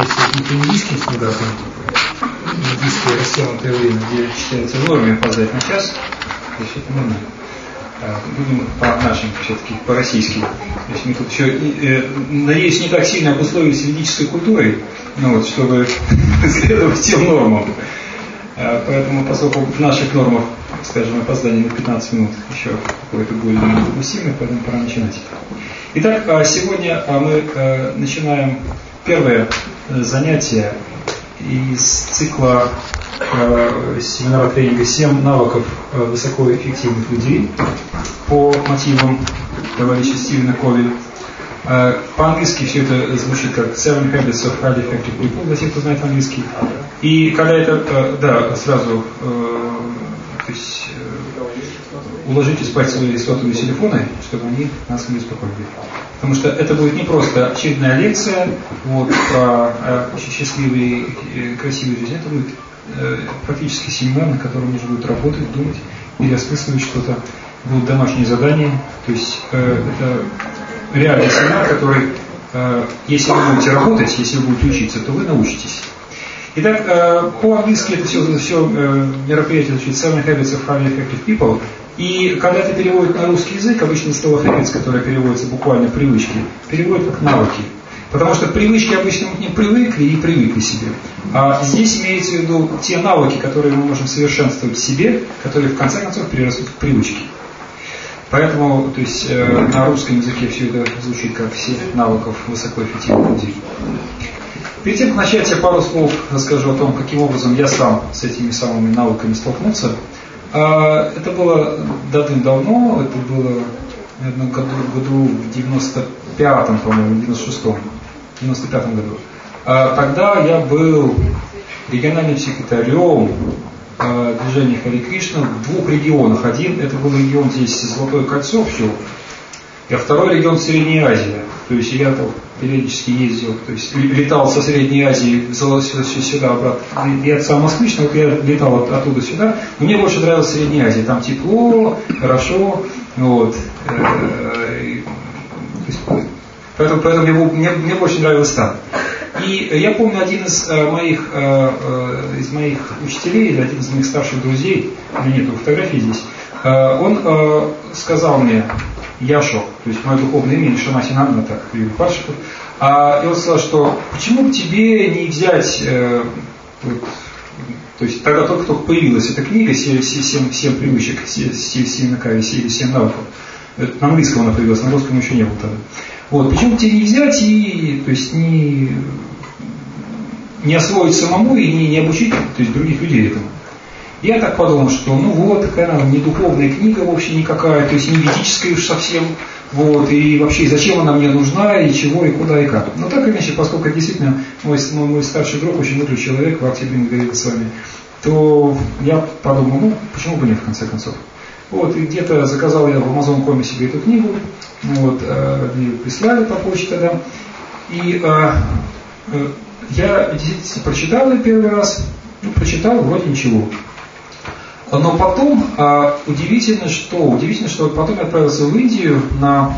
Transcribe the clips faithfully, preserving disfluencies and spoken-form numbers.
относится к индийским стандартам. Индийское растянутое время, где считается в норме опоздать на час. То есть это нормально. Будем по нашим, все-таки по-российски. То есть мы тут еще, э, надеюсь, не так сильно обусловились ведической культурой, ну, вот, чтобы следовать тем нормам. А, поэтому, поскольку в наших нормах, скажем, опоздание на пятнадцать минут еще какое-то более допустимое, поэтому пора начинать. Итак, сегодня мы начинаем первое занятие из цикла семинара тренинга «семь навыков высокоэффективных людей» по мотивам товарища Стивена Кови. По-английски все это звучит как «Seven Habits of Highly Effective People», для тех, кто знает английский. И когда это, да, сразу, то есть, уложите спать свои сотовые телефоны, чтобы они нас не беспокоили. Потому что это будет не просто очередная лекция вот, про очень счастливые и красивые жизни, это будет э, практически семинар, на котором нужно будет работать, думать, переосмысливать что-то. Будут домашние задания. То есть э, это реальный семинар, который, э, если вы будете работать, если вы будете учиться, то вы научитесь. Итак, э, по-английски это все, все э, мероприятие звучит «Seven Habits of Highly Effective People». И когда это переводят на русский язык, обычно слово habits, которое переводится буквально привычки, переводят как навыки. Потому что привычки обычно не привыкли и привыкли себе. А здесь имеется в виду те навыки, которые мы можем совершенствовать в себе, которые в конце концов перерастут в привычки. Поэтому, то есть, э, на русском языке все это звучит как «семь навыков высокоэффективных людей». Перед тем, как начать, я пару слов расскажу о том, каким образом я сам с этими самыми навыками столкнулся. Это было давным-давно, это было, наверное, году, году в девяносто пятом, по-моему, девяносто шестом, девяносто пятом году. Тогда я был региональным секретарем движения Хари Кришна в двух регионах. Один, это был регион здесь Золотое кольцо, все, а второй регион Средняя Азия. То есть я там периодически ездил, то есть летал со Средней Азии сюда, обратно. Я сам москвич, но я летал оттуда сюда. Но мне больше нравилась Средняя Азия. Там тепло, хорошо. Вот. Поэтому, поэтому мне, мне, мне больше нравилось там. И я помню, один из моих, из моих учителей, один из моих старших друзей, у меня нету фотографий здесь, он сказал мне: Яшо, то есть мое духовное имя, Шамасинанда, так, Юрий Паршиков. А, и он сказал, что почему бы тебе не взять, э, вот, то есть тогда только-только появилась эта книга «Семь, семь, семь привычек», «Семь навыков». Это на английском она появилась, на русском еще не было тогда. Вот, почему бы тебе не взять и, то есть, не, не освоить самому и не, не обучить, то есть, других людей этому. Я так подумал, что ну вот, такая не духовная книга вообще никакая, то есть не ведическая уж совсем, вот, и вообще зачем она мне нужна, и чего, и куда, и как. Но так или иначе, поскольку действительно мой, мой, мой старший друг, очень мудрый человек, в октябре мы говорили с вами, то я подумал, ну, почему бы нет, в конце концов. Вот, и где-то заказал я в Amazon точка ком себе эту книгу, вот, э, мне прислали по почте тогда, и э, э, я действительно прочитал ее первый раз, ну, прочитал, вроде ничего. Но потом, а, удивительно, что, удивительно, что потом я отправился в Индию на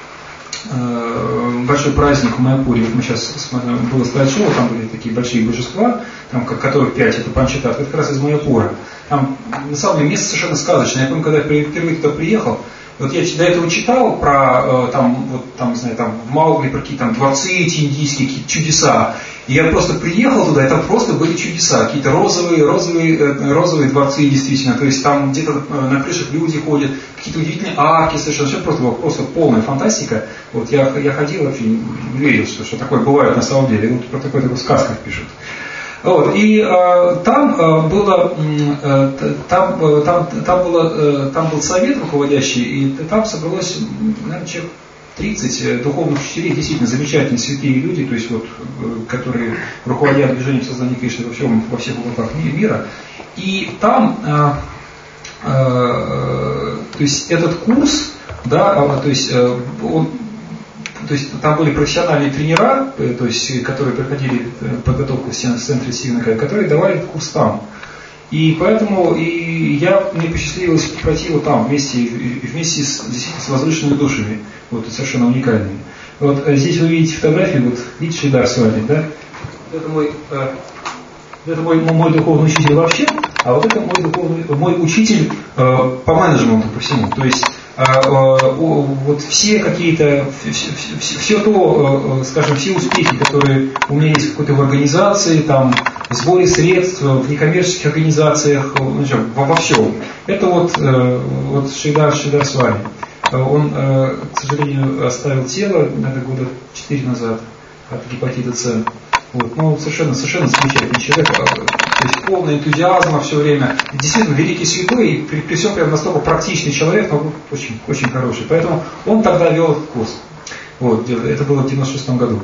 э, большой праздник в Майяпуре. Вот мы сейчас смотрим, было слайд-шоу, там были такие большие божества, там, которых пять, это Панчатат, это как раз из Майяпура. Там, на самом деле, место совершенно сказочное. Я помню, когда я впервые туда приехал, вот я до этого читал про, э, там, вот, там, не знаю, там, в Маугли, про какие-то там дворцы эти индийские, какие-то чудеса. И я просто приехал туда, и там просто были чудеса, какие-то розовые, розовые, э, розовые дворцы действительно. То есть там где-то на крышах люди ходят, какие-то удивительные арки совершенно. Все просто было просто полная фантастика. Вот я, я ходил, вообще не верил, что, что такое бывает на самом деле. Вот про такое только в сказках пишут. Вот, и э, там э, было, э, там, э, там, там, было, э, там был совет руководящий, и там собралось, наверное, человек тридцать духовных учителей, действительно замечательные святые люди, то есть вот, э, которые руководят движением сознания Кришны во, всем, во всех уголках мира. И там, э, э, то есть этот курс, да, то есть э, он То есть там были профессиональные тренера, то есть, которые проходили подготовку в центре Стивена Кови, которые давали этот курс там. И поэтому и я, мне посчастливилось пройти его там вместе, вместе с, с возвышенными душами, вот, совершенно уникальными. Вот здесь вы видите фотографии, вот видите Шридар с вами, да? это мой, э, это мой, мой духовный учитель вообще, а вот это мой духовный, мой учитель э, по менеджменту, по всему. То есть э, э, вот все какие-то, все, все, все то, э, скажем, все успехи, которые у меня есть в какой-то в организации, там, в сборе средств, в некоммерческих организациях, во, во всем. Это вот, э, вот Шридар, Шридар с вами. Он, э, к сожалению, оставил тело, наверное, года четыре назад от гепатита С. Вот. Ну, совершенно, совершенно замечательный человек, то есть полный энтузиазма все время. Действительно, великий святой, и при, при всем прям настолько практичный человек, но очень, очень хороший. Поэтому он тогда вел этот курс. Вот, это было в девяносто шестом году.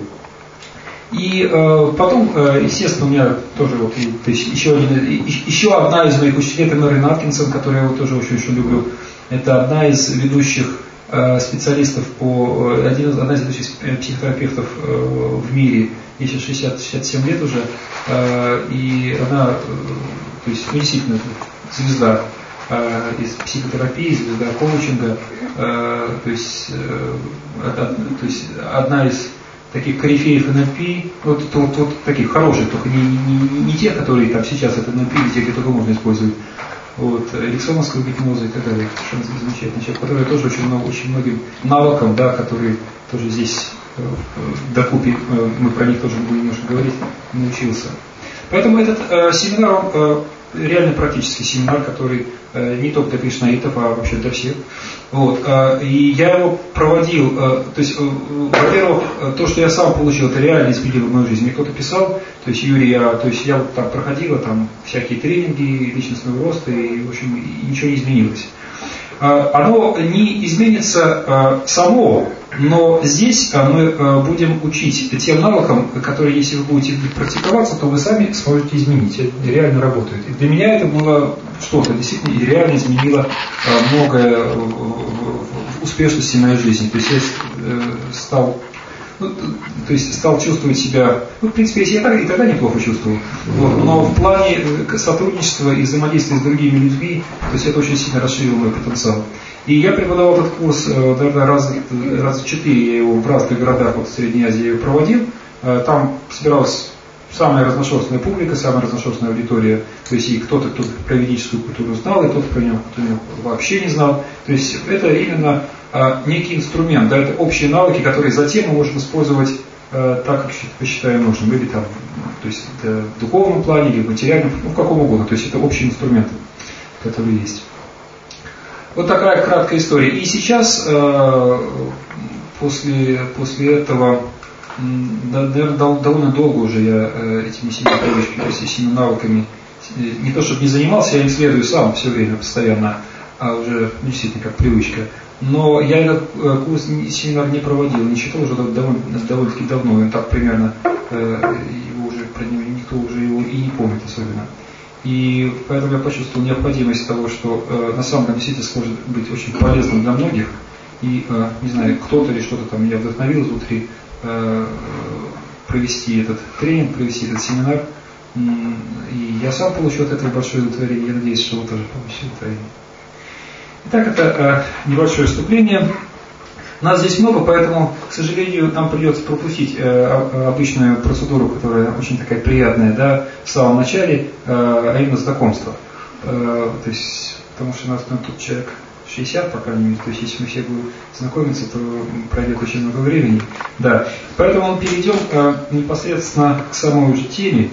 И э, потом, э, естественно, у меня тоже вот, и, то есть еще, один, еще одна из моих учителей, это Мэрин Аткинсон, которую я вот тоже очень-очень люблю. Это одна из ведущих э, специалистов по, один, одна из ведущих психотерапевтов э, в мире, ей сейчас шестьдесят — шестьдесят семь лет уже, э, и она, э, то есть, ну, действительно, звезда э, из психотерапии, звезда коучинга, э, то есть, э, это, то есть, одна из таких корифеев эн эл пи, вот, вот, вот таких хороших, только не, не, не те, которые там сейчас это эн эл пи, где, где только можно использовать. Вот, эриксоновского гипноза и так далее. Совершенно замечательный человек, который тоже очень, много, очень многим навыкам, да, которые тоже здесь э, докупе, э, мы про них тоже будем немножко говорить, научился. Поэтому этот э, семинар, он э, реально практический семинар, который э, не только для кришнаитов, а вообще для всех. Вот, э, и я его проводил, э, то есть, э, во-первых, то, что я сам получил, это реально изменило мою жизнь. Мне кто-то писал, то есть Юрий, я, то есть я вот там проходила там всякие тренинги личностного роста, и, в общем, и ничего не изменилось. Э, оно не изменится э, само, но здесь э, мы э, будем учить тем навыкам, которые, если вы будете практиковаться, то вы сами сможете изменить. Это реально работает. И для меня это было что-то, действительно, и реально изменило э, многое в, в, в успешности моей жизни. То есть я э, стал, ну, то есть стал чувствовать себя, ну, в принципе, я и тогда неплохо чувствовал, вот, но в плане сотрудничества и взаимодействия с другими людьми, то есть это очень сильно расширило мой потенциал. И я преподавал этот курс, наверное, раз, раз четыре, я его в разных городах вот, в Средней Азии проводил. Там собиралась самая разношерстная публика, самая разношерстная аудитория. То есть и кто-то, кто про ведическую культуру знал, и кто-то про нее вообще не знал. То есть это именно а, некий инструмент, да, это общие навыки, которые затем мы можем использовать а, так, как посчитаем нужным. Или там, то есть это в духовном плане, или в материальном, ну в каком угодно. То есть это общие инструменты, которые есть. Вот такая краткая история. И сейчас, э, после, после этого, наверное, довольно долго уже я э, этими всеми привычками, то есть этими навыками, не то чтобы не занимался, я им следую сам все время, постоянно, а уже действительно как привычка. Но я этот э, курс, семинар не проводил, не читал уже довольно, довольно-таки давно, он так примерно, э, его уже, про него никто уже его и не помнит особенно. И поэтому я почувствовал необходимость того, что э, на самом деле действительно сможет быть очень полезным для многих. И, э, не знаю, кто-то или что-то там меня вдохновило внутри э, провести этот тренинг, провести этот семинар. И я сам получил от этого большое удовлетворение. Я надеюсь, что вы тоже получите удовлетворение. Итак, это э, небольшое вступление. Нас здесь много, поэтому, к сожалению, нам придется пропустить э, обычную процедуру, которая очень такая приятная, да, в самом начале, э, а именно знакомство. Э, то есть, потому что у нас ну, тут человек шестьдесят, по крайней мере, то есть если мы все будем знакомиться, то пройдет очень много времени. Да. Поэтому мы перейдем э, непосредственно к самой уже теме.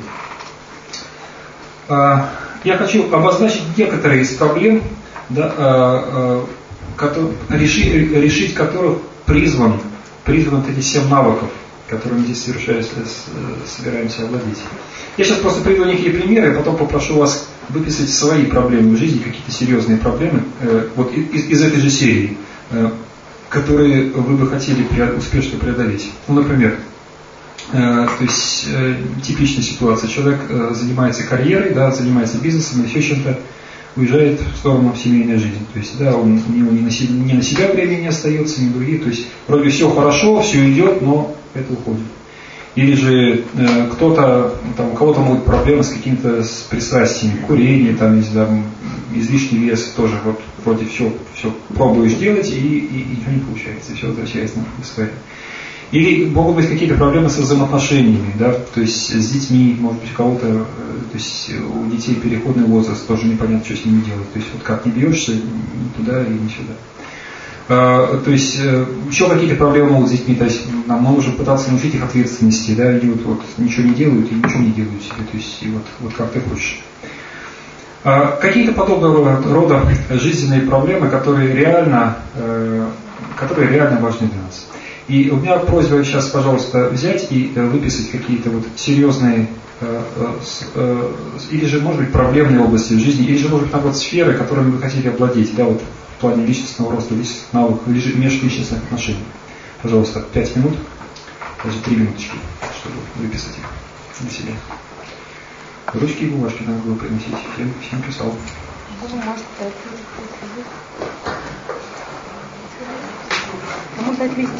Э, я хочу обозначить некоторые из проблем, да, э, э, Который, решить, решить которых призван, призван эти семь навыков, которые мы здесь совершенно собираемся овладеть. Я сейчас просто приведу некие примеры, потом попрошу вас выписать свои проблемы в жизни, какие-то серьезные проблемы, э, вот из, из этой же серии, э, которые вы бы хотели успешно преодолеть. Ну, например, э, то есть э, типичная ситуация. Человек э, занимается карьерой, да, занимается бизнесом или еще чем-то, уезжает в сторону семейной жизни. То есть, да, он, у него ни на, себя, ни на себя времени не остается, ни другие. То есть, вроде все хорошо, все идет, но это уходит. Или же э, кто-то, там, у кого-то могут проблемы с какими-то с пристрастиями, курение, там, не знаю, излишний вес, тоже вот вроде все, все пробуешь делать, и, и, и ничего не получается, и все возвращается на историю. Или могут быть какие-то проблемы со взаимоотношениями, да, то есть с детьми, может быть, у кого-то, то есть у детей переходный возраст, тоже непонятно, что с ними делать. То есть вот как не бьешься, ни туда и ни сюда. А, то есть еще какие-то проблемы могут с детьми, то есть нам нужно пытаться научить их ответственности, да, и вот, вот ничего не делают и ничего не делают себе, то есть и вот, вот как ты хочешь. А, какие-то подобного рода жизненные проблемы, которые реально, э, которые реально важны для нас. И у меня просьба сейчас, пожалуйста, взять и выписать какие-то вот серьезные, э, э, или же, может быть, проблемные области в жизни, или же, может быть, наоборот, сферы, которыми вы хотели овладеть, да, вот в плане личностного роста, личностных навыков, или же межличностных отношений. Пожалуйста, пять минут, даже три минуточки, чтобы выписать их для себя. Ручки и бумажки надо было приносить, всем, всем писал. Кому дать листик?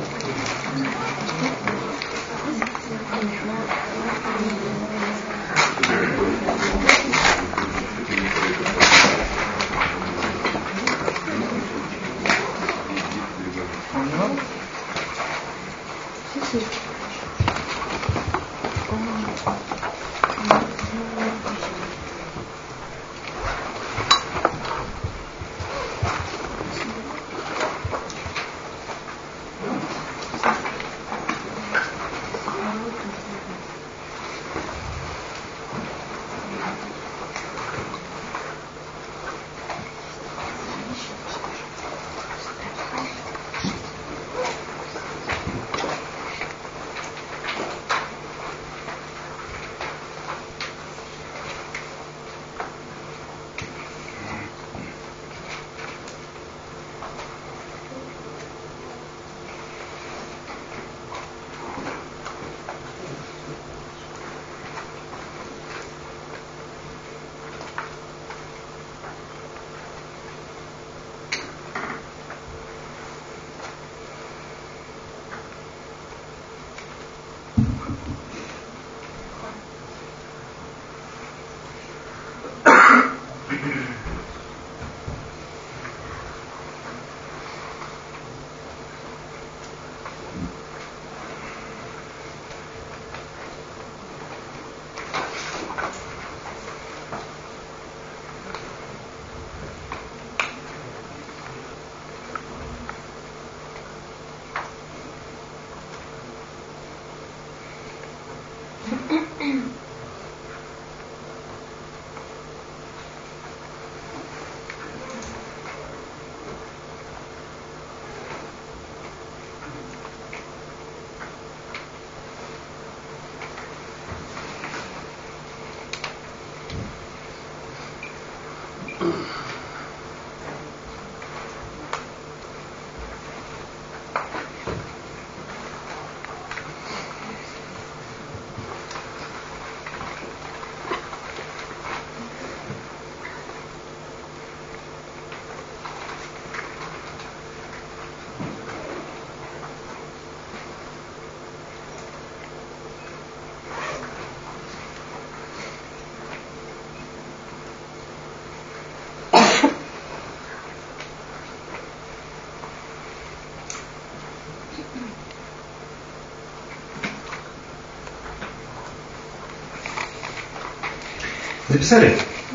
Записали?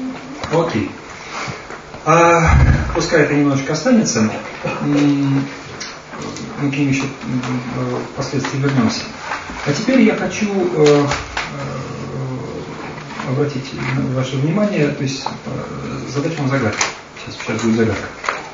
Окей. А, пускай это немножечко останется. Мы к ним еще впоследствии вернемся. А теперь я хочу э, э, обратить ваше внимание, то есть э, задать вам загадку. Сейчас, сейчас будет загадка.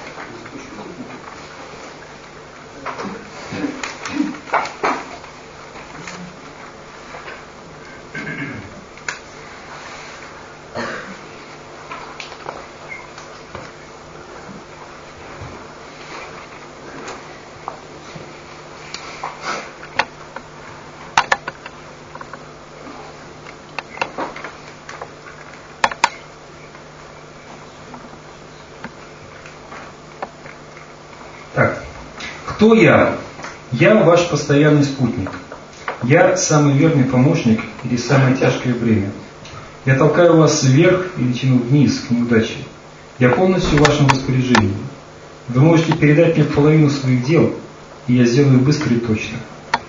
Кто я? Я ваш постоянный спутник. Я самый верный помощник или самое тяжкое бремя. Я толкаю вас вверх или тяну вниз к неудаче. Я полностью в вашем распоряжении. Вы можете передать мне половину своих дел, и я сделаю быстро и точно.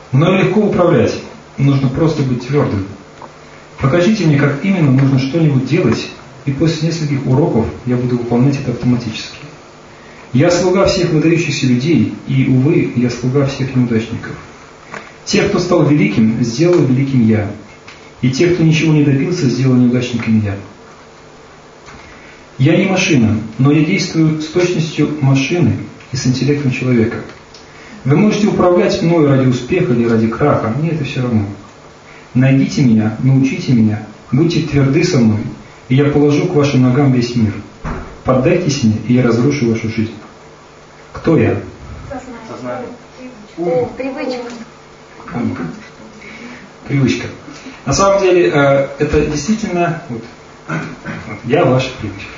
Мною легко управлять, нужно просто быть твердым. Покажите мне, как именно нужно что-нибудь делать, и после нескольких уроков я буду выполнять это автоматически. Я слуга всех выдающихся людей, и, увы, я слуга всех неудачников. Тех, кто стал великим, сделал великим я. И тех, кто ничего не добился, сделал неудачниками я. Я не машина, но я действую с точностью машины и с интеллектом человека. Вы можете управлять мной ради успеха или ради краха, мне это все равно. Найдите меня, научите меня, будьте тверды со мной, и я положу к вашим ногам весь мир. Поддайтесь мне, и я разрушу вашу жизнь. Кто я? Сознание. О, привычка. Привычка. На самом деле, это действительно... Вот, вот, я ваша привычка.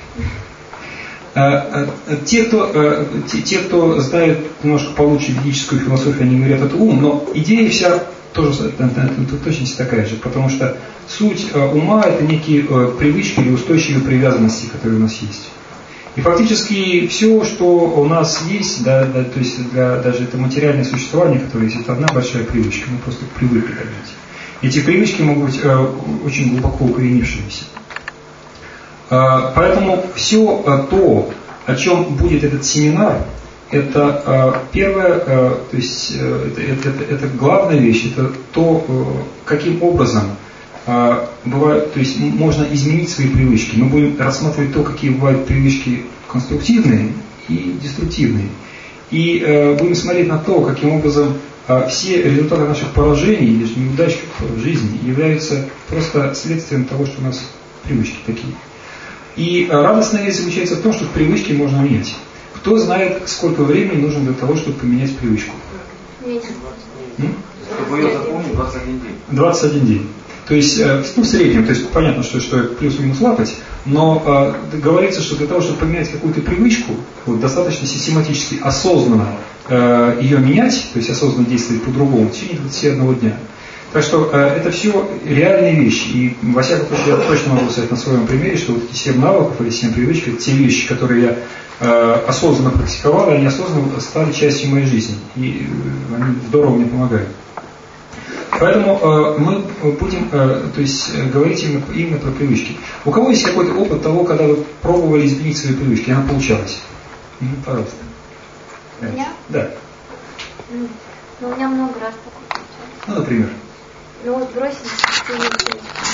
Те кто, те, те, кто знают немножко получше ведическую философию, они говорят, это ум, но идея вся тоже точности такая же, потому что суть ума – это некие привычки или устойчивые привязанности, которые у нас есть. И фактически все, что у нас есть, да, да, то есть для, даже это материальное существование, которое есть, это одна большая привычка, мы просто привыкли так жить. Эти привычки могут быть э, очень глубоко укоренившимися. Э, поэтому все э, то, о чем будет этот семинар, это э, первое, э, то есть э, это, это, это, это главная вещь, это то, э, каким образом э, бывает, то есть можно изменить свои привычки. Мы будем рассматривать то, какие бывают привычки конструктивные и деструктивные. И э, будем смотреть на то, каким образом э, все результаты наших поражений или же неудач в жизни являются просто следствием того, что у нас привычки такие. И э, радостная вещь заключается в том, что привычки можно менять. Кто знает, сколько времени нужно для того, чтобы поменять привычку? Месяц. Чтобы ее запомнить, двадцать один день. двадцать один день. То есть, ну, в среднем, то есть понятно, что, что плюс-минус лапать, но э, говорится, что для того, чтобы поменять какую-то привычку, вот, достаточно систематически, осознанно э, ее менять, то есть осознанно действовать по-другому в течение двадцати одного дня. Так что э, это все реальные вещи. И во всяком случае я точно могу сказать на своем примере, что вот эти семь навыков или семь привычек, это те вещи, которые я э, осознанно практиковал, и они осознанно стали частью моей жизни. И э, они здорово мне помогают. Поэтому э, мы будем э, то есть, говорить именно, именно про привычки. У кого есть какой-то опыт того, когда вы пробовали изменить свои привычки, она получалась? Ну, пожалуйста. Я? Да. Ну, у меня много раз такое получалось. Ну, например? Ну, вот бросить и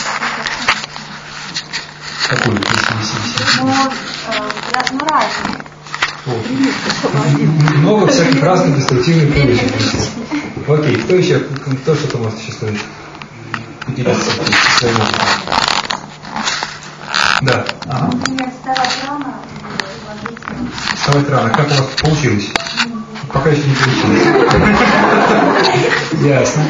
Какую? Ну, э, ну, разные. Много всяких разных деструктивных привычек. Окей, кто еще, кто что-то может еще сказать? Поделиться своим опытом. Да. Ага. Вставать рано и ложиться. Вставать рано. Как у вас получилось? Пока еще не получилось. Ясно.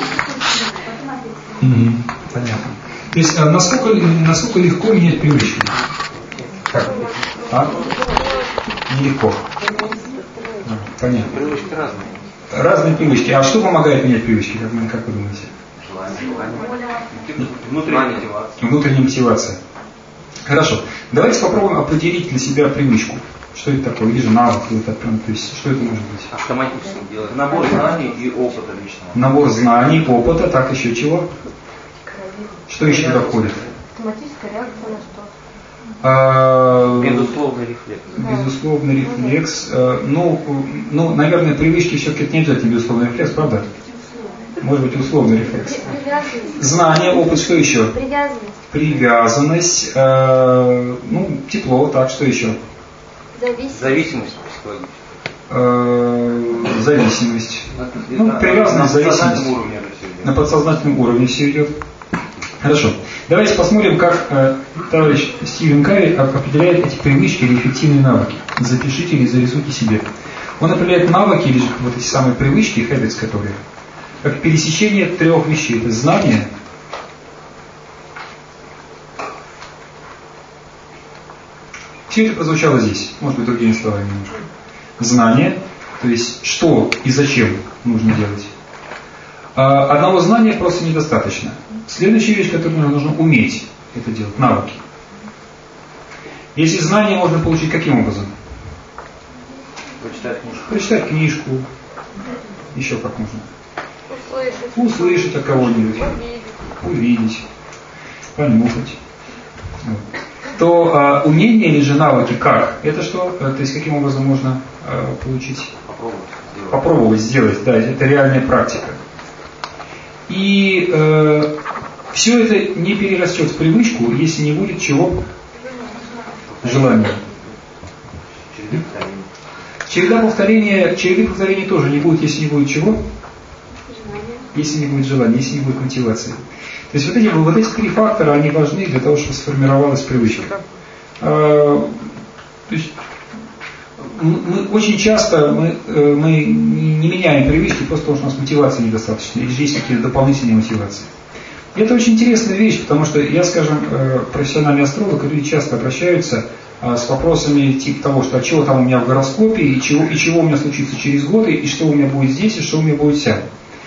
Угу. Понятно. То есть, насколько, насколько легко менять привычки? Как? А? Нелегко. А, понятно. Привычки разные. Разные привычки. А что помогает менять привычки, как вы, как вы думаете? Желание, желание. Внутренняя мотивация. Внутренняя мотивация. Хорошо. Давайте попробуем определить для себя привычку. Что это такое? Или же навык, или это, то есть, что это может быть? Автоматически делать. Набор знаний и опыта личного. Набор знаний, опыта, так еще чего? Что еще туда входит? Автоматическая реакция на что? А, Безусловный рефлекс. Безусловный рефлекс. А, ну, ну, наверное, привычки все-таки это не обязательно безусловный рефлекс, правда? Может быть, условный рефлекс. Знание, опыт, что еще? Привязанность. Привязанность. А, ну, тепло, так, что еще? Зависимость. Зависимость психологическая. А, зависимость. Ну, на, привязанность, на зависимость. подсознательном уровне это все идет. На подсознательном уровне все идет. Хорошо. Давайте посмотрим, как э, товарищ Стивен Карри определяет эти привычки или эффективные навыки. Запишите или зарисуйте себе. Он определяет навыки или же вот эти самые привычки, habits, которые, как пересечение трех вещей. Это знание, все это прозвучало здесь, может быть, другими словами немножко. Знание, то есть что и зачем нужно делать. А одного знания просто недостаточно. Следующая вещь, которую нужно уметь это делать, навыки. Если знания можно получить каким образом? Прочитать книжку. Прочитать книжку. Еще как можно. Услышать. услышать от кого-нибудь, Увидеть. увидеть, понюхать. Вот. То а, умение или же навыки как? Это что? То есть каким образом можно а, получить? Попробовать сделать. Попробовать сделать, да, это реальная практика. И э, все это не перерастет в привычку, если не будет чего? Желания. Череды повторения. Череда повторения, череды повторения тоже не будет, если не будет чего? Желание. Если не будет желания, если не будет мотивации. То есть вот эти, вот эти три фактора, они важны для того, чтобы сформировалась привычка. А, то есть мы, очень часто мы, мы не меняем привычки просто потому, что у нас мотивации недостаточно, или же есть какие-то дополнительные мотивации. И это очень интересная вещь, потому что я, скажем, профессиональный астролог, и люди часто обращаются с вопросами типа того, что а чего там у меня в гороскопе, и чего, и чего у меня случится через годы, и что у меня будет здесь, и что у меня будет сям.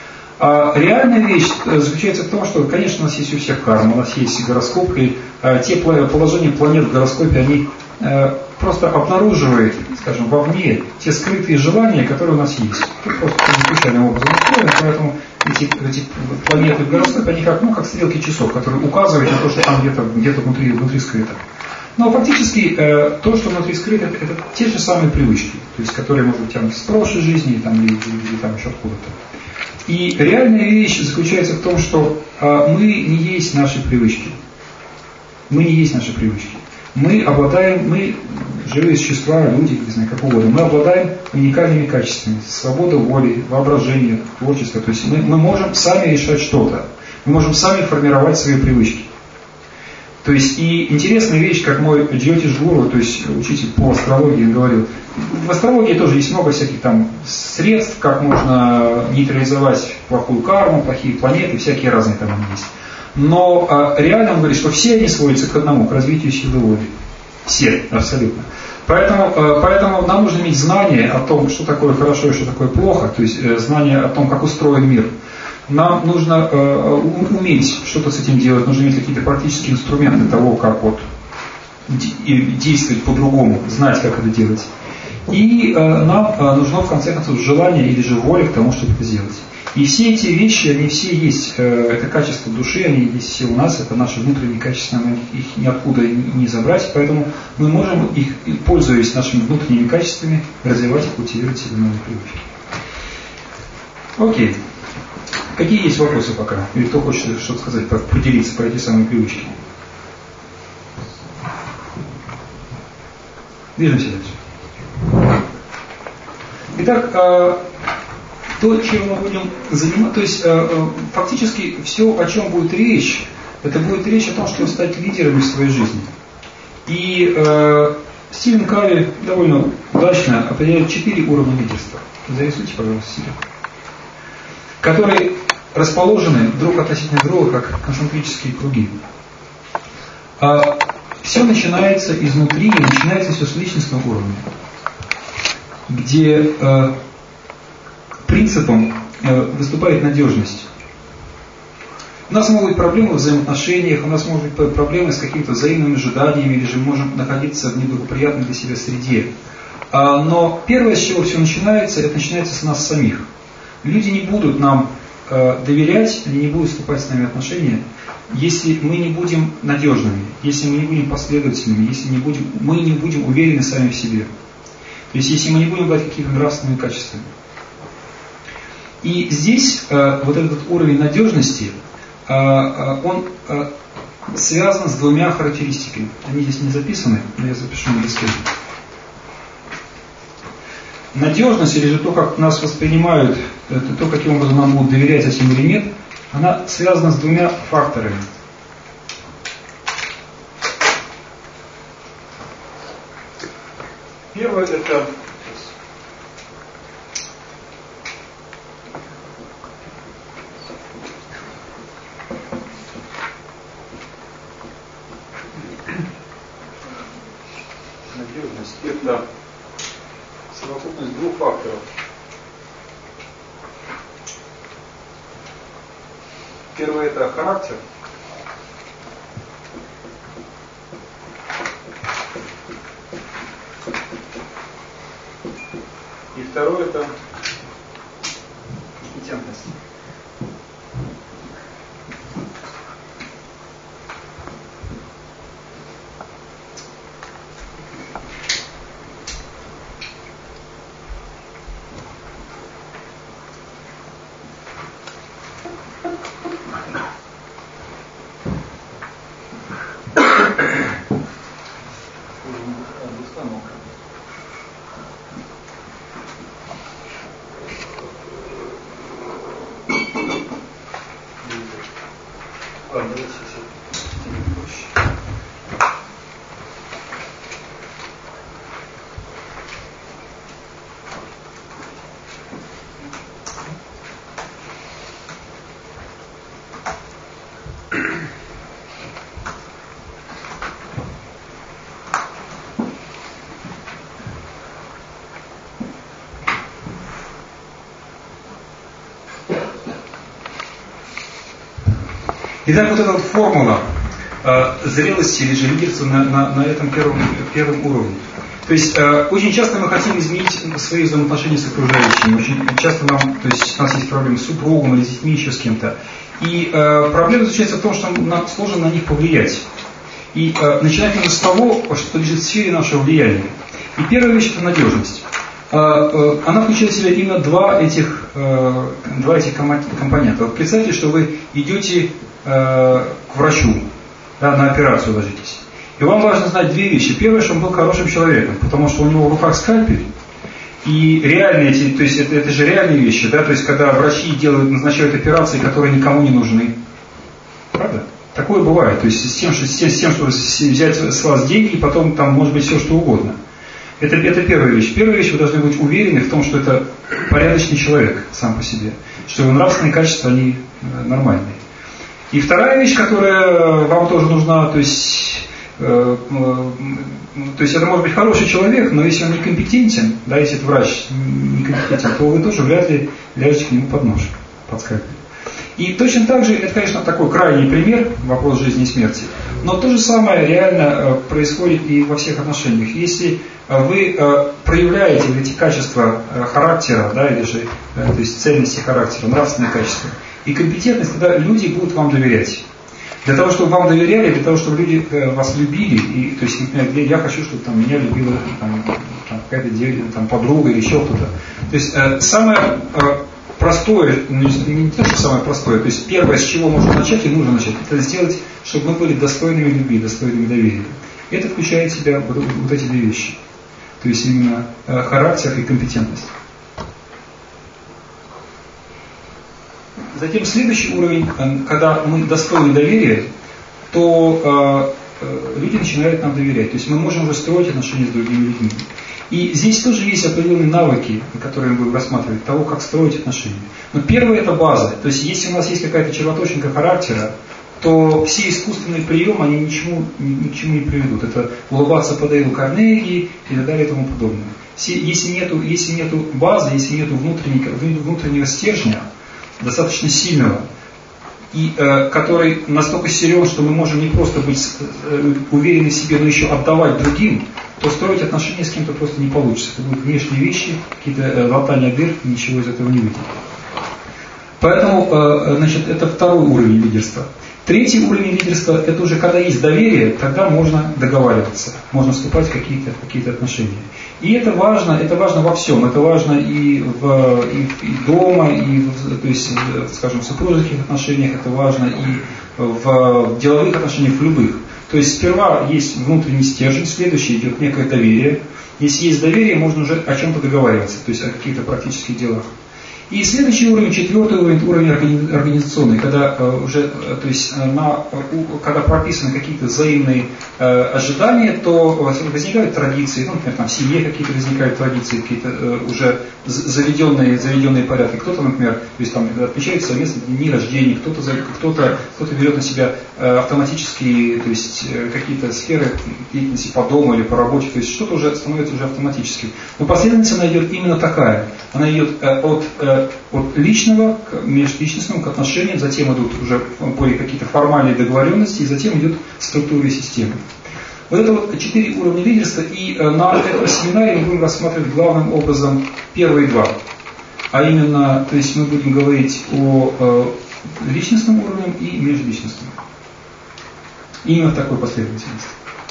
А реальная вещь заключается в том, что, конечно, у нас есть у всех карма, у нас есть гороскоп, и а, те положения планет в гороскопе, они а, просто обнаруживают, скажем, вовне те скрытые желания, которые у нас есть. Это просто случайным образом устроено, поэтому эти, эти планеты в гороскопе, они как, ну, как стрелки часов, которые указывают на то, что там где-то, где-то внутри, внутри скрыто. Но фактически э, то, что внутри скрыто, это, это те же самые привычки, то есть которые, может быть, тянутся с прошлой жизни там, или, или, или там еще откуда-то. И реальная вещь заключается в том, что э, мы не есть наши привычки. Мы не есть наши привычки. Мы обладаем, мы живые существа, люди, не знаю, как угодно, мы обладаем уникальными качествами. Свобода воли, воображение, творчество. То есть мы, мы можем сами решать что-то. Мы можем сами формировать свои привычки. То есть и интересная вещь, как мой Джьотиш Гуру, то есть учитель по астрологии, говорил, в астрологии тоже есть много всяких там средств, как можно нейтрализовать плохую карму, плохие планеты, всякие разные там они есть. Но а, реально он говорит, что все они сводятся к одному, к развитию силы воли. Все, абсолютно. Поэтому, а, поэтому нам нужно иметь знание о том, что такое хорошо и что такое плохо, то есть э, знание о том, как устроен мир. Нам нужно э, уметь что-то с этим делать, нужно иметь какие-то практические инструменты того, как вот действовать по-другому, знать, как это делать. И э, нам э, нужно, в конце концов, желание или же воля к тому, чтобы это сделать. И все эти вещи, они все есть, э, это качество души, они есть все у нас, это наши внутренние качества, мы их ниоткуда не забрать, поэтому мы можем их, пользуясь нашими внутренними качествами, развивать и культивировать себе новые привычки. Окей. Какие есть вопросы пока? Или кто хочет что-то сказать, поделиться про эти самые привычки? Движемся дальше. Итак, то, чем мы будем заниматься, то есть фактически все, о чем будет речь, это будет речь о том, чтобы стать лидерами в своей жизни. И э, Стивен Кови довольно удачно определяет четыре уровня лидерства. Зарисуйте, пожалуйста, себе. Которые расположены друг относительно друга, как концентрические круги. А все начинается изнутри, и начинается все с личностного уровня, где э, принципом э, выступает надежность. У нас могут быть проблемы в взаимоотношениях, у нас могут быть проблемы с какими-то взаимными ожиданиями, или же мы можем находиться в неблагоприятной для себя среде. А, но первое, с чего все начинается, это начинается с нас самих. Люди не будут нам э, доверять, они не будут вступать с нами в отношения, если мы не будем надежными, если мы не будем последовательными, если не будем, мы не будем уверены сами в себе. То есть если мы не будем брать какими-то нравственными качествами. И здесь э, вот этот уровень надежности, э, э, он э, связан с двумя характеристиками. Они здесь не записаны, но я запишу на листе. Надежность, или же то, как нас воспринимают, это то, каким образом нам будут доверять этим или нет, она связана с двумя факторами. Первое это надежность, это совокупность двух факторов. Первое это характер. И второе это компетентность. Ладно, давайте все. Итак, вот эта вот формула э, зрелости или же лидерства на, на, на этом первом, первом уровне. То есть э, очень часто мы хотим изменить свои взаимоотношения с окружающими. Очень часто нам, то есть у нас есть проблемы с супругом или с детьми, еще с кем-то. И э, проблема заключается в том, что нам сложно на них повлиять. И э, начинать нужно с того, что лежит в сфере нашего влияния. И первая вещь – это надежность. Э, э, она включает в себя именно два этих, э, два этих компонента. Вот представьте, что вы идете к врачу, да, на операцию ложитесь. И вам важно знать две вещи. Первое, что он был хорошим человеком, потому что у него в руках скальпель. И реальные эти, то есть это, это же реальные вещи, да, то есть когда врачи делают, назначают операции, которые никому не нужны. Правда? Такое бывает. То есть с тем, что, с тем, с тем, что взять с вас деньги, и потом там может быть все, что угодно. Это, это первая вещь. Первая вещь, вы должны быть уверены в том, что это порядочный человек сам по себе. Что его нравственные качества, они нормальные. И вторая вещь, которая вам тоже нужна, то есть, э, э, то есть это может быть хороший человек, но если он некомпетентен, да, если это врач некомпетентен, то вы тоже вряд ли ляжете к нему под нож, под скальпель. И точно так же, это, конечно, такой крайний пример, вопрос жизни и смерти, но то же самое реально происходит и во всех отношениях. Если вы проявляете эти качества характера, да, или же, то есть ценности характера, нравственные качества, и компетентность, тогда люди будут вам доверять. Для того, чтобы вам доверяли, для того, чтобы люди вас любили, и, то есть, например, я хочу, чтобы там, меня любила там, там, какая-то девушка, там, подруга или еще кто-то. То есть э, самое э, простое, не, не то, что самое простое, то есть первое, с чего можно начать и нужно начать, это сделать, чтобы мы были достойными любви, достойными доверия. Это включает в себя вот, вот эти две вещи. То есть именно э, характер и компетентность. Затем следующий уровень, когда мы достойны доверия, то э, э, люди начинают нам доверять. То есть мы можем уже строить отношения с другими людьми. И здесь тоже есть определенные навыки, которые мы будем рассматривать, того, как строить отношения. Но первое – это база. То есть если у нас есть какая-то червоточинка характера, то все искусственные приемы, они ничему, ни, ни к чему не приведут. Это улыбаться по Дейлу Карнеги и так далее и тому подобное. Если нету, если нету базы, если нету внутреннего, внутреннего стержня, достаточно сильного, и э, который настолько силен, что мы можем не просто быть э, уверены в себе, но еще отдавать другим, то строить отношения с кем-то просто не получится. Это будут внешние вещи, какие-то э, латания дыр, и ничего из этого не выйдет. Поэтому, э, значит, это второй уровень лидерства. Третий уровень лидерства – это уже когда есть доверие, тогда можно договариваться, можно вступать в какие-то, в какие-то отношения. И это важно, это важно во всем, это важно и, в, и, и дома, и в, то есть, скажем, в супружеских отношениях, это важно и в, в деловых отношениях, в любых. То есть сперва есть внутренний стержень, следующий идет некое доверие. Если есть доверие, можно уже о чем-то договариваться, то есть о каких-то практических делах. И следующий уровень, четвертый уровень, уровень организационный, когда э, уже, э, то есть, э, на, э, когда прописаны какие-то взаимные э, ожидания, то возникают традиции, ну, например, там в семье какие-то возникают традиции, какие-то э, уже заведенные, заведенные порядки. Кто-то, например, то есть, там, отмечает совместные дни рождения, кто-то, кто-то, кто-то берет на себя э, автоматические, то есть, э, какие-то сферы деятельности по дому или по работе, то есть что-то уже становится уже автоматическим. Но последовательность она идет именно такая. Она идет э, от э, от личного к межличностному, к отношениям, затем идут уже более какие-то формальные договоренности, и затем идет структура и система. Вот это вот четыре уровня лидерства, и на этом семинаре мы будем рассматривать главным образом первые два. А именно, то есть мы будем говорить о личностном уровне и межличностном. Именно в такой последовательности.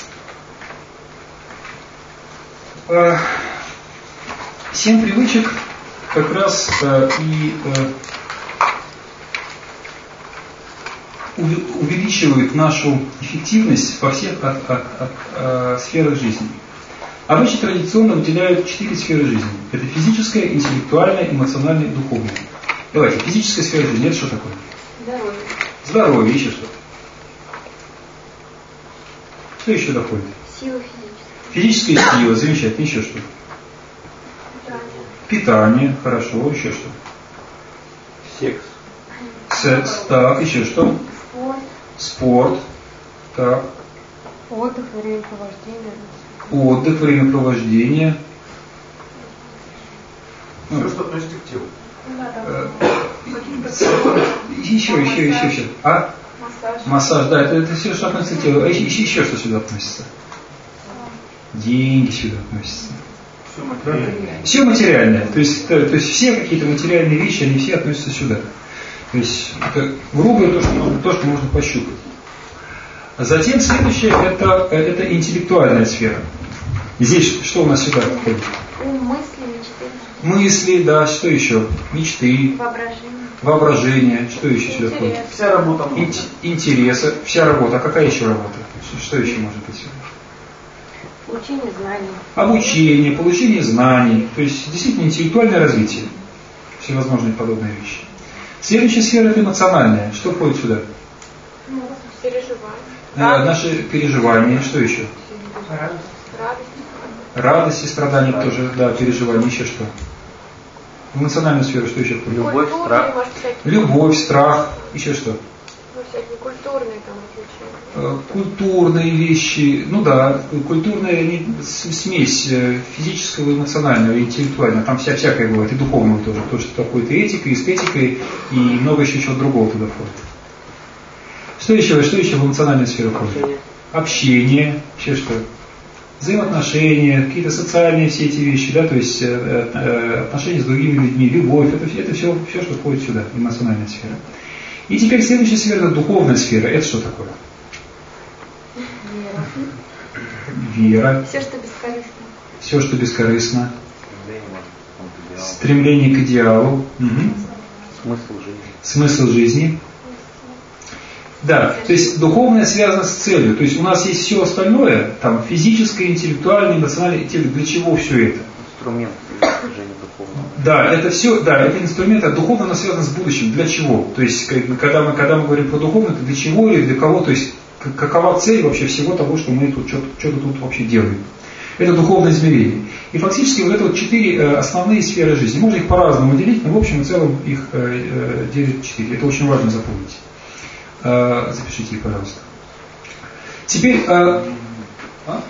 Семь привычек как раз э, и э, увеличивают нашу эффективность во всех от, от, от, э, сферах жизни. Обычно традиционно выделяют четыре сферы жизни. Это физическая, интеллектуальная, эмоциональная и духовная. Давайте, физическая сфера жизни, это что такое? Здоровье. Здоровье, еще что? Что еще доходит? Сила физическая. Физическая сила, замечательно. Еще что? Питание, хорошо. Еще что? Секс. Секс, так, еще что? Спорт. Спорт, так. Отдых, времяпровождение. Отдых, времяпровождение. Все, что относится к телу. Еще, еще, еще, еще. А? Массаж. Массаж, да, это, это все, что относится к телу. А еще, еще, еще что сюда относится? Деньги сюда относятся. Все материальное. Все материальное. То есть, то, то есть все какие-то материальные вещи, они все относятся сюда. То есть это грубое то, что можно, то, что можно пощупать. Затем следующее это, это интеллектуальная сфера. Здесь что у нас сюда входит? Ум, мысли, мечты. Мысли, да, что еще? Мечты, Воображение. воображение, что еще сюда входит? Вся работа Ин- мозга. интересы, вся работа. А какая еще работа? Что, что еще может быть? Получение знаний. Обучение, получение знаний. То есть действительно интеллектуальное развитие. Всевозможные подобные вещи. Следующая сфера это эмоциональная. Что входит сюда? Ну, переживания. Э, наши переживания. Что еще? Радость. Радость и страдания тоже, да, переживания. Еще что? В эмоциональную сферу что еще входит? Любовь, Культурные, страх. может, всякие. Любовь, страх. Еще что? Ну, всякие культурные там различия. Э, Культурные вещи. Ну да, культурные они с- смесь э, физического, эмоционального и интеллектуального. Там вся всякое бывает, и духовного тоже. То, что такое и этикой, и эстетикой, и много еще чего другого туда входит. Что еще, что еще в эмоциональную сферу входит? Общение, еще что? Взаимоотношения, какие-то социальные все эти вещи, да, то есть э, э, отношения с другими людьми, любовь, это, это все, все, что входит сюда, эмоциональная сфера. И теперь следующая сфера, это духовная сфера. Это что такое? Вера. Все, что бескорыстно. Все, что бескорыстно. Стремление, может, к идеалу. Стремление к идеалу. Угу. Смысл жизни. Смысл жизни. Да, то есть духовное связано с целью. То есть у нас есть все остальное, там физическое, интеллектуальное, эмоциональное, для чего все это? Инструмент достижения духовного. Да, это все, да, это инструмент, а духовно оно связано с будущим. Для чего? То есть, как- когда мы, когда мы говорим про духовное, это для чего и для кого, то есть, к- какова цель вообще всего того, что мы тут что-то, что-то тут вообще делаем. Это духовное измерение. И фактически вот это вот четыре э, основные сферы жизни. Можно их по-разному делить, но в общем и целом их э, э, делят четыре. Это очень важно запомнить. Э, запишите их, пожалуйста. Теперь, э, а?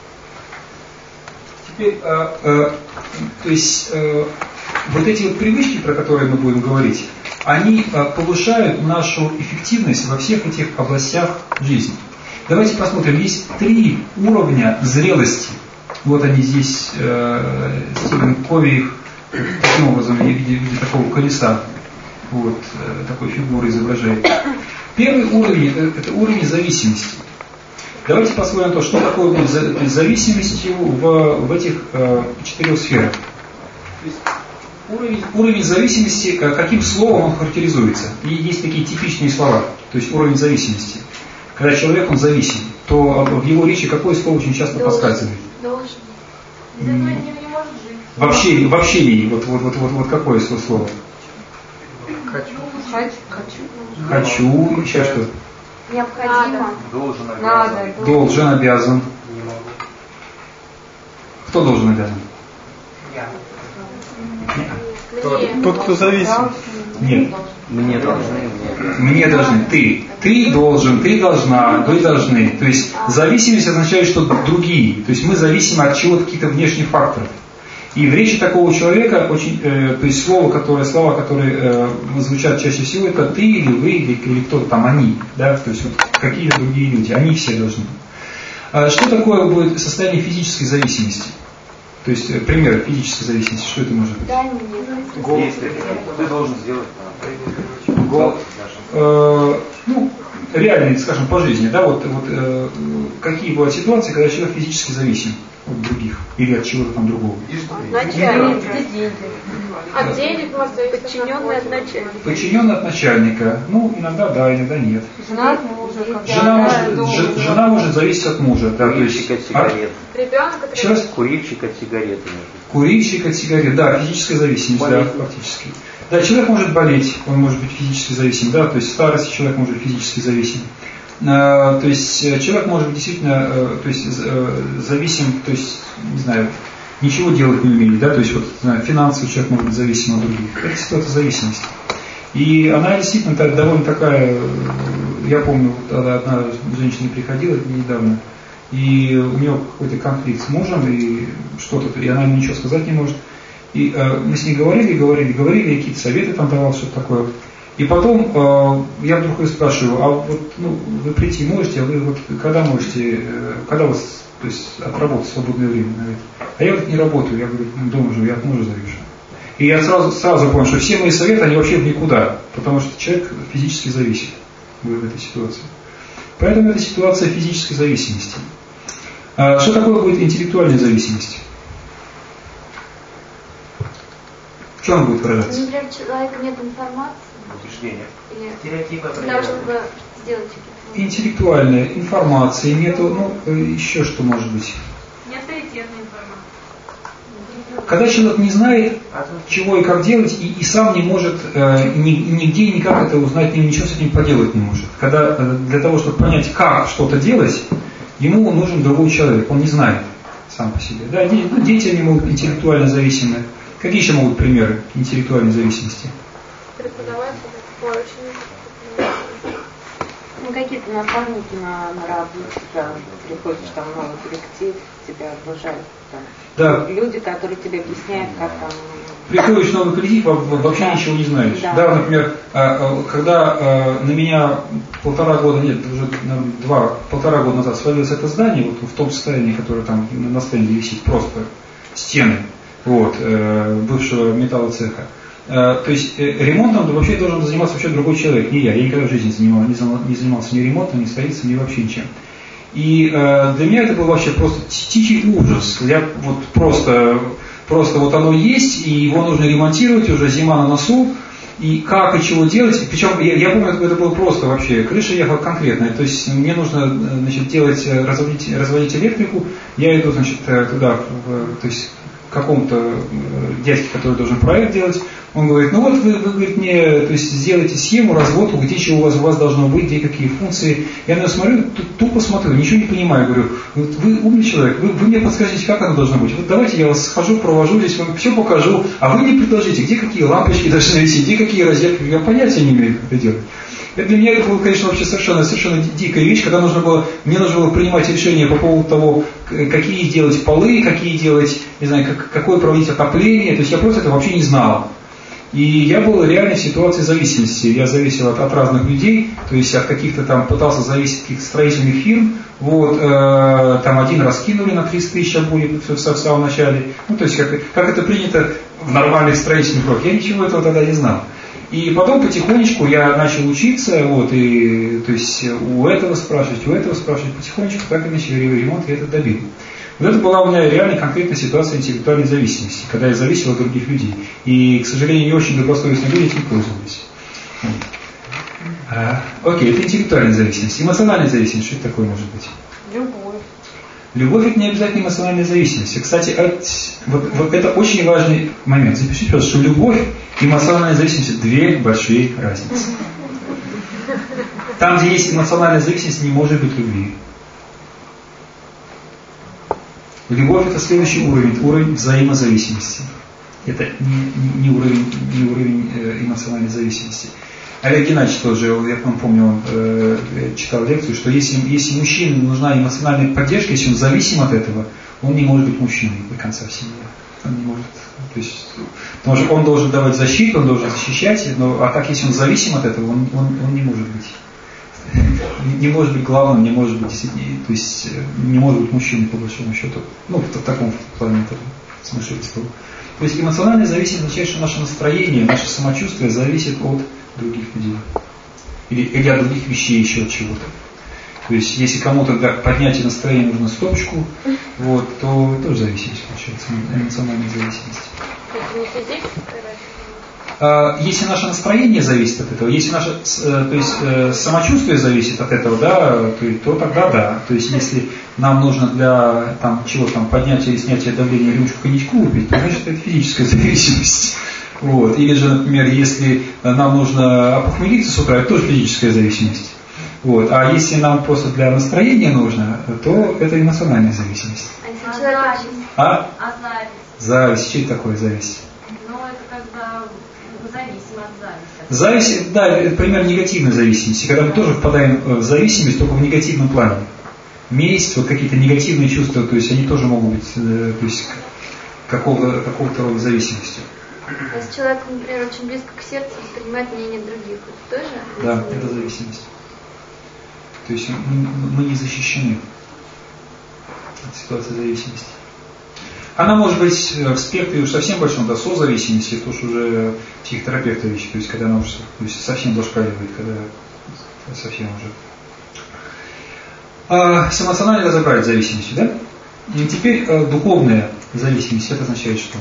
Теперь, э, э, то есть, э, вот эти вот привычки, про которые мы будем говорить, они э, повышают нашу эффективность во всех этих областях жизни. Давайте посмотрим, есть три уровня зрелости. Вот они здесь, э, Стивен Кови их таким образом, в виде, в виде такого колеса, вот, э, такой фигуры изображает. Первый уровень это, это уровень зависимости. Давайте посмотрим на то, что такое будет за, то есть зависимостью в, в этих э, четырех сферах. То есть уровень, уровень зависимости, э, каким словом он характеризуется. И есть такие типичные слова, то есть уровень зависимости. Когда человек он зависим, то в его речи какое слово очень часто проскальзывает? Должен. Без этого не, не может жить. В общении, в общении вот, вот, вот, вот, вот какое слово? Хочу. Хочу. Хочу, еще что? Необходимо. Должен, обязан. Надо. Должен, обязан. Не могу. Кто должен, обязан? Мне. Тот, кто зависим. Нет. Мне должны. Мне должны. Ты. Ты должен, ты должна, вы должны. То есть зависимость означает, что другие. То есть мы зависимы от чего-то, каких-то внешних факторов. И в речи такого человека очень, э, то есть слово, которое, слова, которые э, звучат чаще всего, это ты или вы, или, или кто-то там, они. Да? То есть вот какие-то другие люди. Они все должны. А что такое будет состояние физической зависимости? То есть э, пример физической зависимости, что это может быть? Дай мне. Действия. Ты должен сделать. Голод. Э, ну, реальные, скажем, по жизни, да, вот, вот э, какие бывают ситуации, когда человек физически зависим от других или от чего-то там другого. Начальник. Деньги. От денег может зависеть. Подчиненный от начальника. Подчиненный от начальника, ну, иногда да, иногда нет. Жена от мужа. когда Жена она может, дома. ж- жена может зависеть от мужа, да, то есть, Курильщик от а? сигарет. Ребенок, который... Еще раз? Курильщик от сигареты. Курильщик от сигарет, да, физическая зависимость, да, Болезнь. фактически. Да, человек может болеть, он может быть физически зависим, да, то есть в старости человек может быть физически зависим. то есть человек может быть действительно то есть, зависим, то есть, не знаю, ничего делать не умеет, да, то есть вот финансовый человек может быть зависим от других. Это ситуация зависимости. И она действительно довольно такая, я помню, одна женщина приходила недавно, и у нее какой-то конфликт с мужем, и что-то, и она ничего сказать не может. И э, мы с ней говорили, говорили, говорили, какие-то советы там давал, что-то такое. И потом э, я вдруг ее спрашиваю, а вот ну, вы прийти можете, а вы вот когда можете, э, когда у вас, то есть от работы свободное время? Говорит. А я вот не работаю, я говорю, ну, дома живу, я от мужа завишу. И я сразу, сразу понял, что все мои советы, они вообще в никуда, потому что человек физически зависит в этой ситуации. Поэтому это ситуация физической зависимости. А что такое будет интеллектуальная зависимость? В чем она будет выражаться? Например, у человека нет информации. Убеждения. Стереотипы. Для того, чтобы сделать что-то. Интеллектуальная информация, нету, ну, еще что может быть? Не авторитетная информация. Когда человек не знает, чего и как делать, и, и сам не может э, ни, нигде никак это узнать, ничего с этим поделать не может. Когда э, для того, чтобы понять, как что-то делать, ему нужен другой человек, он не знает сам по себе. Да, дети, ну, дети они могут интеллектуально зависимы. Какие еще могут примеры интеллектуальной зависимости? Преподаватель, очень. Ну, какие-то наставники на, на работе, да, приходишь там в новый коллектив, тебя окружают там. Да. Люди, которые тебе объясняют, как там... Приходишь в новый коллектив, вообще да. Ничего не знаешь. Да, да, например, когда на меня полтора года, нет, уже два, полтора года назад свалилось это здание, вот в том состоянии, которое там на стенде висит, просто стены, вот, бывшего металлоцеха. То есть ремонтом вообще должен заниматься вообще другой человек, не я. Я никогда в жизни занимал, не занимался ни ремонтом, ни строительством, ни вообще ничем. И э, для меня это был вообще просто тихий ужас. Я вот просто, просто вот оно есть, и его нужно ремонтировать, уже зима на носу, и как и чего делать. Причем я, я помню, это было просто вообще, крыша ехала конкретная. То есть мне нужно, значит, делать, разводить, разводить электрику. Я иду, значит, туда, в, то есть к какому-то дядьке, который должен проект делать. Он говорит, ну вот вы, вы говорит, мне, то есть сделайте схему, разводку, где чего у вас, у вас должно быть, где какие функции. Я на него смотрю, тупо смотрю, ничего не понимаю. Говорю, вы умный человек, вы, вы мне подскажите, как оно должно быть. Вот давайте я вас схожу, провожу здесь, вам все покажу, а вы мне предложите, где какие лампочки должны висеть, где какие розетки. Я понятия не имею, как это делать. Это для меня это было, конечно, вообще совершенно, совершенно дикая вещь, когда нужно было, мне нужно было принимать решения по поводу того, какие делать полы, какие делать, не знаю, как, какое проводить отопление. То есть я просто это вообще не знал. И я был реально в ситуации зависимости. Я зависел от, от разных людей, то есть от каких-то там, пытался зависеть от каких-то строительных фирм. Вот, э, там один раз кинули на тридцать тысяч обои в, в, в самом начале. Ну, то есть как, как это принято в нормальных строительных кругах. Я ничего этого тогда не знал. И потом потихонечку я начал учиться, вот, и, то есть у этого спрашивать, у этого спрашивать, потихонечку, так иначе ремонт я это добил. Вот это была у меня реально конкретная ситуация интеллектуальной зависимости, когда я зависел от других людей. И, к сожалению, не очень добросовестные люди этим пользовались. А, окей, это интеллектуальная зависимость. Эмоциональная зависимость, что это такое может быть? Любовь. Любовь — это не обязательно эмоциональная зависимость. Кстати, от, вот, вот это очень важный момент. Запишите, пожалуйста, что любовь и эмоциональная зависимость — две большие разницы. Там, где есть эмоциональная зависимость, не может быть любви. Любовь — это следующий уровень, уровень взаимозависимости. Это не, не, уровень, не уровень эмоциональной зависимости. Олег Геннадьевич тоже, я вам помню, он э, читал лекцию, что если, если мужчине нужна эмоциональная поддержка, если он зависим от этого, он не может быть мужчиной до конца в семье. Он не может, то есть, потому что он должен давать защиту, он должен защищать, но, а так если он зависим от этого, он, он, он не может быть. Не может быть главным, не может быть действительно, то есть не может быть мужчиной по большому счету. Ну, в, в таком плане смысле слова. То есть эмоциональная зависимость означает, что наше настроение, наше самочувствие зависит от других людей. Или, или от других вещей, еще от чего-то. То есть, если кому-то для поднятия настроения нужно стопочку, вот, то тоже зависимость получается, эмоциональная зависимость. Если наше настроение зависит от этого, если наше, то есть, самочувствие зависит от этого, да, то, то тогда да. То есть если нам нужно для там, чего там поднятия или снятия давления рюмочку коньячку выпить, то значит это физическая зависимость. Вот. Или же, например, если нам нужно опохмелиться с утра, это тоже физическая зависимость. Вот. А если нам просто для настроения нужно, то это эмоциональная зависимость. А если человек очень... А? А зависть? Зависть. Что это такое зависть? Ну, это когда зависимо от зависти. Зависть, да, это пример негативной зависимости, когда мы тоже впадаем в зависимость, только в негативном плане. Месть, вот какие-то негативные чувства, то есть они тоже могут быть, то есть какого-то, какого-то рода зависимостью. Если человек, например, очень близко к сердцу воспринимает мнение других, это тоже? Да, это зависимость. То есть мы, мы не защищены от ситуации зависимости. Она может быть в спектре уж совсем большом, до созависимости, это уж уже психотерапевта вещи, то есть когда она уже то есть совсем зашкаливает, когда совсем уже. А, с эмоциональной разобрать зависимостью, да? И теперь а, духовная зависимость, это означает что?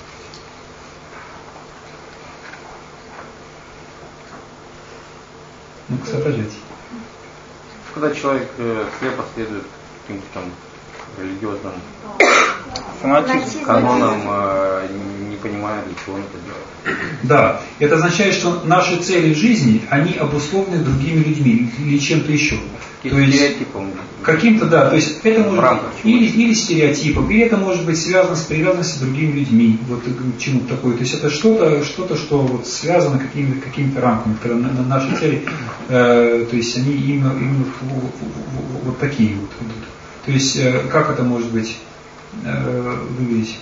Ну-ка, соображайте. Когда человек э, слепо следует каким-то там религиозным Фанатизм. канонам, э, не понимая, для чего он это делает. Да, это означает, что наши цели в жизни, они обусловлены другими людьми или чем-то еще. То есть стереотипом. Каким-то, да, то есть это В может рамках быть или, или стереотипом, или это может быть связано с привязанностью к другими людьми, вот к чему-то такое. То есть это что-то, что-то, что вот связано какими-то, какими-то рамками, когда на, на наши цели, э, то есть они именно, именно в, в, в, вот такие вот идут. То есть э, как это может быть э, выглядеть?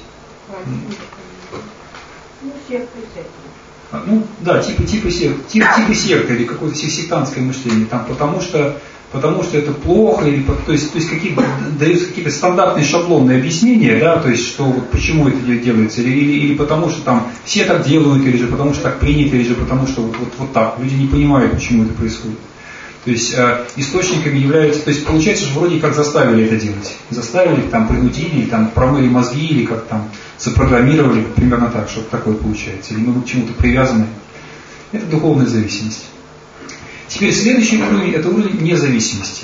Ну, секты А, ну, да, типа, типа, сект, тип, типа секты или какое-то сектантское мышление, там, потому что потому что это плохо, или, то есть, то есть какие-то, даются какие-то стандартные шаблонные объяснения, да, то есть, что вот почему это делается, или, или, или потому что там все так делают, или же потому что так принято, или же потому что вот, вот, вот так. Люди не понимают, почему это происходит. То есть э, источниками являются, то есть получается, что вроде как заставили это делать. Заставили, там, принудили, там, промыли мозги, или как там запрограммировали, примерно так, что-то такое получается. Или мы к чему-то привязаны. Это духовная зависимость. Теперь следующий уровень, это уровень независимости.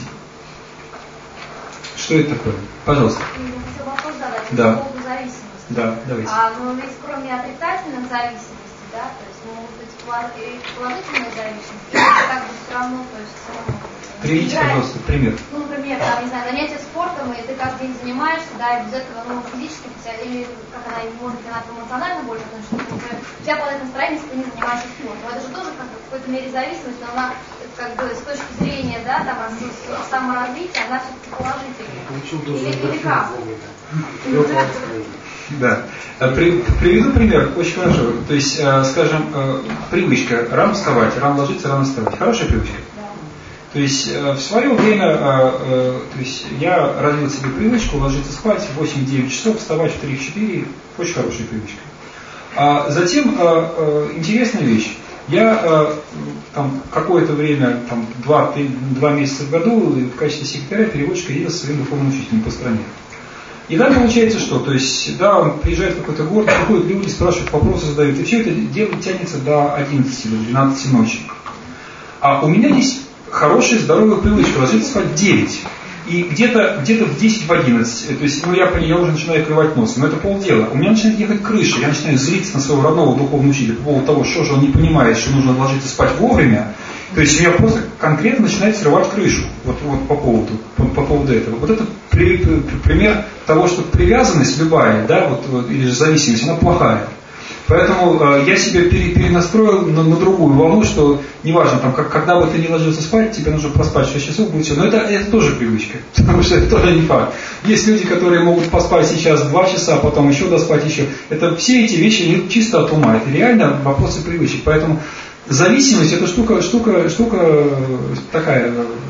Что это такое? Пожалуйста. Я хотела вопрос задать. Да. По поводу зависимости. Да, давайте. А, ну, ведь кроме отрицательных зависимостей, да, то есть могут быть и положительные зависимости, это как бы все равно, то есть... Приведите, пожалуйста, пример. Ну, например, там, не знаю, занятия спортом, и ты каждый день занимаешься, да, и без этого, ну, физически, или как она, может быть, она эмоционально больше, потому что, например, у тебя падает настроение, если ты не занимаешься спортом. Это же тоже как бы в какой-то мере зависимость, но она, как бы, с точки зрения, да, там, саморазвития, она все-таки положительная. Или, или как? Да. При, приведу пример, очень хорошо. То есть, скажем, привычка рано вставать, рано ложиться, рано вставать. Хорошая привычка? То есть в свое время то есть, я развил себе привычку ложиться спать в восемь-девять часов, вставать в три-четыре. Очень хорошая привычка. А затем интересная вещь. Я там какое-то время, там, два месяца в году в качестве секретаря переводчика ездил со своим духовным учителем по стране. И да, получается что? То есть, да, он приезжает в какой-то город, приходят люди, спрашивают, вопросы задают. И все это дело тянется до одиннадцати, до двенадцати ночи. А у меня есть хорошая, здоровая привычка ложиться спать в девять. И где-то, где-то в десять, в одиннадцать, то есть, ну я понял, я уже начинаю клевать носом, но это полдела. У меня начинает ехать крыша, я начинаю злиться на своего родного духовного учителя по поводу того, что же он не понимает, что нужно ложиться спать вовремя. То есть у меня просто конкретно начинает срывать крышу вот, вот по, поводу, по, по поводу этого. Вот это при, при, пример того, что привязанность любая, да, вот, вот, или же зависимость, она плохая. Поэтому э, я себя пере, перенастроил на, на другую волну, что неважно, там, как, когда бы ты не ложился спать, тебе нужно проспать шесть часов, будет все. Но это, это тоже привычка, потому что это тоже не факт. Есть люди, которые могут поспать сейчас два часа, а потом еще доспать еще. Это все эти вещи не чисто от ума, это реально вопросы привычек. Поэтому зависимость это штука, штука, штука такая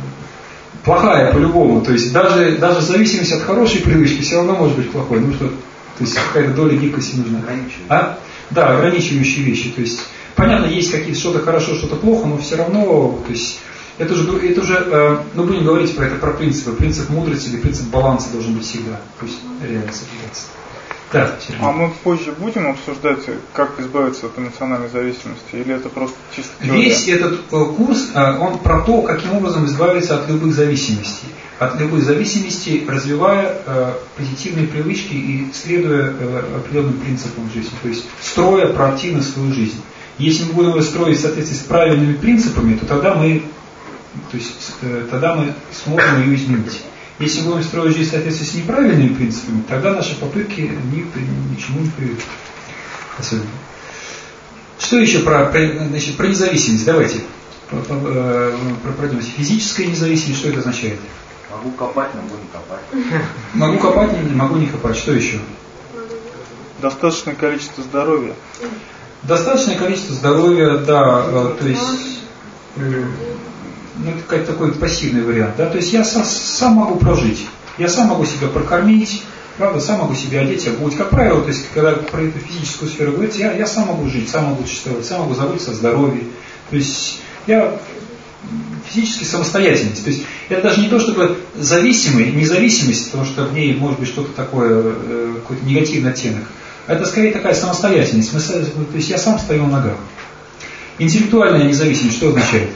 плохая по-любому. То есть даже, даже зависимость от хорошей привычки все равно может быть плохой. Ну, что, то есть какая-то доля гибкости нужна. А? Да, ограничивающие вещи. То есть, понятно, есть какие-то что-то хорошо, что-то плохо, но все равно, то есть, это уже, это уже э, ну будем говорить про это, про принципы. Принцип мудрости или принцип баланса должен быть всегда. Пусть реально соблюдаться. Да, а мы позже будем обсуждать, как избавиться от эмоциональной зависимости, или это просто чисто теория? Весь этот э, курс, э, он про то, каким образом избавиться от любых зависимостей. От любой зависимости, развивая э, позитивные привычки и следуя э, определенным принципам жизни, то есть строя проактивно свою жизнь. Если мы будем ее строить в соответствии с правильными принципами, то тогда мы то есть, тогда мы сможем ее изменить. Если мы будем строить жизнь в соответствии с неправильными принципами, тогда наши попытки ни, ни к чему не приведут. Особенно. Что еще про, про, значит, про независимость? Давайте пройдемся. Физическая независимость, что это означает? Могу копать, могу не копать. Могу копать, не могу не копать. Что еще? Достаточное количество здоровья. Достаточное количество здоровья, да, то есть, ну, это какой-то такой пассивный вариант, да, то есть я сам, сам могу прожить, я сам могу себя прокормить, правда, сам могу себя одеть, обуть. Как правило, то есть, когда про эту физическую сферу говорится, я, я сам могу жить, сам могу существовать, сам могу заботиться о здоровье, то есть я физически самостоятельность. То есть это даже не то, чтобы зависимый, независимость, потому что в ней может быть что-то такое, какой-то негативный оттенок. Это скорее такая самостоятельность. Мы, то есть я сам стою на ногах. Интеллектуальная независимость что означает?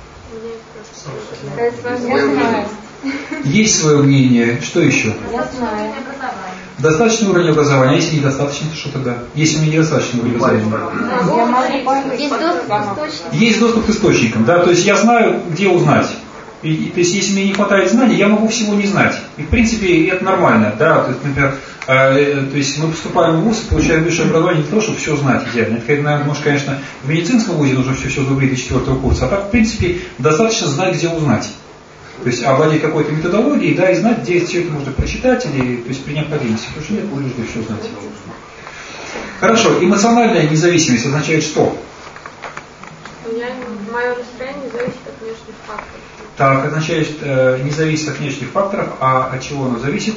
Есть свое мнение. Что еще? Достаточный уровень образования. А если недостаточно, то что тогда? Если у меня недостаточный уровень образования. Есть доступ к источникам. Есть доступ к источникам, да, то есть я знаю, где узнать. И, и, то есть если мне не хватает знаний, я могу всего не знать. И в принципе это нормально, да, то есть, например, э, то есть мы поступаем в вуз и получаем высшее образование не для того, чтобы все знать идеально. Это, наверное, может, конечно, в медицинском вузе нужно все, все зубрить до четвертого курса, а так, в принципе, достаточно знать, где узнать. То есть овладеть какой-то методологией, да, и знать, где все это можно прочитать, или, то есть при необходимости, потому что нет нужды все знать. Хорошо, эмоциональная независимость означает что? У меня мое настроение зависит от внешних факторов. Так, означает, э, не зависит от внешних факторов, а от чего оно зависит?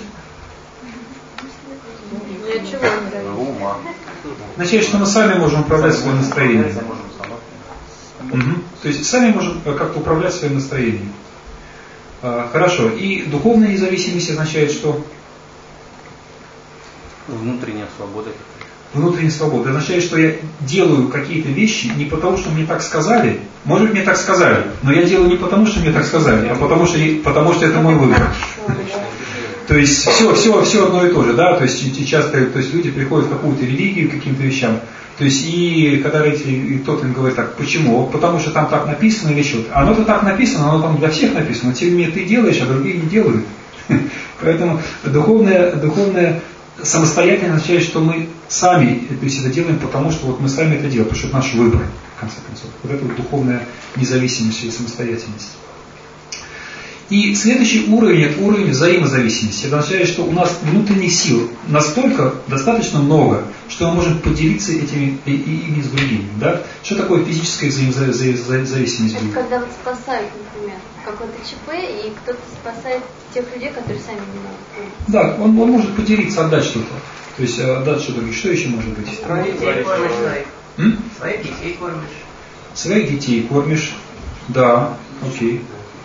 Ни от чего не зависит. Означает, что мы сами можем управлять своим настроением. Угу. То есть сами можем как-то управлять своим настроением. А, хорошо. И духовная независимость означает что? Внутренняя свобода. Внутренняя свобода. Означает, что я делаю какие-то вещи не потому, что мне так сказали. Может быть, мне так сказали, но я делаю не потому, что мне так сказали, а потому что, потому что это мой выбор. То есть все, все, все одно и то же, да, то есть часто то есть люди приходят в какую-то религию, к каким-то вещам, то есть и когда и кто-то им говорит так, почему? Потому что там так написано или что-то. Оно-то так написано, оно там для всех написано, но тем не менее ты делаешь, а другие не делают. Поэтому духовная, духовная самостоятельность означает, что мы сами то есть это делаем, потому что вот мы сами это делаем, потому что это наш выбор, в конце концов. Вот это вот духовная независимость и самостоятельность. И следующий уровень – это уровень взаимозависимости. Это означает, что у нас внутренних сил настолько достаточно много, что мы можем поделиться этими и, и, ими с другими. Да? Что такое физическая взаимозависимость? Это когда вот спасают, например, какой-то ЧП, и кто-то спасает тех людей, которые сами не могут. Да, он, он может поделиться, отдать что-то. То есть отдать что-то другим. Что еще может быть? Своих детей кормишь. М? Своих детей кормишь. Своих детей кормишь. Да, окей.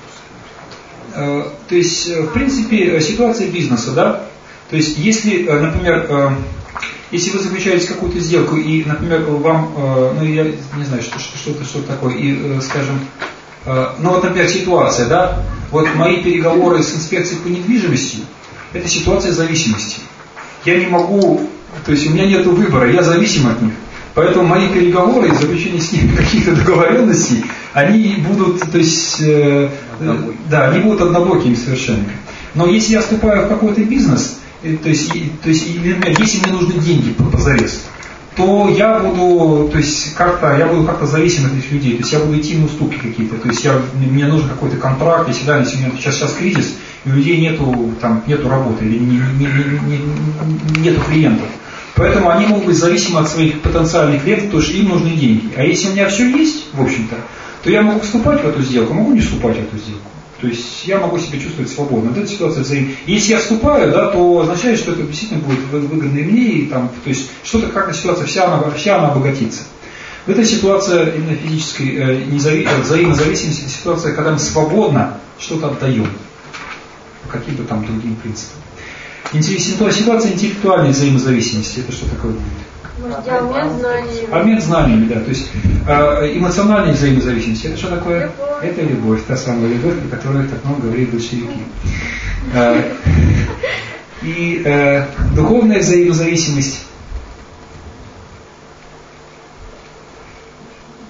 То есть, в принципе, ситуация бизнеса, да? То есть, если, например, если вы заключаете какую-то сделку, и, например, вам, ну, я не знаю, что, что-то, что-то такое, и, скажем, ну, вот, например, ситуация, да? Вот мои переговоры с инспекцией по недвижимости, это ситуация зависимости. Я не могу, то есть, у меня нет выбора, я зависим от них. Поэтому мои переговоры и заключение с ними каких-то договоренностей, они будут, то есть, э, э, да, они будут однобокими совершенно. Но если я вступаю в какой-то бизнес, э, то есть, и, то есть, например, если мне нужны деньги позарез, то я буду, то есть, как-то, я буду как-то зависим от этих людей, то есть я буду идти на уступки какие-то, то есть я, мне нужен какой-то контракт, если да, если у меня сейчас, сейчас кризис, и у людей нету, там, нету работы, или не, не, не, не, нету клиентов. Поэтому они могут быть зависимы от своих потенциальных клиентов, потому что им нужны деньги. А если у меня все есть, в общем-то, то я могу вступать в эту сделку, могу не вступать в эту сделку. То есть я могу себя чувствовать свободно. Вот эта ситуация взаимная. Если я вступаю, да, то означает, что это действительно будет выгодно и мне, и там, то есть что-то как-то ситуация, вся она, вся она обогатится. В этой ситуации именно физической э, незави... взаимозависимости, это ситуация, когда мы свободно что-то отдаем по каким-то там другим принципам. Ситуация интеллектуальной взаимозависимости, это что такое будет? Может, я обмен знаниями. Обмен знаниями, да. То есть э, эмоциональная взаимозависимость, это что такое? Любовь. Это любовь, та самая любовь, о которой так много говорили большевики. Э, и э, духовная взаимозависимость.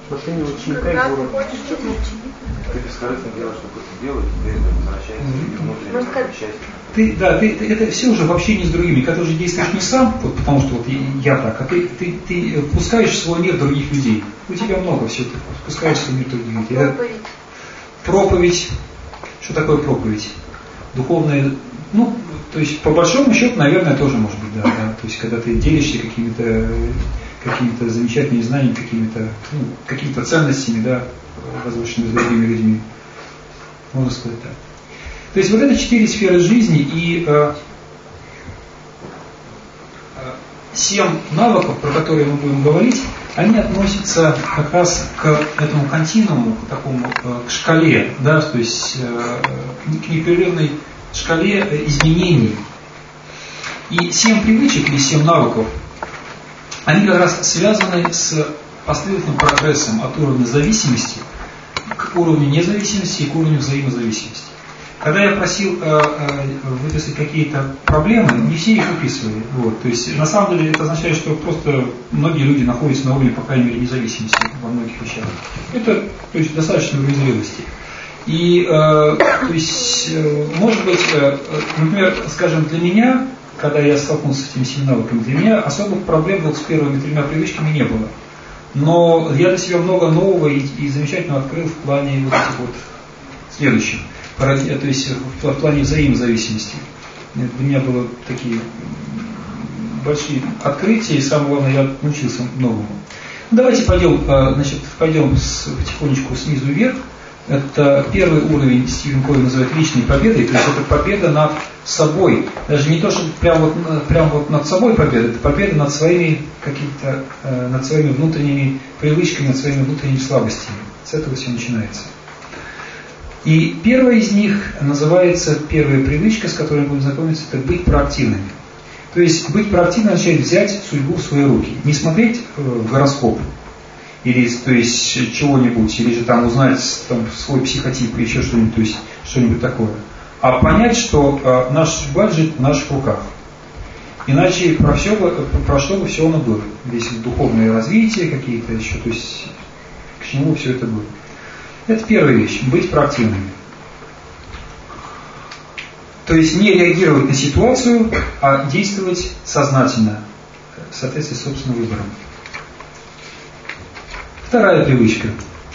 Отношение ученика и гуру. Ты бескорыстно делаешь что-то делаешь, ты это возвращаешься к внутреннему счастью. Ты, да, ты, ты, это все уже в общении с другими, когда ты уже действуешь не сам, вот, потому что вот я так, а ты, ты, ты впускаешь в свой мир других людей. У тебя много всего, ты впускаешь в свой мир других людей. Проповедь. Проповедь. Что такое проповедь? Духовная, ну, то есть по большому счету, наверное, тоже может быть, да, да. То есть когда ты делишься какими-то какими-то замечательными знаниями, какими-то ну, какими-то ценностями, да, возвышенными с другими людьми. Можно сказать так. То есть вот это четыре сферы жизни и э, э, семь навыков, про которые мы будем говорить, они относятся как раз к этому континууму, к такому, э, к шкале, да, то есть э, к непрерывной шкале изменений. И семь привычек или семь навыков, они как раз связаны с последовательным прогрессом от уровня зависимости к уровню независимости и к уровню взаимозависимости. Когда я просил э, э, выписать какие-то проблемы, не все их выписывали. Вот. То есть на самом деле это означает, что просто многие люди находятся на уровне, по крайней мере, независимости во многих вещах. Это то есть, достаточно уровень зрелости. И э, то есть, э, может быть, э, например, скажем, для меня, когда я столкнулся с этими семь навыками, для меня особых проблем вот с первыми тремя привычками не было. Но я для себя много нового и, и замечательного открыл в плане вот этих вот следующих. То есть в плане взаимозависимости. Для меня было такие большие открытия, и самое главное, я научился новому. Ну, давайте пойдем, значит, пойдем с, потихонечку снизу вверх. Это первый уровень, Стивен Кови называет личной победой, то есть это победа над собой. Даже не то, что прям вот, прям вот над собой победа, это победа над своими какими-то, над своими внутренними привычками, над своими внутренними слабостями. С этого все начинается. И первая из них называется, первая привычка, с которой мы будем знакомиться, это быть проактивными. То есть быть проактивным означает взять судьбу в свои руки. Не смотреть в гороскоп, или то есть чего-нибудь, или же там узнать там, свой психотип, или еще что-нибудь, то есть что-нибудь такое. А понять, что э, наша судьба лежит в наших руках. Иначе про, все, про что бы все оно было. Здесь духовное развитие какие-то еще, то есть к чему все это было. Это первая вещь, быть проактивными. То есть не реагировать на ситуацию, а действовать сознательно, в соответствии с собственным выбором. Вторая привычка.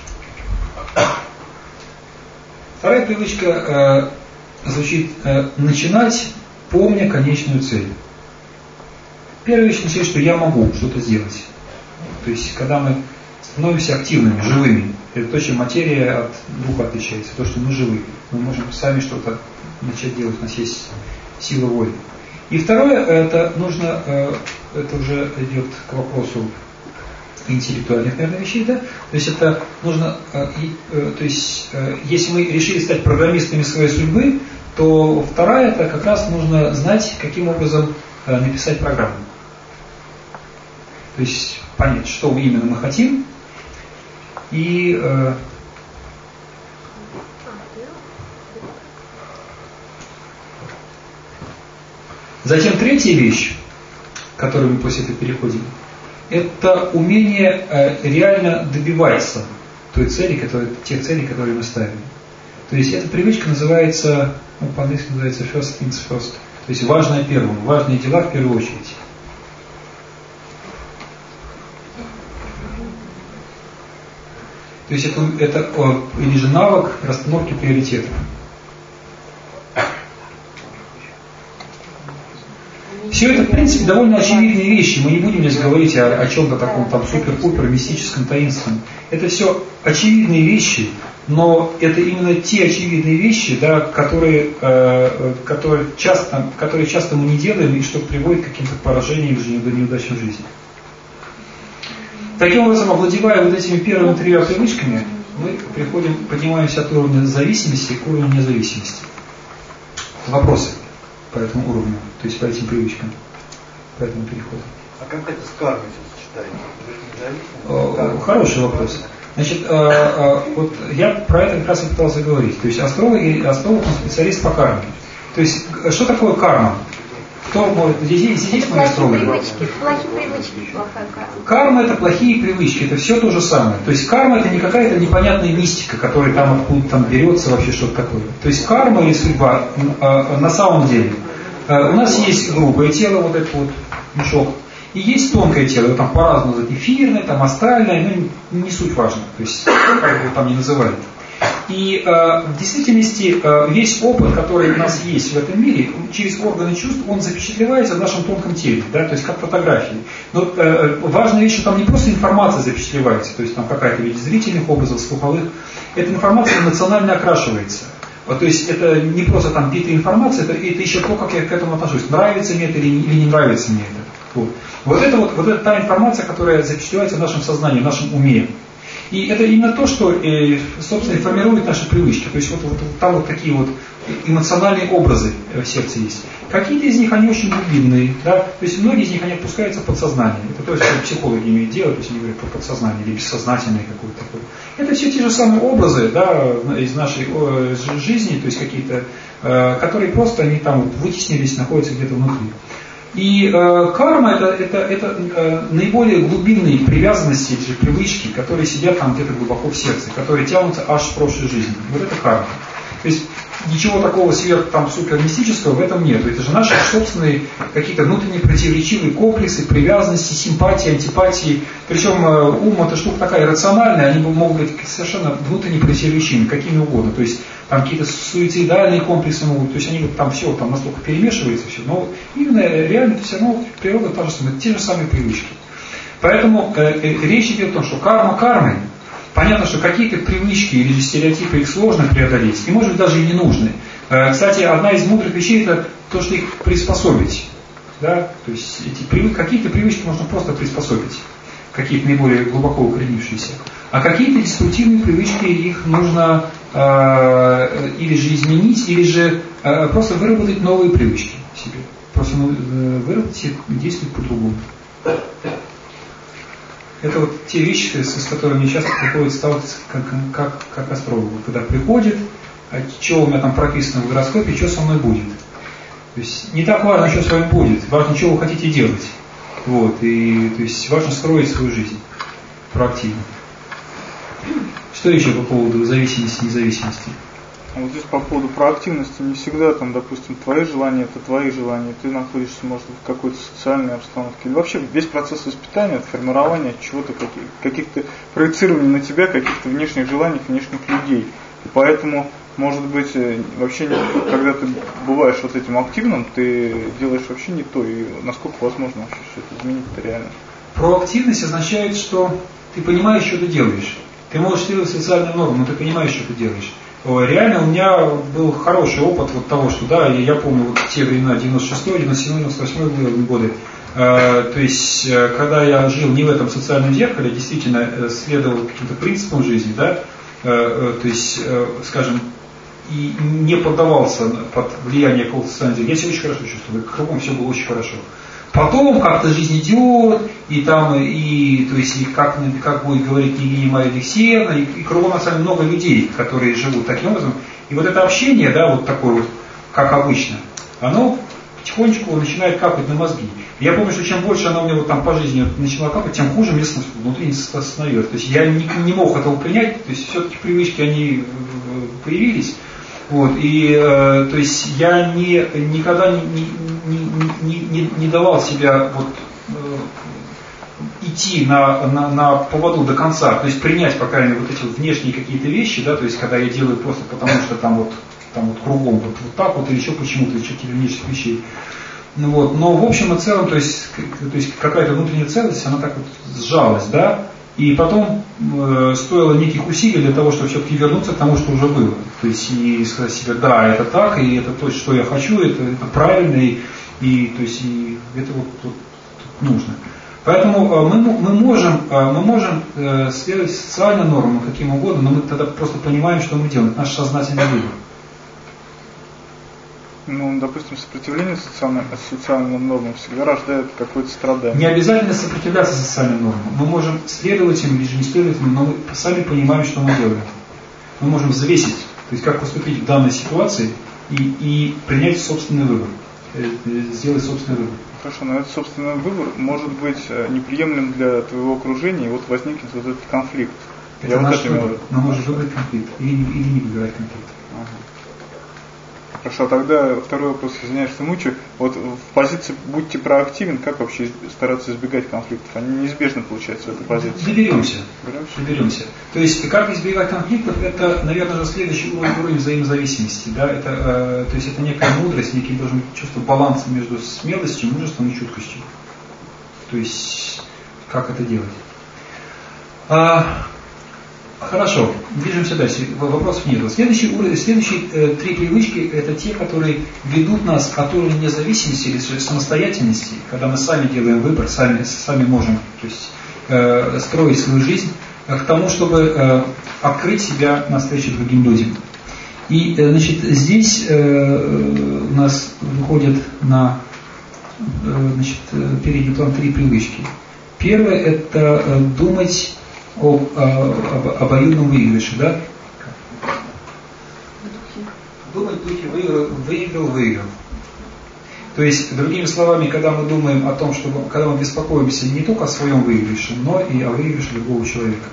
Вторая привычка э, звучит э, начинать, помня конечную цель. Первая вещь означает, что я могу что-то сделать. То есть, когда мы становимся активными, живыми, это то, чем материя от духа отличается. То, что мы живы. Мы можем сами что-то начать делать, у нас есть сила воли. И второе, это нужно, э, это уже идет к вопросу интеллектуальных, наверное, вещей, да? То есть это нужно, э, и, э, то есть э, если мы решили стать программистами своей судьбы, то вторая, это как раз нужно знать, каким образом э, написать программу. То есть понять, что именно мы хотим, и э, затем третья вещь, к которой мы после этого переходим, это умение э, реально добиваться той цели, которая, тех целей, которые мы ставим. То есть эта привычка называется, ну, по-английски называется first things first. То есть важное первым, важные дела в первую очередь. То есть это, это о, или же навык расстановки приоритетов. Все это, в принципе, довольно очевидные вещи. Мы не будем здесь говорить о, о чем-то таком там супер-пупер, мистическом, таинственном. Это все очевидные вещи, но это именно те очевидные вещи, да, которые, э, которые, часто, которые часто мы не делаем и что приводит к каким-то поражениям или неудачам в жизни. Таким образом, овладевая вот этими первыми тремя привычками, мы приходим, поднимаемся от уровня зависимости к уровню независимости. Вопросы по этому уровню, то есть по этим привычкам, по этому переходу. А как это с кармой сочетается? Хороший вопрос. Значит, вот я про это как раз и пытался говорить. То есть астролог, астролог он специалист по карме. То есть, что такое карма? Кто может, здесь, здесь мы плохие привычки, плохие привычки, плохая карма. Карма это плохие привычки, это все то же самое. То есть карма это не какая-то непонятная мистика, которая там откуда там берется вообще что-то такое. То есть карма или судьба на самом деле. У нас есть грубое тело, вот этот вот мешок, и есть тонкое тело, его там по-разному, эфирное, там астральное, ну не суть важно, то есть как его там не называли. И э, в действительности э, весь опыт, который у нас есть в этом мире, через органы чувств, он запечатлевается в нашем тонком теле, да, то есть как фотографии. Но э, важная вещь, что там не просто информация запечатлевается, то есть там какая-то вещь зрительных образов, слуховых, эта информация эмоционально окрашивается. Вот, то есть это не просто там битая информация, это, это еще то, как я к этому отношусь. Нравится мне это или, или не нравится мне это. Вот, вот это вот, вот это та информация, которая запечатлевается в нашем сознании, в нашем уме. И это именно то, что, э, собственно, формирует наши привычки. То есть вот, вот, вот там вот такие вот эмоциональные образы в сердце есть. Какие-то из них, они очень глубинные, да? То есть многие из них, они отпускаются в подсознание. Это то, что психологи имеют дело, то есть они говорят про подсознание или бессознательное какое-то такое. Это все те же самые образы, да, из нашей о, жизни, то есть какие-то, э, которые просто, они там вот вытеснились, находятся где-то внутри. И э, карма это, это, это э, наиболее глубинные привязанности, эти же привычки, которые сидят там где-то глубоко в сердце, которые тянутся аж в прошлой жизни. Вот это карма. То есть ничего такого сверх там супер мистического в этом нет. Это же наши собственные какие-то внутренние противоречивые комплексы, привязанности, симпатии, антипатии. Причем э, ум это штука такая рациональная, они могут быть совершенно внутренне противоречивыми, какими угодно. То есть там какие-то суицидальные комплексы могут, то есть они вот там все там настолько перемешивается все, но именно реально все равно природа та же самая, те же самые привычки. Поэтому э, э, речь идет о том, что карма кармой. Понятно, что какие-то привычки или же стереотипы их сложно преодолеть, и может быть даже и не нужны. Э, кстати, одна из мудрых вещей это то, что их приспособить. Да? То есть эти привычки, какие-то привычки можно просто приспособить, какие-то наиболее глубоко укоренившиеся. А какие-то деструктивные привычки, их нужно э, или же изменить, или же э, просто выработать новые привычки себе. Просто э, выработать их и действовать по-другому. Это вот те вещи, с, с которыми мне часто приходится сталкиваться как, как, как астрологу. Когда приходит, а что у меня там прописано в гороскопе, что со мной будет. То есть не так важно, что с вами будет, важно, что вы хотите делать. Вот, и то есть важно строить свою жизнь проактивно. Что еще по поводу зависимости и независимости? А вот здесь по поводу проактивности не всегда там, допустим, твои желания это твои желания, ты находишься, может, в какой-то социальной обстановке. Или вообще весь процесс воспитания, формирования чего-то, каких, каких-то проецирований на тебя, каких-то внешних желаний, внешних людей. И поэтому, может быть, вообще, когда ты бываешь вот этим активным, ты делаешь вообще не то, и насколько возможно вообще все это изменить-то реально. Проактивность означает, что ты понимаешь, что ты делаешь. Ты можешь следовать социальным нормам, но ты понимаешь, что ты делаешь. Реально у меня был хороший опыт вот того, что да, я помню вот те времена девяносто шестой, девяносто седьмой, девяносто восьмой годы. Э, то есть, когда я жил не в этом социальном зеркале, действительно следовал каким-то принципам жизни, да, э, то есть, э, скажем, и не поддавался под влияние какого-то социального зеркала. Я себя очень хорошо чувствовал, кругом все было очень хорошо. Потом как-то жизнь идет, и там, и, то есть, и как, как будет говорить Евгения Мария Алексеевна, и, и кругом на самом деле много людей, которые живут таким образом. И вот это общение, да, вот такое вот, как обычно, оно потихонечку начинает капать на мозги. Я помню, что чем больше оно мне вот там по жизни начало капать, тем хуже мне внутри не становится. То есть я не, не мог этого принять, то есть все-таки привычки, они появились. Вот, и э, то есть я не, никогда не, не, не, не, не давал себя вот, э, идти на, на, на поводу до конца, то есть принять, по крайней мере, вот эти вот внешние какие-то вещи, да, то есть когда я делаю просто потому, что там вот, там вот кругом вот, вот так вот или еще почему-то, еще какие-то внешних вещей. Ну, вот, но в общем и целом, то есть, то есть какая-то внутренняя целость, она так вот сжалась, да, и потом э, стоило неких усилий для того, чтобы все-таки вернуться к тому, что уже было. То есть и сказать себе, да, это так, и это то, что я хочу, это, это правильно, и, и, то есть, и это вот, вот, вот нужно. Поэтому э, мы, мы можем, э, мы можем э, следовать социальным нормам, каким угодно, но мы тогда просто понимаем, что мы делаем. Это наш сознательный выбор. Ну, допустим, сопротивление социальным, социальным нормам всегда рождает какое-то страдание. Не обязательно сопротивляться социальным нормам. Мы можем следовать им или же не следовать им, но мы сами понимаем, что мы делаем. Мы можем взвесить, то есть как поступить в данной ситуации и, и принять собственный выбор. сделай собственный выбор. Хорошо, но этот собственный выбор может быть неприемлем для твоего окружения, и вот возникнет вот этот конфликт. Это наш выбор, но можешь выбрать конфликт или, или не выбирать конфликт. Ага. Хорошо, тогда второй вопрос, извиняюсь, что мучаю. Вот в позиции «будьте проактивен», как вообще стараться избегать конфликтов? Они неизбежно получаются в этой позиции. Доберемся. Доберемся. То есть, как избегать конфликтов, это, наверное, же следующий уровень, уровень взаимозависимости. Да? Это, э, то есть, это некая мудрость, некий должен быть чувство баланса между смелостью, мужеством и чуткостью. То есть, как это делать? А, Хорошо, движемся дальше. Вопросов нет. Следующий уровень, следующие э, три привычки – это те, которые ведут нас от уровня независимости или самостоятельности, когда мы сами делаем выбор, сами, сами можем то есть, э, строить свою жизнь, э, к тому, чтобы э, открыть себя навстречу другим людям. И э, значит, здесь э, у нас выходят на э, значит, передний план три привычки. Первое – это э, думать об, об обоюдном выигрыше, да? Думать в духе выиграл, выиграл, выиграл. То есть, другими словами, когда мы думаем о том, что когда мы беспокоимся не только о своем выигрыше, но и о выигрыше другого человека.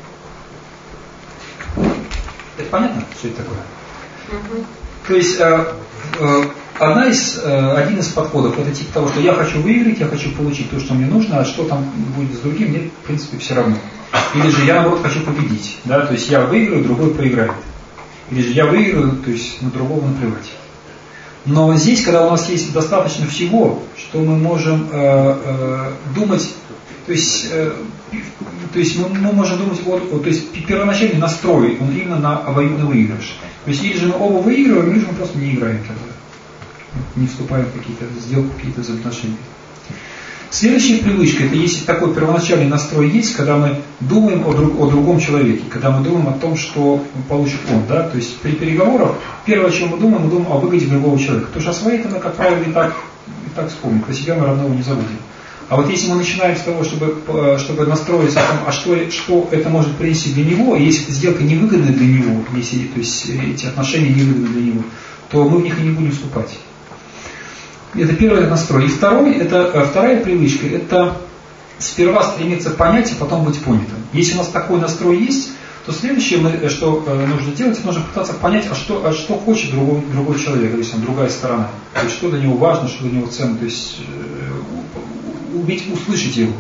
Это понятно, что это такое? Mm-hmm. То есть, э, э, одна из, э, один из подходов это типа того, что я хочу выиграть, я хочу получить то, что мне нужно, а что там будет с другим, мне в принципе все равно. Или же я, наоборот, хочу победить. Да? То есть я выиграю, другой проиграет. Или же я выиграю, то есть на другого наплевать. Но здесь, когда у нас есть достаточно всего, что мы можем э, э, думать, то есть, э, то есть мы, мы можем думать, о, о, то есть первоначальный настрой, он именно на обоюдный выигрыш. То есть или же мы оба выигрываем, или же мы просто не играем тогда. Не вступаем в какие-то сделки, какие-то взаимоотношения. Следующая привычка, это если такой первоначальный настрой есть, когда мы думаем о, друг, о другом человеке, когда мы думаем о том, что получит он. Да? То есть при переговорах первое, о чем мы думаем, мы думаем о выгоде другого человека. Потому что о своей-то мы, как правило, и так, и так вспомним, про себя мы равного не забудем. А вот если мы начинаем с того, чтобы, чтобы настроиться о том, а что, что это может принести для него, и если эта сделка невыгодна для него, если то есть, эти отношения невыгодны для него, то мы в них и не будем вступать. Это первый настрой. И второй, это, вторая привычка, это сперва стремиться понять, а потом быть понятым. Если у нас такой настрой есть, то следующее, мы, что э, нужно делать, нужно пытаться понять, а что, а что хочет другой, другой человек, то есть он, другая сторона. То есть что для него важно, что для него ценно, то есть э, уметь услышать его.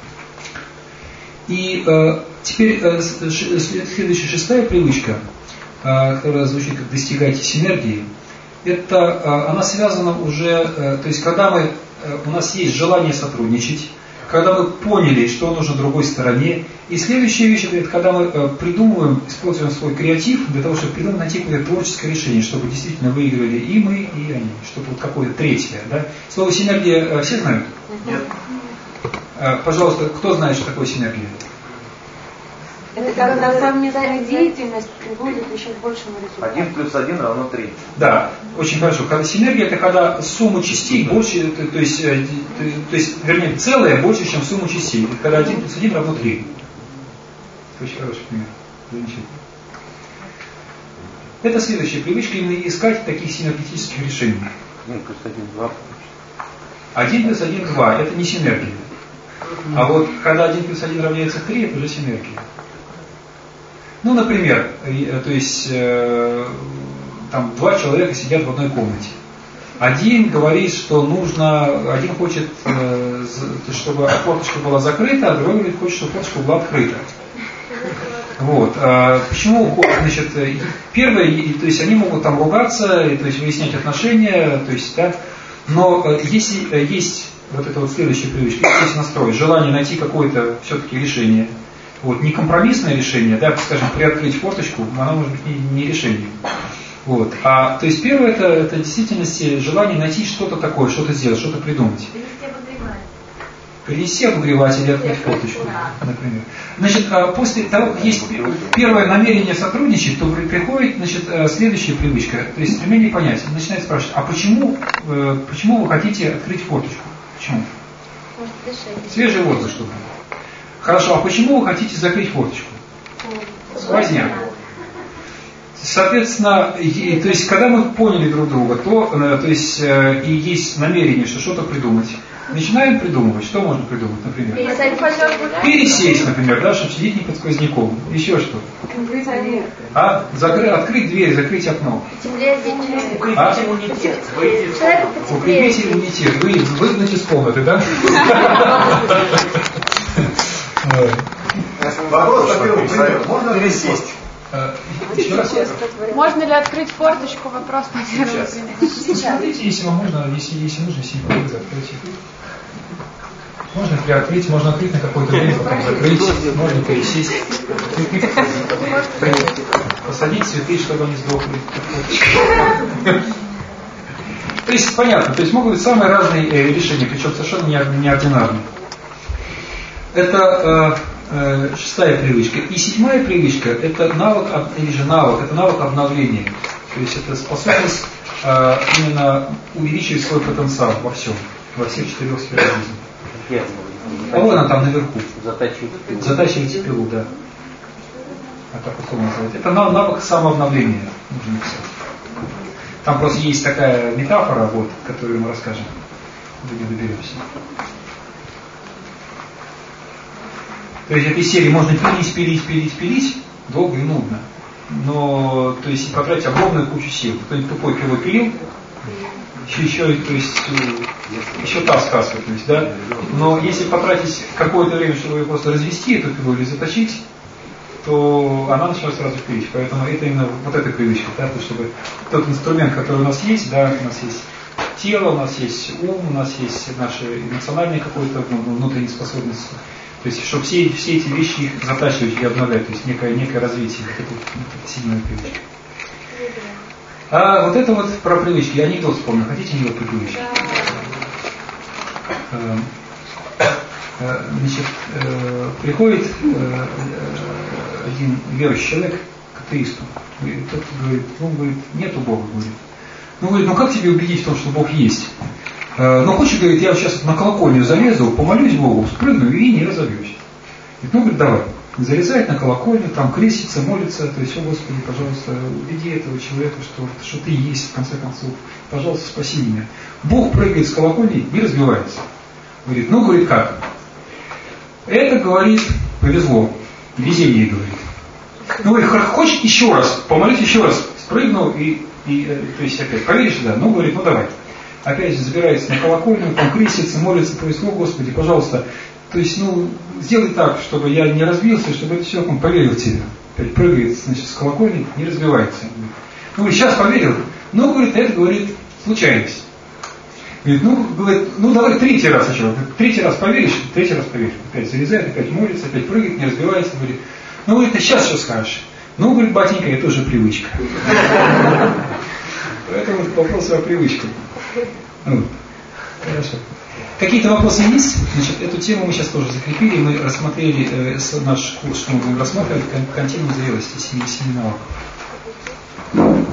И э, теперь э, следующая шестая привычка, э, которая звучит как «достигайте синергии», это, она связана уже, то есть когда мы, у нас есть желание сотрудничать, когда мы поняли, что нужно другой стороне. И следующая вещь, это когда мы придумываем, используем свой креатив для того, чтобы придумать, найти какое-то творческое решение, чтобы действительно выиграли и мы, и они, чтобы вот какое-то третье. Да? Слово синергия все знают? Нет. Пожалуйста, кто знает, что такое синергия? Это когда совместная деятельность приводит еще к большему результату. Один плюс один равно три. Да, очень хорошо. Когда синергия, это когда сумма частей больше, то, то, есть, то, то есть, вернее, целое больше, чем сумма частей. Это когда один плюс один равно три. Это очень хороший пример. Замечательно. Это следующая привычка, именно искать таких синергетических решений. один плюс один два. один плюс один два, это не синергия. А вот когда один плюс один равняется три, это уже синергия. Ну, например, то есть э, там два человека сидят в одной комнате. Один говорит, что нужно, один хочет, э, чтобы форточка была закрыта, а другой говорит, хочет, чтобы форточка была открыта. Вот. А почему, значит, первое, то есть они могут там ругаться, то есть выяснять отношения, то есть, да, но если есть вот это вот следующая привычка, если есть настрой, желание найти какое-то все-таки решение. Вот, не компромиссное решение, да, скажем, приоткрыть форточку, оно может быть не, не решением. Вот. А, то есть первое, это, это в действительности желание найти что-то такое, что-то сделать, что-то придумать. Принести обогреватель или открыть форточку, например. Значит, после того, как есть первое намерение сотрудничать, то приходит, значит, следующая привычка, то есть стремление понять. Начинает спрашивать, а почему, почему вы хотите открыть форточку? Почему? Свежий воздух, чтобы. Хорошо, а почему вы хотите закрыть форточку? Сквозняк. Соответственно, и, то есть, когда мы поняли друг друга, то, то есть, и есть намерение, что что-то придумать, начинаем придумывать. Что можно придумать, например? Пересесть, например, да, чтобы сидеть не под сквозняком. Еще что? А? Закры, открыть дверь, закрыть окно. А? Укрепить иммунитет. Вы, выгнать из комнаты, да? Вопрос такой, можно пересесть? Можно ли открыть форточку? Вопрос по первому. Смотрите, если вам можно, если, если нужно, сидеть, откройте. Можно приоткрыть, можно открыть на какое-то время, потом закрыть, можно пересесть. Посадить цветы, чтобы они сдохли. То есть понятно, то есть могут быть самые разные э, решения, причем совершенно неординарные. Это э, э, шестая привычка. И седьмая привычка, это навык, или же навык, это навык обновления. То есть это способность э, именно увеличивать свой потенциал во всем, во всех четырех сферах жизни. А вот она там наверху. Затачивать пилу, да. А так условно называть. Это навык самообновления, нужно написать. Там просто есть такая метафора, вот, которую мы расскажем, когда не доберемся. То есть этой серии можно пилить, пилить, пилить, пилить, долго и нудно. Но, то есть, потратить огромную кучу сил. Кто-нибудь тупой пилой пилил, еще, еще, то есть, еще та сказка, то есть, да. Но если потратить какое-то время, чтобы ее просто развести, эту пилу или заточить, то она начинает сразу пилить. Поэтому это именно вот эта привычка, да, то, чтобы тот инструмент, который у нас есть, да, у нас есть тело, у нас есть ум, у нас есть наши эмоциональные какие-то внутренние способности. То есть, чтобы все, все эти вещи их затачивать и обновлять, то есть некое, некое развитие, вот это, вот это сильная привычка. А вот это вот про привычки. Я анекдот вспомнил. Хотите анекдот про привычки? Значит, приходит один верующий человек к атеисту. Тот говорит, ну, говорит, нету Бога, говорит. Ну, говорит, ну как тебе убедить в том, что Бог есть? Ну, хочешь, говорит, я сейчас на колокольню залезу, помолюсь Богу, спрыгну и не разобьюсь. Говорит, ну, говорит, давай. Залезает на колокольню, там крестится, молится, то есть, о Господи, пожалуйста, убеди этого человека, что, что ты есть, в конце концов, пожалуйста, спаси меня. Бог прыгает с колокольни, не разбивается. Говорит, ну, говорит, как? Это, говорит, повезло, везение, говорит. Ну, говорит, хочешь еще раз, помолись еще раз, спрыгнул и, и, то есть, опять, поверишь, да? Ну, говорит, ну, давай. Опять же забирается на колокольню, там крестится, молится, повезло, Господи, пожалуйста, то есть, ну, сделай так, чтобы я не разбился, чтобы это все, он поверил в тебя. Опять прыгает, значит, с колокольни, не разбивается. Ну, сейчас поверил. Ну, говорит, это, говорит, случайность. Говорит, ну, говорит, ну, давай третий раз еще. Третий раз поверишь, третий раз поверишь. Опять залезает, опять молится, опять прыгает, не разбивается. Говорит, ну, говорит, ты сейчас что скажешь? Ну, говорит, батенька, это уже привычка. Поэтому вопрос о привычке. Хорошо. Какие-то вопросы есть? Значит, эту тему мы сейчас тоже закрепили. Мы рассмотрели э, наш курс, что мы будем рассматривать, континуум зрелости, семи навыков.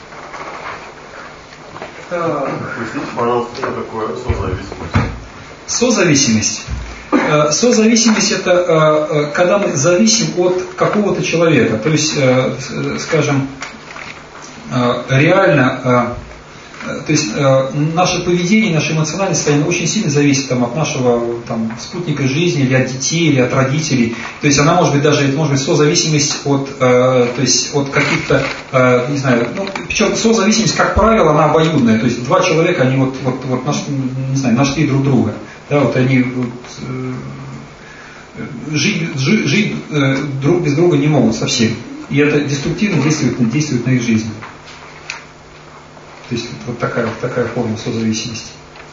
Поясните, пожалуйста, что такое созависимость? Созависимость. Э, созависимость это э, когда мы зависим от какого-то человека. То есть, э, скажем, э, реально... Э, То есть э, наше поведение, наше эмоциональное состояние очень сильно зависит там, от нашего там, спутника жизни, или от детей, или от родителей. То есть она может быть даже, это может быть созависимость от, э, то есть, от каких-то, э, не знаю, ну, причем созависимость, как правило, она обоюдная. То есть два человека, они вот, вот, вот наш, не знаю, нашли друг друга. Да, вот они вот, э, жить, жить, жить э, друг без друга не могут совсем. И это деструктивно действует, действует на их жизнь. То есть вот такая, такая форма созависимости.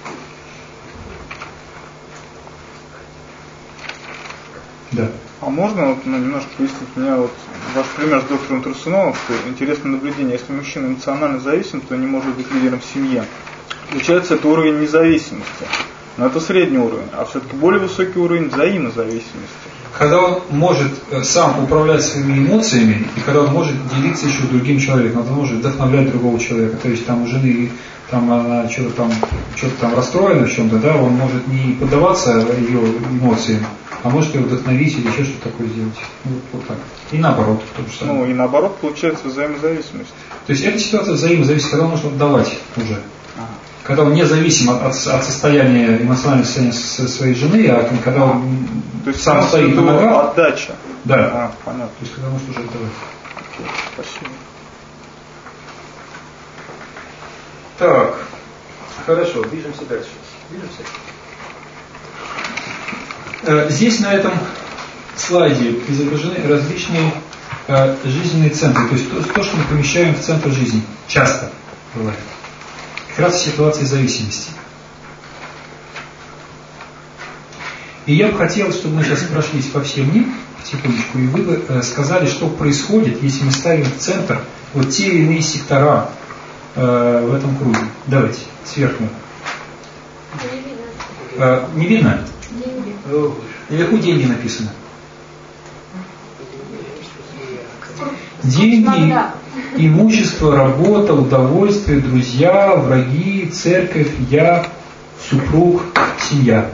Да. А можно вот, ну, немножко пояснить? У меня вот ваш пример с доктором Трусуновым, что интересное наблюдение. Если мужчина эмоционально зависим, то не может быть лидером в семье. Получается, это уровень независимости. Но это средний уровень. А все-таки более высокий уровень взаимозависимости. Когда он может сам управлять своими эмоциями, и когда он может делиться еще с другим человеком, он может вдохновлять другого человека. То есть там у жены там, она что-то там, что-то там расстроена в чем-то, да, он может не поддаваться ее эмоциям, а может ее вдохновить или еще что-то такое сделать. Вот, вот так. И наоборот, то же самое. Ну и наоборот получается взаимозависимость. То есть эта ситуация взаимозависимости, когда нужно отдавать уже. Ага. Когда он не зависим от, от, от состояния, эмоционального состояния своей жены, а когда он то есть сам стоит на ногах. Отдача. Да. А, понятно. То есть когда нужно уже отдавать. Окей, спасибо. Так, хорошо, движемся дальше. Движемся. Здесь на этом слайде изображены различные э, жизненные центры, то есть то, то, что мы помещаем в центр жизни, часто бывает. Как раз ситуации зависимости. И я бы хотел, чтобы мы сейчас прошлись по всем ним потихонечку, и вы бы э, сказали, что происходит, если мы ставим в центр вот те или иные сектора э, в этом круге. Давайте, сверху. Не видно. Э, не видно? Деньги. Наверху деньги написано. Деньги, имущество, работа, удовольствие, друзья, враги, церковь, я, супруг, семья.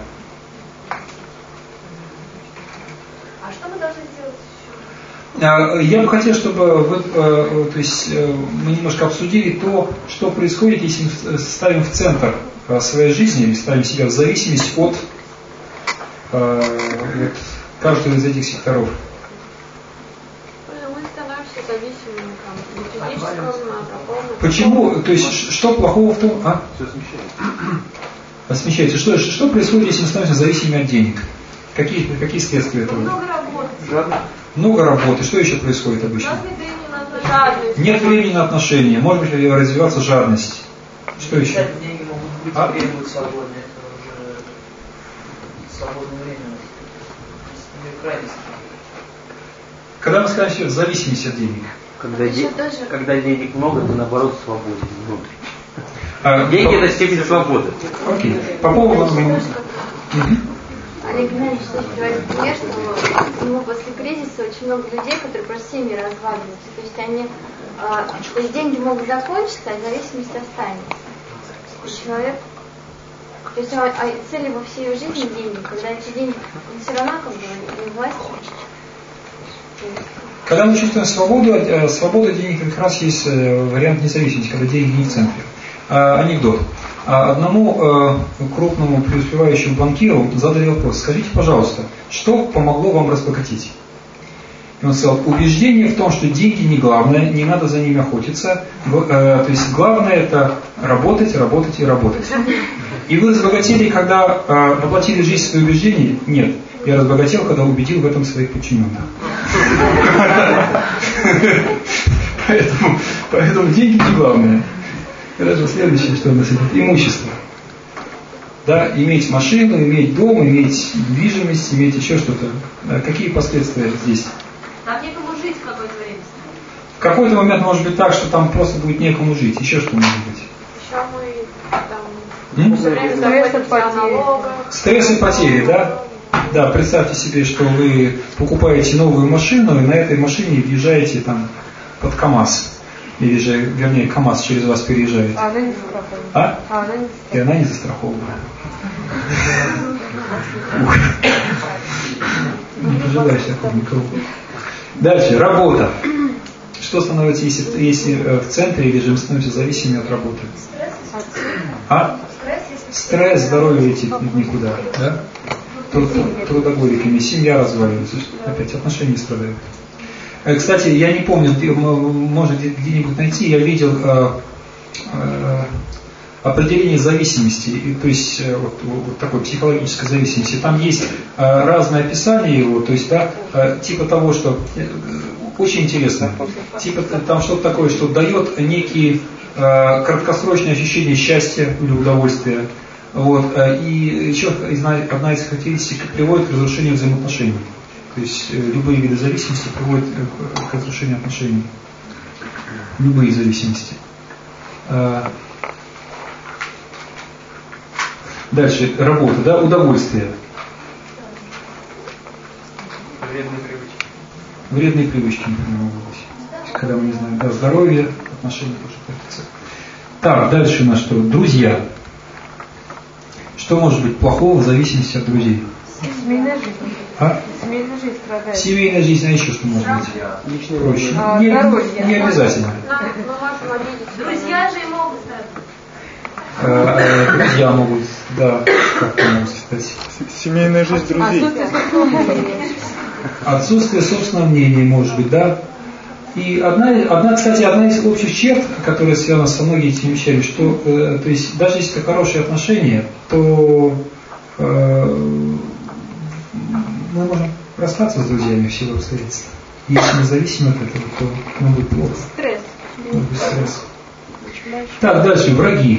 А что мы должны сделать еще? Я бы хотел, чтобы вы, то есть, мы немножко обсудили то, что происходит, если мы ставим в центр своей жизни, или ставим себя в зависимость от вот, каждого из этих секторов. Мы становимся зависимыми там, физическом, духовном. Почему? То есть что плохого в том? А? Все смещается. Смещается. Что, что происходит, если мы становимся зависимыми от денег? Какие, какие следствия этого? Много работы. Много работы. Что еще происходит обычно? Жадность. Нет времени на отношения. Может быть, развиваться жадность. Что еще? Кстати, деньги могут быть, А? время будет свободное, это уже свободное время. Крайности. Когда мы становимся в зависимости от денег? Когда, де... тоже... Когда денег много, ты наоборот свободен внутри. А, деньги по... это степень свободы. Окей. По поводу... Угу. Олег Геннадьевич тоже приводит пример, что ну, после кризиса очень много людей, которые просто семьи разваливаются. То есть они, э, то есть деньги могут закончиться, а зависимость останется. И человек, то есть а, а цель его всей его жизни деньги, когда эти деньги, он все равно как бы не власть. Когда мы чувствуем свободу, свобода денег как раз есть вариант независимости, когда деньги не в центре. А, анекдот. Одному э, крупному преуспевающему банкиру задали вопрос: скажите, пожалуйста, что помогло вам разбогатеть? И он сказал: убеждение в том, что деньги не главное, не надо за ними охотиться, в, э, то есть главное это работать, работать и работать. И вы разбогатели, когда э, воплотили в жизнь свои убеждения? Нет. Я разбогател, когда убедил в этом своих подчиненных. Поэтому, поэтому деньги не главное. Хорошо, следующее, что у нас идет, имущество. Да, иметь машину, иметь дом, иметь недвижимость, иметь еще что-то. Да, какие последствия здесь? Там некому жить в какое-то время. В какой-то момент может быть так, что там просто будет некому жить. Еще что может быть? Еще мы там М? все время заботимся о налогах. Стресс и потери, да? Да, представьте себе, что вы покупаете новую машину, и на этой машине въезжаете там под КАМАЗ. Или же, вернее, КАМАЗ через вас переезжает. А она не застрахована. А? А она не И она не застрахована. Не пожелаешь такого никого. Дальше, работа. Что становится, если, если в центре, или же мы становимся зависимыми от работы? А? Стресс, здоровье летит никуда. Да? Трудоголиками, семья разваливается, опять отношения страдают. Кстати, я не помню, можно где-нибудь найти, я видел э, э, определение зависимости, то есть э, вот, вот такой психологической зависимости. Там есть э, разное описание его, то есть да, э, типа того, что э, очень интересно, типа там что-то такое, что дает некие э, краткосрочные ощущения счастья или удовольствия. Вот, э, и еще одна из характеристик приводит к разрушению взаимоотношений. То есть э, любые виды зависимости приводят э, к разрушению отношений. Любые зависимости. Э, дальше, работа, да, удовольствие. Вредные привычки. Вредные привычки, например, могут быть. Когда мы не знаем, да, здоровье, отношения тоже портятся. Так, дальше у нас что? Друзья. Что может быть плохого в зависимости от друзей? Семейная жизнь. А? Семейная жизнь страдает. Семейная жизнь, а еще что может быть? Личная Проще. А, не, здоровье. не обязательно. Друзья же и могут стать. Э, Друзья могут, да, как-то могут стать. Семейная жизнь друзей. Отсутствие собственного мнения, может быть, да. И одна, одна, кстати, одна из общих черт, которая связана со многими этими вещами, что, э, то есть, даже если это хорошие отношения, то э, мы можем расстаться с друзьями в силу обстоятельств. Если мы зависим от этого, то нам будет плохо. Стресс. Может быть стресс. Так, дальше, враги.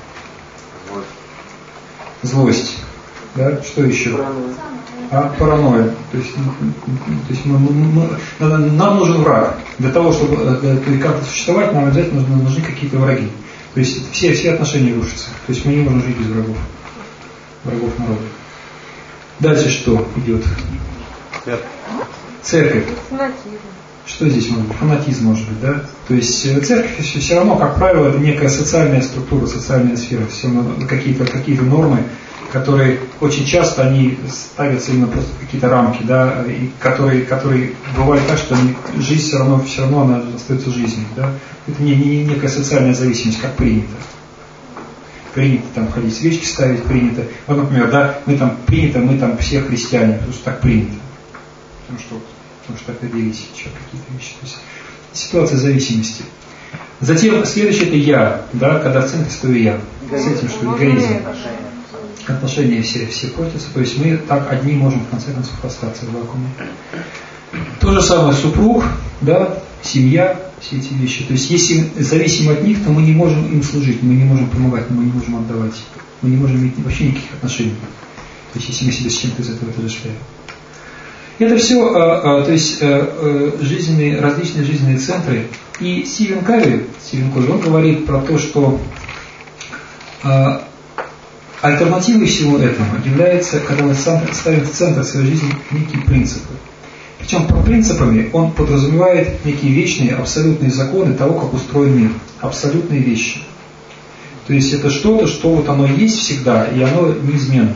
Злость. Да, что еще? А, паранойя. То есть, то есть мы, мы, мы, нам нужен враг. Для того, чтобы как-то существовать, нам обязательно нужны, нужны какие-то враги. То есть все, все отношения рушатся. То есть мы не можем жить без врагов. Врагов народа. Дальше что идет? Церковь. Фанатизм. Что здесь может быть? Фанатизм может быть, да? То есть церковь все равно, как правило, это некая социальная структура, социальная сфера. Все равно какие-то, какие-то нормы, которые очень часто они ставятся именно просто какие-то рамки, да, и которые, которые бывают так, что они, жизнь все равно, все равно она остается жизнью, да. Это не, не некая социальная зависимость, как принято. Принято там ходить свечки ставить, принято. Вот, например, да, мы там принято, мы там все христиане, потому что так принято. Потому что, потому что так родились какие-то вещи. То есть ситуация зависимости. Затем следующее это я, да, когда в центре стою я. С этим что эгоизм. Отношения все, все портятся, то есть мы так одни можем в конце концов остаться в вакууме. То же самое супруг, да, семья, все эти вещи. То есть если зависим от них, то мы не можем им служить, мы не можем помогать, мы не можем отдавать, мы не можем иметь вообще никаких отношений. То есть если мы себя с чем-то из этого отождествляем. Это все, а, а, то есть а, а, жизненные, различные жизненные центры. И Стивен Кови, Стивен Кови, он говорит про то, что а, альтернативой всему этому является, когда мы ставим в центр своей жизни некие принципы. Причем под принципами он подразумевает некие вечные, абсолютные законы того, как устроен мир. Абсолютные вещи. То есть это что-то, что вот оно есть всегда, и оно неизменно.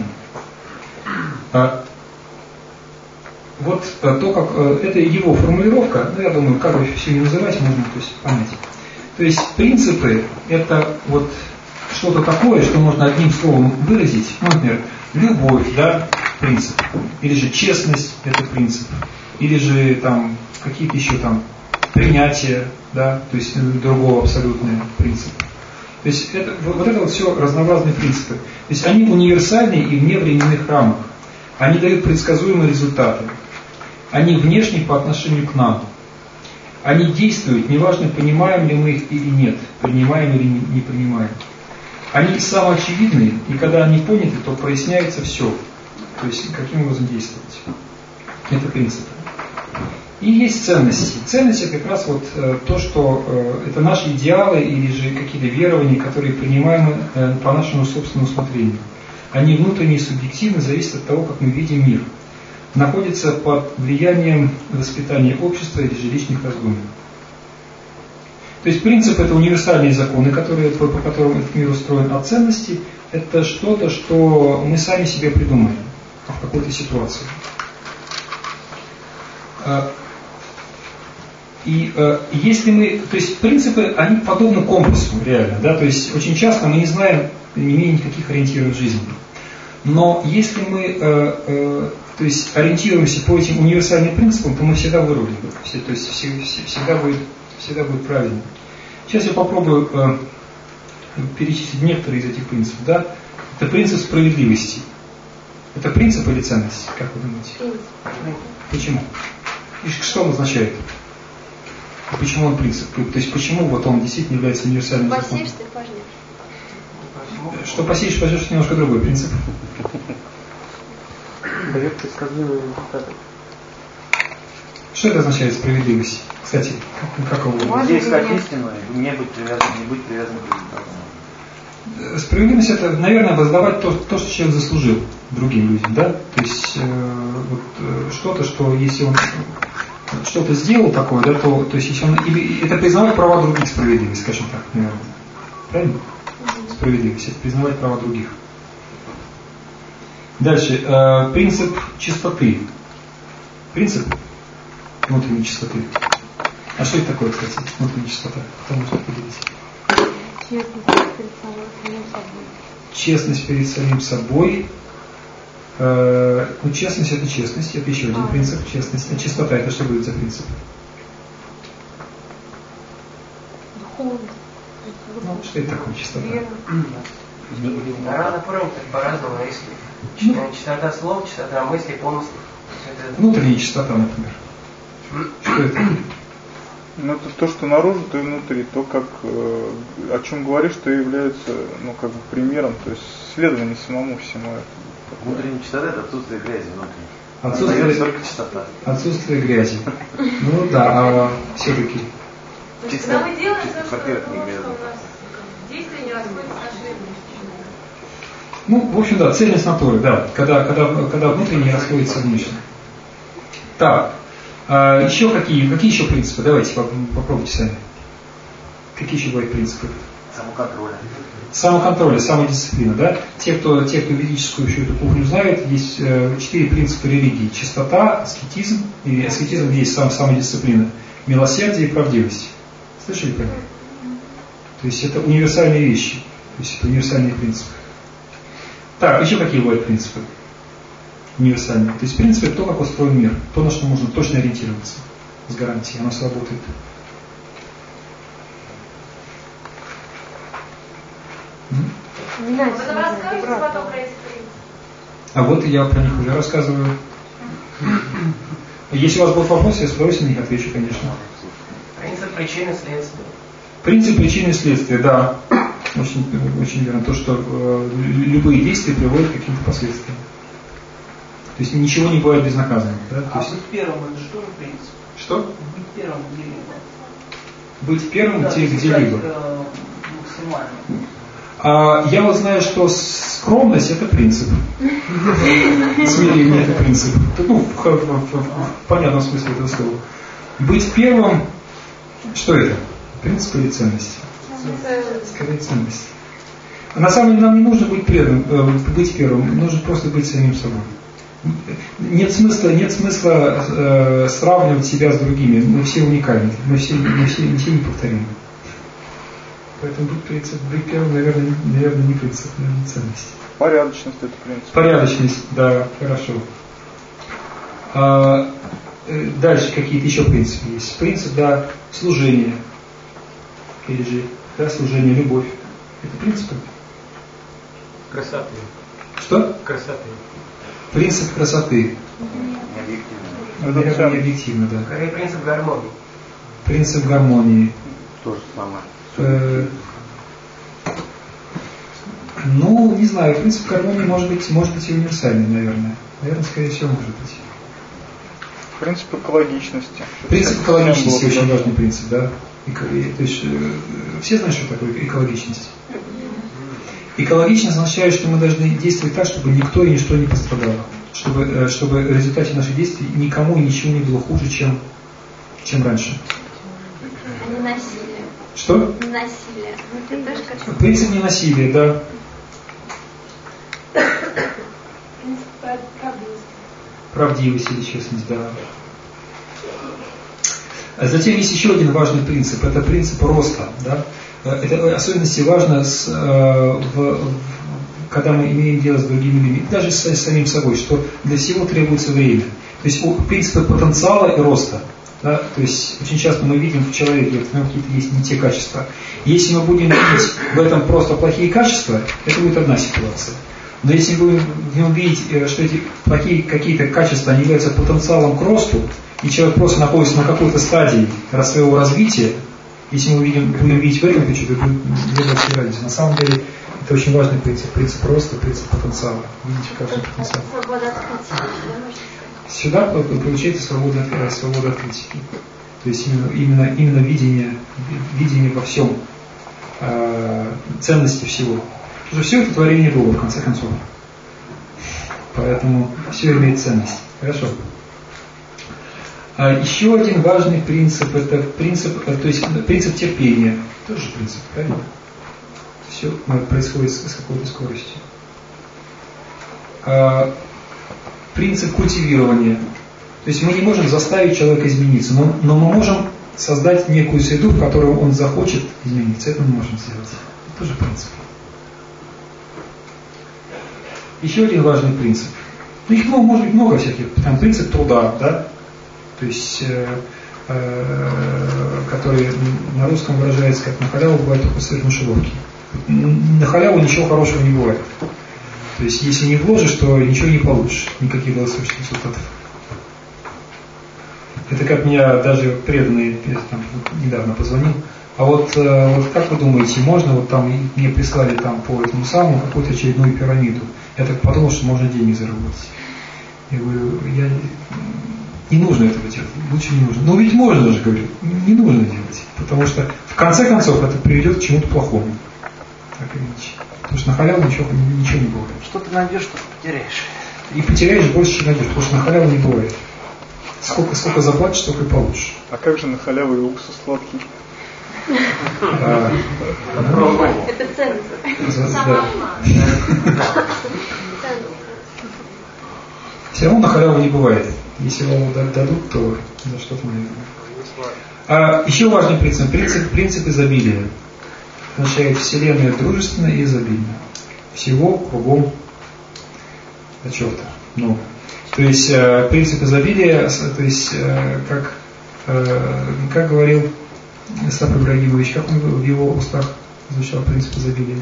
А вот то, как это его формулировка, ну я думаю, как бы все не называть, можно то есть, понять. То есть принципы это вот что-то такое, что можно одним словом выразить, ну, например, любовь, да, принцип, или же честность, это принцип, или же там какие-то еще там принятия, да, то есть другого абсолютный принцип. То есть это, вот это вот все разнообразные принципы. То есть они универсальны и вне временных рамок. Они дают предсказуемые результаты. Они внешни по отношению к нам. Они действуют, неважно, понимаем ли мы их или нет, принимаем или не принимаем. Они самоочевидны, и когда они поняты, то проясняется все. То есть, каким образом действовать. Это принципы. И есть ценности. Ценности это как раз вот э, то, что э, это наши идеалы или же какие-то верования, которые принимаемы э, по нашему собственному усмотрению. Они внутренне и субъективно зависят от того, как мы видим мир. Находятся под влиянием воспитания общества или же личных раздумий. То есть принцип это универсальные законы, которые, по, по которым этот мир устроен, а ценности это что-то, что мы сами себе придумали в какой-то ситуации. И если мы, то есть принципы, они подобны компасу реально, да, то есть очень часто мы не знаем, не имеем никаких ориентиров в жизни. Но если мы, то есть ориентируемся по этим универсальным принципам, то мы всегда вырулим, то есть всегда будет всегда будет правильно. Сейчас я попробую э, перечислить некоторые из этих принципов. Да? Это принцип справедливости. Это принцип или ценность? Как вы думаете? Принцип. Почему? И что он означает? И почему он принцип? То есть почему вот он действительно является универсальным законом? Посеешь, ты пожнешь. Что посеешь, пожнешь, это немножко другой принцип. Дает предсказуемые результаты. Что это означает справедливость? Кстати, как, как его... Здесь искать истину, не быть привязанным, не быть привязанным к результатам. Справедливость это, наверное, воздавать то, то, что человек заслужил другим людям, да? То есть э, вот, э, что-то, что если он что-то сделал такое, да, то, то есть если он или это признавать права других, справедливость, скажем так, наверное. Правильно? Справедливость это признавать права других. Дальше. Э, принцип чистоты. Принцип внутренней чистоты. А что это такое, кстати, внутренняя чистота? Кто может определить? Честность перед самим собой. Честность перед самим собой. Э, ну, честность это честность, это еще один а. принцип. Честность. А чистота это что будет за принцип? Духовность. Ну, что это такое чистота? Разные формы, по-разному, если ну, чистота слов, чистота мыслей, помыслов. Это... Внутренняя чистота, например. Что это? Ну, это то, что наружу, то и внутри, то, как, э, о чем говоришь, то является, ну, как бы примером, то есть следование самому всему этому. Внутренняя чистота – это отсутствие грязи внутри. Отсутствие, только чистота. Отсутствие грязи. Ну да, а все-таки. Когда мы делаем все, что, что у нас действия не расходятся с нашей внешней. Ну, в общем, да, цельность натуры, да, когда, когда, когда внутреннее расходится с внешним. Так. А еще какие, какие еще принципы? Давайте попробуйте сами. Какие еще бывают принципы? Самоконтроль. Самоконтроль, самодисциплина, да? Те, кто, те, кто ведическую всю эту кухню знает, есть э, четыре принципа религии: чистота, аскетизм, и аскетизм есть сам, самодисциплина, милосердие и правдивость. Слышали про них? То есть это универсальные вещи, то есть это универсальные принципы. Так, еще какие бывают принципы? Универсальные. То есть принципы, то, как устроен мир, то, на что можно точно ориентироваться с гарантией, оно сработает. Вы нам расскажете потом про эти принципы? А вот я про них уже рассказываю. Если у вас будут вопросы, я с удовольствием на них отвечу, конечно. Принцип причины и следствия. Принцип причины и следствия, да. Очень, очень верно. То, что э, любые действия приводят к каким-то последствиям. То есть ничего не бывает безнаказанным. Да? А есть... быть первым это что за принцип? Что? Быть первым где-либо. Быть первым да, где-либо. Э, максимально. А, я вот знаю, что скромность это принцип. Смирение это принцип. Ну, в, в, в, в понятном смысле этого слова. Быть первым, что это? Принцип или ценность? Скорее ценность. А на самом деле нам не нужно быть первым, быть первым, нужно просто быть самим собой. Нет смысла, нет смысла э, сравнивать себя с другими. Мы все уникальны, мы все, мы все, мы все неповторимы. Поэтому быть, принцип, быть первым, наверное, наверное, не принцип, наверное, ценность. Порядочность это принцип. Порядочность, да, хорошо. А, э, дальше какие-то еще принципы есть. Принцип, да, служения. Или же, да, служение, любовь. Это принципы. Красоты. Что? Красоты. Принцип красоты. Необъективно. Это не объективно, да. Какой принцип гармонии? Принцип гармонии. То же самое. Э, ну, не знаю, принцип гармонии может быть, может быть и универсальный, наверное. Наверное, скорее всего, может быть. Принцип экологичности. Принцип экологичности очень важный принцип, да. Эко, то есть, э, все знают, что такое экологичность. Экологичность означает, что мы должны действовать так, чтобы никто и ничто не пострадало. Чтобы, чтобы в результате наших действий никому и ничего не было хуже, чем, чем раньше. Не насилие. Что? Не насилие. Ну, ты тоже как... Принцип ненасилия, да. Принцип правдивости. Правдивость или честность, да. Затем есть еще один важный принцип. Это принцип роста, да. Это в особенности важно, с, э, в, в, когда мы имеем дело с другими людьми, даже с, с самим собой, что для всего требуется время. То есть принципы потенциала и роста. Да? То есть очень часто мы видим в человеке, в нем какие-то есть не те качества. Если мы будем видеть в этом просто плохие качества, это будет одна ситуация. Но если мы будем в нем видеть, что эти плохие какие-то качества они являются потенциалом к росту, и человек просто находится на какой-то стадии своего развития, если мы увидим, будем видеть в этом ключе, то будет две большие разницы. На самом деле это очень важный принцип, принцип роста, принцип потенциала. Видите, в каждом потенциале. Свобода открытия. Сюда получается свобода, свобода открытия. То есть именно, именно, именно видение, видение во всем, э, ценности всего. Потому что все это творение Бога, в конце концов. Поэтому все имеет ценность. Хорошо. А еще один важный принцип, это принцип, то есть принцип терпения. Тоже принцип, правильно? Все происходит с какой-то скоростью. э, принцип культивирования. То есть мы не можем заставить человека измениться, но, но мы можем создать некую среду, в которой он захочет измениться. Это мы можем сделать. Это тоже принцип. Еще один важный принцип. Ну, их много, может быть много всяких. Там принцип труда, да? То есть, э, э, который на русском выражается как на халяву бывает только сыр в мышеловке. На халяву ничего хорошего не бывает. То есть, если не вложишь, то ничего не получишь. Никаких долгосрочных результатов. Это как меня даже преданный там, недавно позвонил. А вот, э, вот как вы думаете, можно вот там, мне прислали там по этому самому какую-то очередную пирамиду. Я так подумал, что можно деньги заработать. Я говорю, я, не нужно этого делать, лучше не нужно. Ну ведь можно же, говорю, не нужно делать. Потому что в конце концов это приведет к чему-то плохому. Так или иначе. Потому что на халяву ничего, ничего не бывает. Что ты найдешь, что ты потеряешь. И потеряешь больше, чем найдешь, потому что на халяву не бывает. Сколько, сколько заплатишь, столько и получишь. А как же на халяву и уксус сладкий? Это ценность. Все равно на халяву не бывает. Если вам дадут, то за что-то, наверное. А еще важный принцип. Принцип, принцип изобилия. Означает, Вселенная дружественна и изобильна. Всего кругом до черта много. То есть э, принцип изобилия, то есть э, как, э, как говорил Исаак Ибрагимович, как он в его устах звучал принцип изобилия?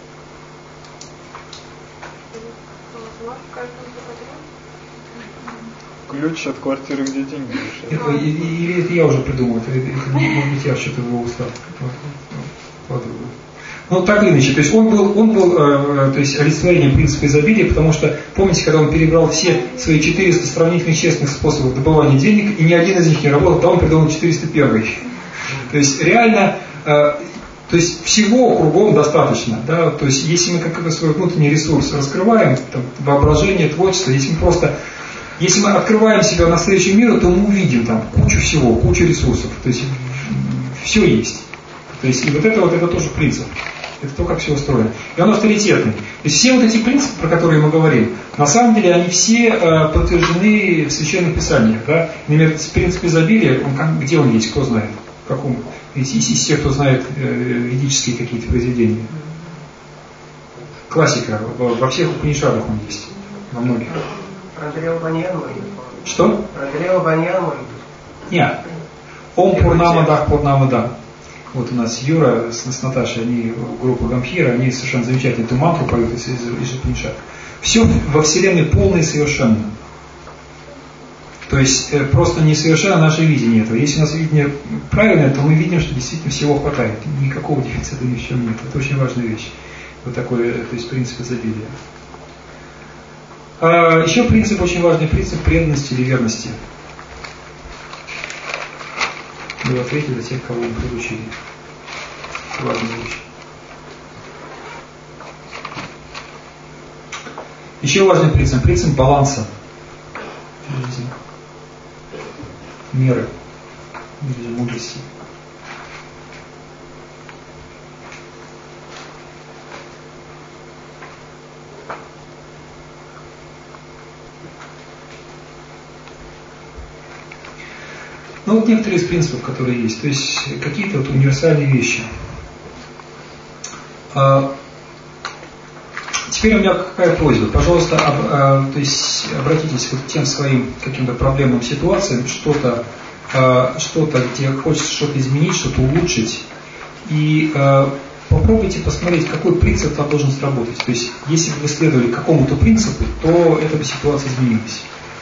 Ключ от квартиры, где деньги лежат. Или это я уже придумал, это, это, может быть, я что-то в его устах подумал. Ну, так или иначе, то есть он был, он был э, то есть олицетворением принципа изобилия, потому что, помните, когда он перебрал все свои четыреста сравнительно честных способов добывания денег, и ни один из них не работал, то он придумал четыреста первый. То есть реально, э, то есть всего кругом достаточно, да, то есть если мы какой-то свой внутренний ресурс раскрываем, там, воображение, творчество, если мы просто, если мы открываем себя на следующий мир, то мы увидим там кучу всего, кучу ресурсов, то есть все есть. То есть и вот это вот это тоже принцип. Это то, как все устроено. И он авторитетный. То есть все вот эти принципы, про которые мы говорим, на самом деле они все э, подтверждены в Священных Писаниях. Да? Например, принцип изобилия, он, где он есть, кто знает? В каком? Из, из, из тех, кто знает э, ведические какие-то произведения. Классика. Во, во всех Упанишадах он есть. Во многих. Про Древа Баньян может быть? Что? Про Древа Баньян может быть? Нет. Ом Пурнама Дах Пурнама Да. Вот у нас Юра с, с Наташей, они группа Гамхира, они совершенно замечательно эту мантру поют из Упанишад. Все во Вселенной полно и совершенно. То есть э, просто несовершенно наше видение этого. Если у нас видение правильное, то мы видим, что действительно всего хватает. Никакого дефицита ни в чем нет. Это очень важная вещь. Вот такой, то есть принцип изобилия. А, еще принцип, очень важный принцип преданности или верности. Мы ответили за тех, кого мы приручили. Важная вещь. Еще важный принцип. Принцип баланса. Меры. Мудрости. Ну вот некоторые из принципов, которые есть, то есть какие-то вот универсальные вещи. А, теперь у меня какая просьба? Пожалуйста, об, а, то есть обратитесь вот к тем своим каким-то проблемным ситуациям, что-то, а, что-то, где хочется что-то изменить, что-то улучшить, и а, попробуйте посмотреть, какой принцип там должен сработать. То есть, если бы вы следовали какому-то принципу, то эта бы ситуация изменилась.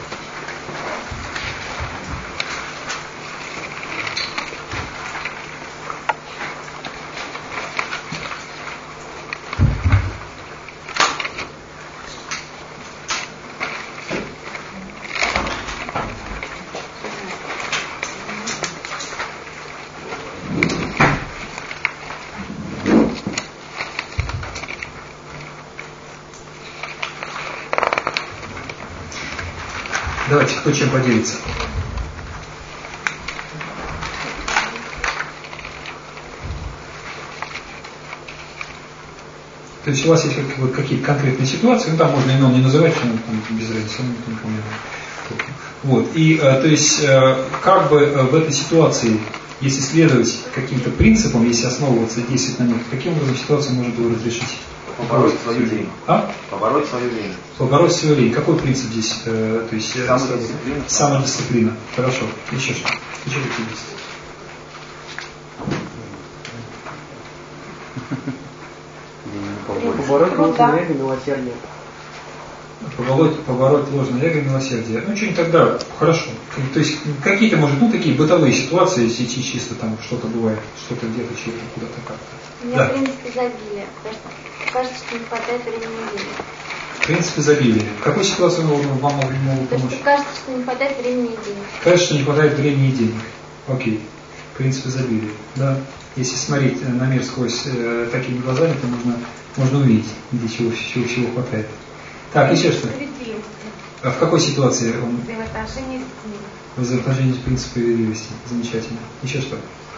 Давайте, кто чем поделится. То есть у вас есть вот какие-то конкретные ситуации, ну там можно имен не называть, потому что без разницы, ну, не помню. Вот. И то есть как бы в этой ситуации, если следовать каким-то принципам, если основываться и действовать на них, каким образом ситуацию можно было разрешить? Побороть свою лень. А? Побороть свою лень. Побороть свою лень. Какой принцип здесь? То есть самодисциплина. Самодисциплина. Хорошо. Еще что? Еще какие есть? Побороть ложное эго и милосердие. Побороть, побороть ложное эго и милосердие. Ну, что-нибудь тогда хорошо. То есть какие-то, может, ну, такие бытовые ситуации, если чисто там что-то бывает, что-то где-то, чего-то куда-то как-то. У меня, да. В принципе, изобилие. Кажется, что не хватает времени и денег. В принципе, изобилие. В какой ситуации вам могут помочь? То, что кажется, что не хватает времени и денег. Кажется, что не хватает времени и денег. Окей. В принципе, изобилие. Да. Если смотреть на мир сквозь э, такими глазами, то можно, можно увидеть, где чего, чего, чего хватает. Так, еще что? А в какой ситуации он? Взаимоотношения с ним. Взаимоотношения с принципом справедливости. Замечательно. Еще что?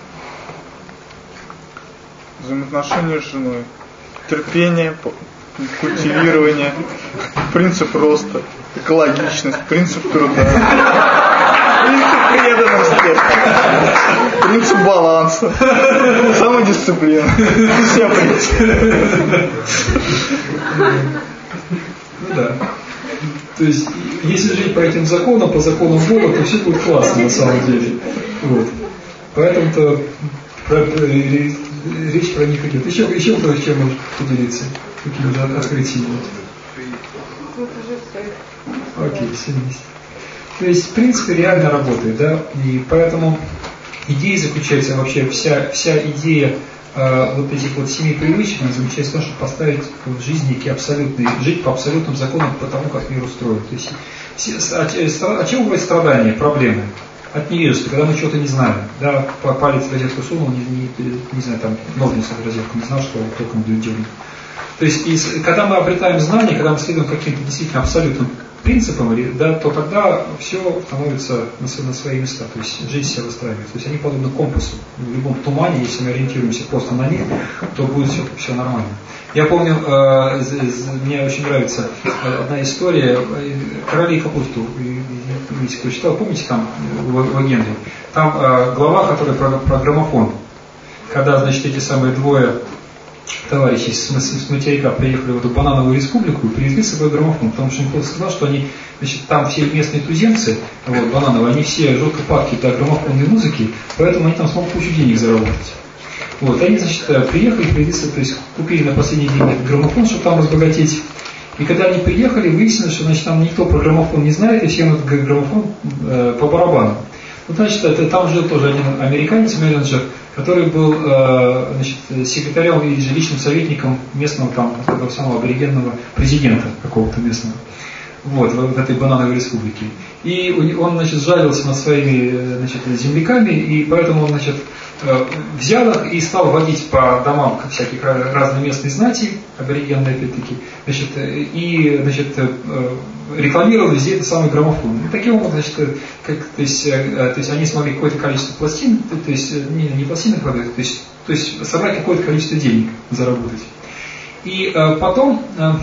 Взаимоотношения с женой. Терпение, культивирование, принцип роста, экологичность, принцип труда, принцип преданности, принцип баланса, самодисциплина. Все принципы. Ну да. То есть, если жить по этим законам, по законам Бога, то все будет классно на самом деле. Вот. Поэтому-то про, про, речь про них идет. Еще, еще кто чем может поделиться? Какими-то открытиями? Окей, все вместе. То есть, в принципе, реально работает, да? И поэтому идея заключается вообще, вся, вся идея э, вот этих вот семи привычек заключается в том, чтобы поставить в жизни некие абсолютные, жить по абсолютным законам, по тому, как мир устроен. То есть, все, от, от чего бывают страдания, проблемы? От невежества, когда мы чего-то не знаем. Да, палец в розетку сунул, не, не, не знаю, там, ножницы в розетку, не знал, что только он дернет. То есть, из, когда мы обретаем знания, когда мы следуем каким-то действительно абсолютным принципам, да, то тогда все становится на, на свои места, то есть жизнь себя выстраивается. То есть они подобны компасу. В любом тумане, если мы ориентируемся просто на них, то будет все, все нормально. Я помню, э, мне очень нравится одна история, «Короли и капусту», если кто читал, помните там в Генри? Там э, глава, которая про, про граммофон. Когда, значит, эти самые двое товарищи с, с, с материка приехали в эту банановую республику и привезли с собой граммофон, потому что никто сказал, что они, значит, там все местные туземцы, вот, банановые, они все жутко падки до граммофонной музыки, поэтому они там смогут кучу денег заработать. Вот, они, значит, приехали, привезли, то есть купили на последний день этот граммофон, чтобы там разбогатеть. И когда они приехали, выяснилось, что, значит, там никто про граммофон не знает, и всем этот граммофон э, по барабану. Ну, значит, это, там жил тоже один американец, менеджер, который был э, значит, секретарем или же личным советником местного там, этого самого аборигенного президента какого-то местного. Вот, в, в этой банановой республике. И он, значит, жалился над своими, значит, земляками, и поэтому он, значит, взял их и стал водить по домам всяких разных местных знати, аборигенные опять-таки, значит, и, значит, рекламировал везде этот самый граммофон. И таким образом, значит, как, то, есть, то есть они смогли какое-то количество пластин, то есть не, не пластины продать, то есть, то есть собрать какое-то количество денег заработать. И потом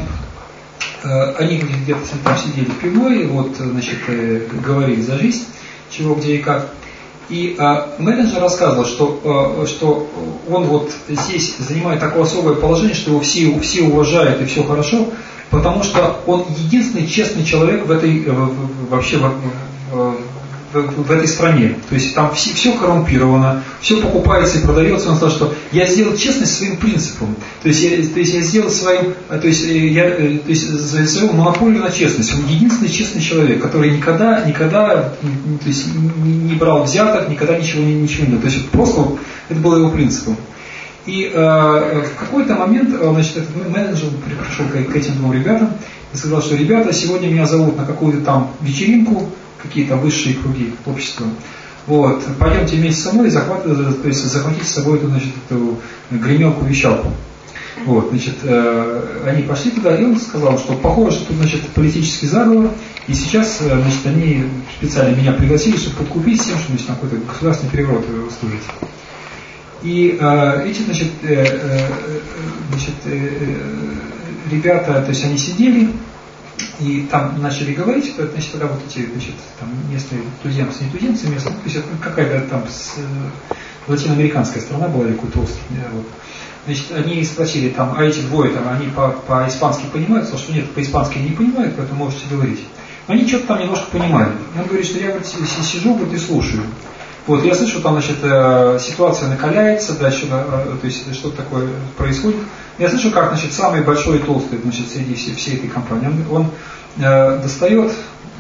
они где-то там сидели в пивной, вот, значит, говорили за жизнь, чего, где и как. И а, менеджер рассказывал, что, а, что он вот здесь занимает такое особое положение, что его все, все уважают и все хорошо, потому что он единственный честный человек в этой, в, вообще в, в, в, в этой стране. То есть там все, все коррумпировано, все покупается и продается. Он сказал, что я сделал честность своим принципом. То есть я, то есть я сделал своим, то есть я, то есть за свою монополию на честность. Он единственный честный человек, который никогда, никогда, то есть не, не брал взяток, никогда ничего не ничего не делал. То есть просто это было его принципом. И э, в какой-то момент, значит, этот менеджер пришел к, к этим двум ребятам и сказал, что ребята, сегодня меня зовут на какую-то там вечеринку, какие-то высшие круги общества. Вот, пойдемте вместе со мной и захват, то есть захватите с собой эту, значит, эту гремелку-вещалку. Вот, значит, э, они пошли туда, и он сказал, что похоже, что тут, значит, политический заговор, и сейчас, значит, они специально меня пригласили, чтобы подкупить с тем, что, значит, на какой-то государственный переворот устроить. И э, эти, значит, э, э, значит э, ребята, то есть они сидели и там начали говорить, значит, тогда вот эти, значит, там местные туземцы, не туземцы местные, то есть это какая-то там с, латиноамериканская страна была, или какой-то остров, вот. Значит, они спросили там, а эти двое там, они по- по-испански понимают, потому что нет, по-испански не понимают, поэтому можете говорить. Они что-то там немножко понимали. Он говорит, что я говорит, сижу вот, и слушаю. Вот, я слышу, там, значит, ситуация накаляется, дальше, то есть что-то такое происходит. Я слышу, как, значит, самый большой и толстый, значит, среди всей, всей этой компании, он, он э, достает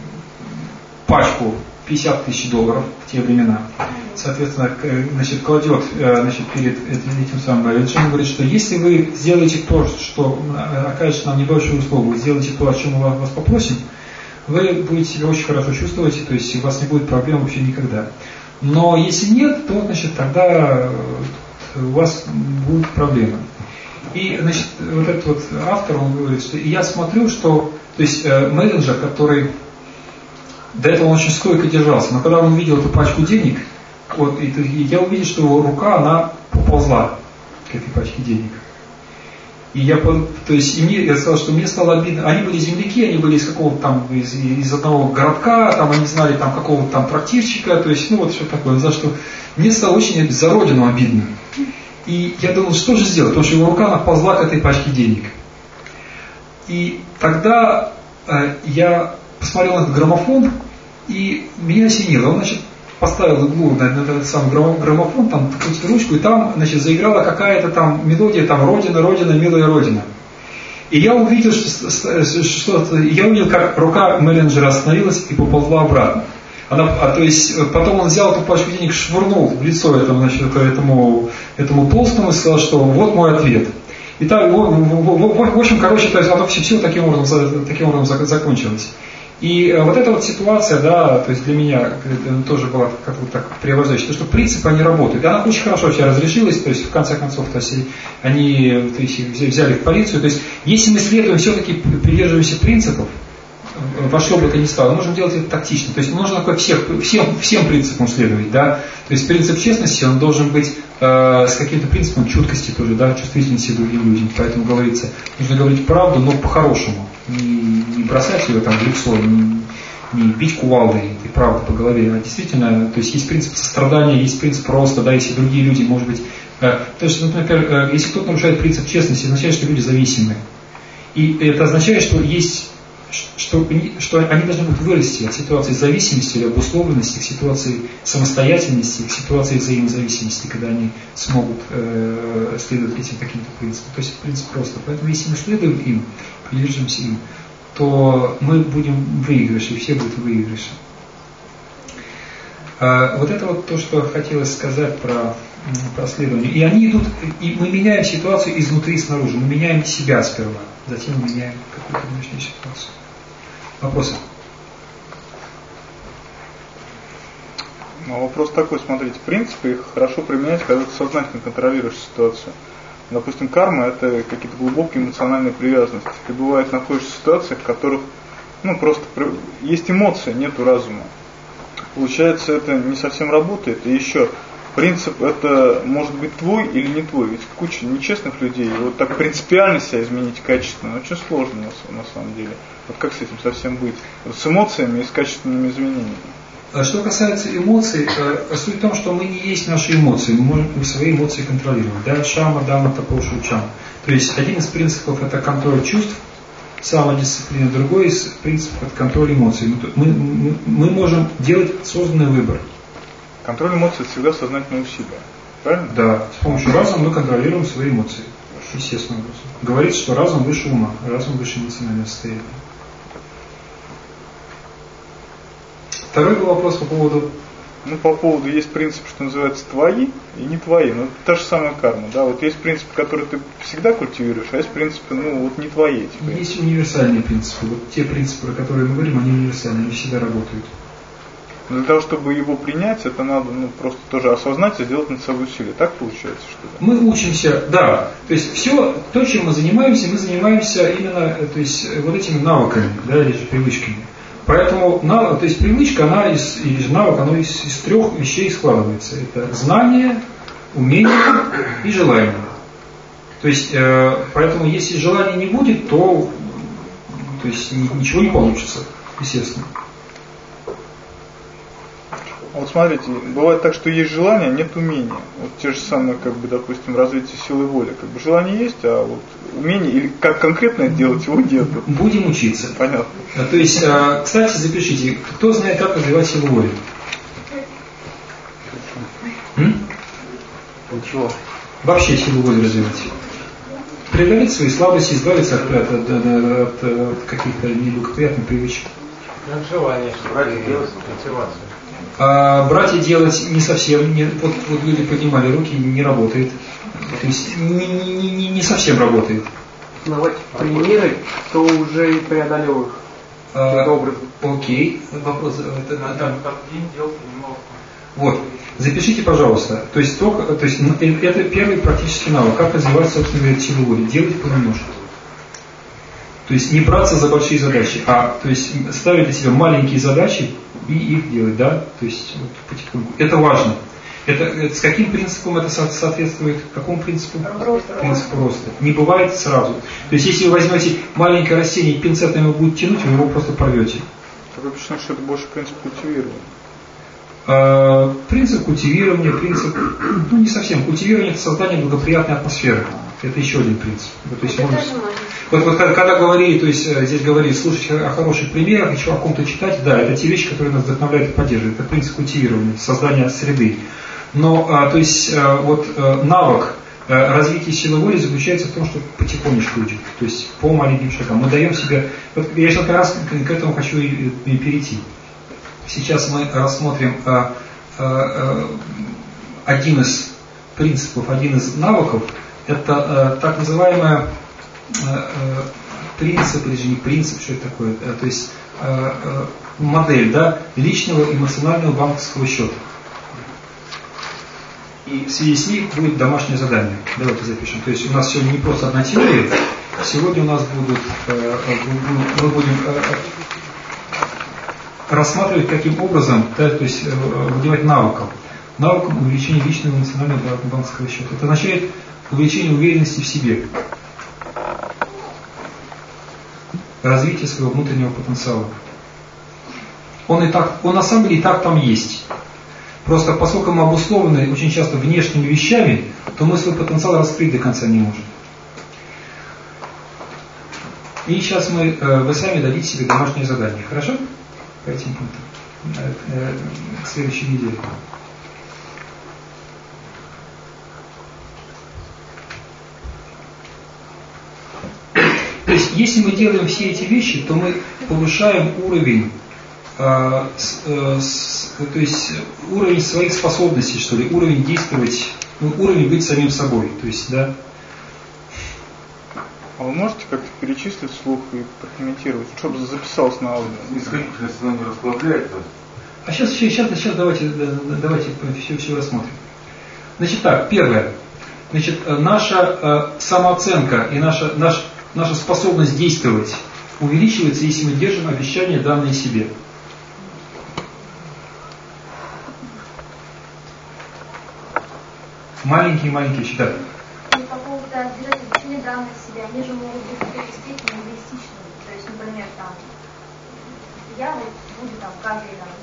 пачку пятьдесят тысяч долларов в те времена. Соответственно, значит, кладет, значит, перед этим самым менеджером, говорит, что если вы сделаете то, что окажете нам небольшую услугу, сделаете то, о чем мы вас попросим, вы будете себя очень хорошо чувствовать, то есть у вас не будет проблем вообще никогда. Но если нет, то, значит, тогда у вас будут проблемы. И, значит, вот этот вот автор, он говорит, что я смотрю, что, то есть менеджер, который до этого он очень стойко держался, но когда он увидел эту пачку денег, вот, и, и я увидел, что его рука, она поползла к этой пачке денег. И я, то есть, и мне, я сказал, что мне стало обидно. Они были земляки, они были из какого-то там, из, из одного городка, там они знали там какого-то там трактирщика, то есть, ну вот что такое, за что мне стало очень за родину обидно. И я думал, что же сделать, потому что его рука, она ползла к этой пачке денег. И тогда э, я посмотрел на этот граммофон, и меня осенило. Он, значит, поставил в углу на, на этот самый граммофон, там, крутит ручку, и там, значит, заиграла какая-то там мелодия, там, Родина, Родина, милая Родина. И я увидел, что, что я увидел, как рука менеджера остановилась и поползла обратно. Она, а, то есть, потом он взял эту пачку денег, швырнул в лицо этому, значит, этому, этому толстому и сказал, что вот мой ответ. И так, в, в, в, в общем, короче, то есть, оно все, все таким образом, таким образом закончилось. И вот эта вот ситуация, да, то есть для меня тоже была как-то так преобладающая, то, что принципы, они работают. И она очень хорошо вся разрешилась, то есть в конце концов, то есть они то есть, взяли в полицию. То есть если мы следуем, все-таки придерживаемся принципов, во что бы то ни стало, мы можем делать это тактично. То есть нужно всех, всем, всем принципам следовать, да. То есть принцип честности, он должен быть э, с каким-то принципом чуткости тоже, да, чувствительности другим людям. Поэтому говорится, нужно говорить правду, но по-хорошему. Не, не бросать ее там в лицо, не, не бить кувалдой этой правды по голове, а действительно, то есть есть принцип сострадания, есть принцип роста, да, если другие люди, может быть, э, то есть, например, э, если кто-то нарушает принцип честности, означает, что люди зависимы. И это означает, что есть Что, что они должны будут вырасти от ситуации зависимости или обусловленности к ситуации самостоятельности, к ситуации взаимозависимости, когда они смогут э, следовать этим каким-то принципам. То есть принцип просто. Поэтому если мы следуем им, придерживаемся им, то мы будем в выигрыше, все будут в выигрыше. Э, вот это вот то, что хотелось сказать про, про следование. И они идут, и мы меняем ситуацию изнутри снаружи. Мы меняем себя сперва, затем мы меняем какую-то внешнюю ситуацию. Вопросы? Ну, вопрос такой, смотрите, принципы, их хорошо применять, когда ты сознательно контролируешь ситуацию. Допустим, карма – это какие-то глубокие эмоциональные привязанности. Ты, бывает, находишься в ситуациях, в которых, ну, просто есть эмоции, нету разума. Получается, это не совсем работает. И еще, принцип – это может быть твой или не твой. Ведь куча нечестных людей. И вот так принципиально себя изменить качественно очень сложно на, на самом деле. Вот как с этим совсем быть? Вот с эмоциями и с качественными изменениями. Что касается эмоций, суть в том, что мы не есть наши эмоции, мы можем свои эмоции контролировать. Да? Шама, дама, тапошу, чам. То есть один из принципов – это контроль чувств, самодисциплина. Другой из принципов – это контроль эмоций. Мы, мы, мы можем делать осознанный выбор. Контроль эмоций – это всегда сознательное усилие. Правильно? Да. С помощью разума мы контролируем свои эмоции. Естественно. Говорится, что разум выше ума, разум выше эмоционального состояния. Второй был вопрос по поводу... Ну, по поводу, есть принцип, что называется твои и не твои. Ну, та же самая карма, да. Вот есть принципы, которые ты всегда культивируешь, а есть принципы, ну, вот не твои. Теперь. Есть универсальные принципы. Вот те принципы, про которые мы говорим, они универсальные, они всегда работают. Но для того, чтобы его принять, это надо, ну, просто тоже осознать и сделать над собой усилия. Так получается, что ли? Мы учимся, да. То есть все, то, чем мы занимаемся, мы занимаемся именно, то есть, вот этими навыками, да, или же привычками. Поэтому, то есть привычка, она из, или же навык, она из, из трех вещей складывается. Это знание, умение и желание. То есть, э, поэтому если желания не будет, то, то есть ничего не получится, естественно. Вот смотрите, бывает так, что есть желание, нет умения. Вот те же самые, как бы, допустим, развитие силы воли. Как бы желание есть, а вот умение, или как конкретно это делать, его нет. Будем учиться. Понятно. То есть, кстати, запишите, кто знает, как развивать силу воли? Ничего. Вообще силу воли развивать. Преодолеть свои слабости, избавиться от, от, от, от, от каких-то неблагоприятных привычек. Как желание, брать и делать мотивацию. А брать и делать не совсем, не, вот, вот люди поднимали руки, не работает. То есть не, не, не, не совсем работает. Ну вот примеры, то уже и преодолел их. А, Добрый. Окей. Вопрос. Это, Надо там. как день делать немного. Вот. Запишите, пожалуйста. То есть, только, то есть это первый практический навык. Как развивать, собственно говоря, силу воли. Делать понемножку. То есть не браться за большие задачи, а то есть ставить для себя маленькие задачи и их делать, да? То есть вот, потихоньку. Это важно. Это, это, с каким принципом это соответствует? Какому принципу? Роста. Принципу роста. Не бывает сразу. То есть если вы возьмете маленькое растение и пинцетом его будете тянуть, вы его просто порвете. Так вы пишете, что это больше принцип культивирования. А, принцип культивирования, принцип, ну не совсем. Культивирование — это создание благоприятной атмосферы. Это еще один принцип. Вот, то есть, Это можно... тоже можно. Вот, вот когда, когда говорили, то есть здесь говорили, слушать о хороших примерах, еще о ком-то читать, да, это те вещи, которые нас вдохновляют и поддерживают. Это принцип культивирования, создания среды. Но, а, то есть, а, вот а, навык а, развития силы воли заключается в том, что потихонечку идет, то есть по маленьким шагам. Мы даем себе, вот я сейчас как раз к, к этому хочу и, и перейти. Сейчас мы рассмотрим а, а, а, один из принципов, один из навыков, это а, так называемая принцип, или же не принцип, что это такое, то есть модель, да, личного эмоционального банковского счета. И в связи с ней будет домашнее задание. Давайте запишем. То есть у нас сегодня не просто одна теория, сегодня у нас будут, мы будем рассматривать, каким образом, да, то есть выбивать навыком, навыком увеличения личного эмоционального банковского счета. Это означает увеличение уверенности в себе, развитие своего внутреннего потенциала. Он и так, он на самом деле и так там есть. Просто поскольку мы обусловлены очень часто внешними вещами, то мы свой потенциал раскрыть до конца не можем. И сейчас мы, вы сами дадите себе домашнее задание. Хорошо? По этим пунктам. К следующей неделе. То есть, если мы делаем все эти вещи, то мы повышаем уровень, э, с, э, с, то есть уровень своих способностей, что ли, уровень действовать, ну, уровень быть самим собой. То есть, да. А вы можете как-то перечислить вслух и прокомментировать, чтобы записалось на аудио? Исходительность она не расслабляет вас? А сейчас, сейчас, сейчас давайте, давайте все, все рассмотрим. Значит так, первое. Значит, наша э, самооценка и наша, наш Наша способность действовать увеличивается, если мы держим обещания, данные себе. Маленькие-маленькие вещи. Да. По поводу обещания, данных себе, они же могут быть в какой-то степени эгоистичными. То есть, например, там, я вот буду там каждый там,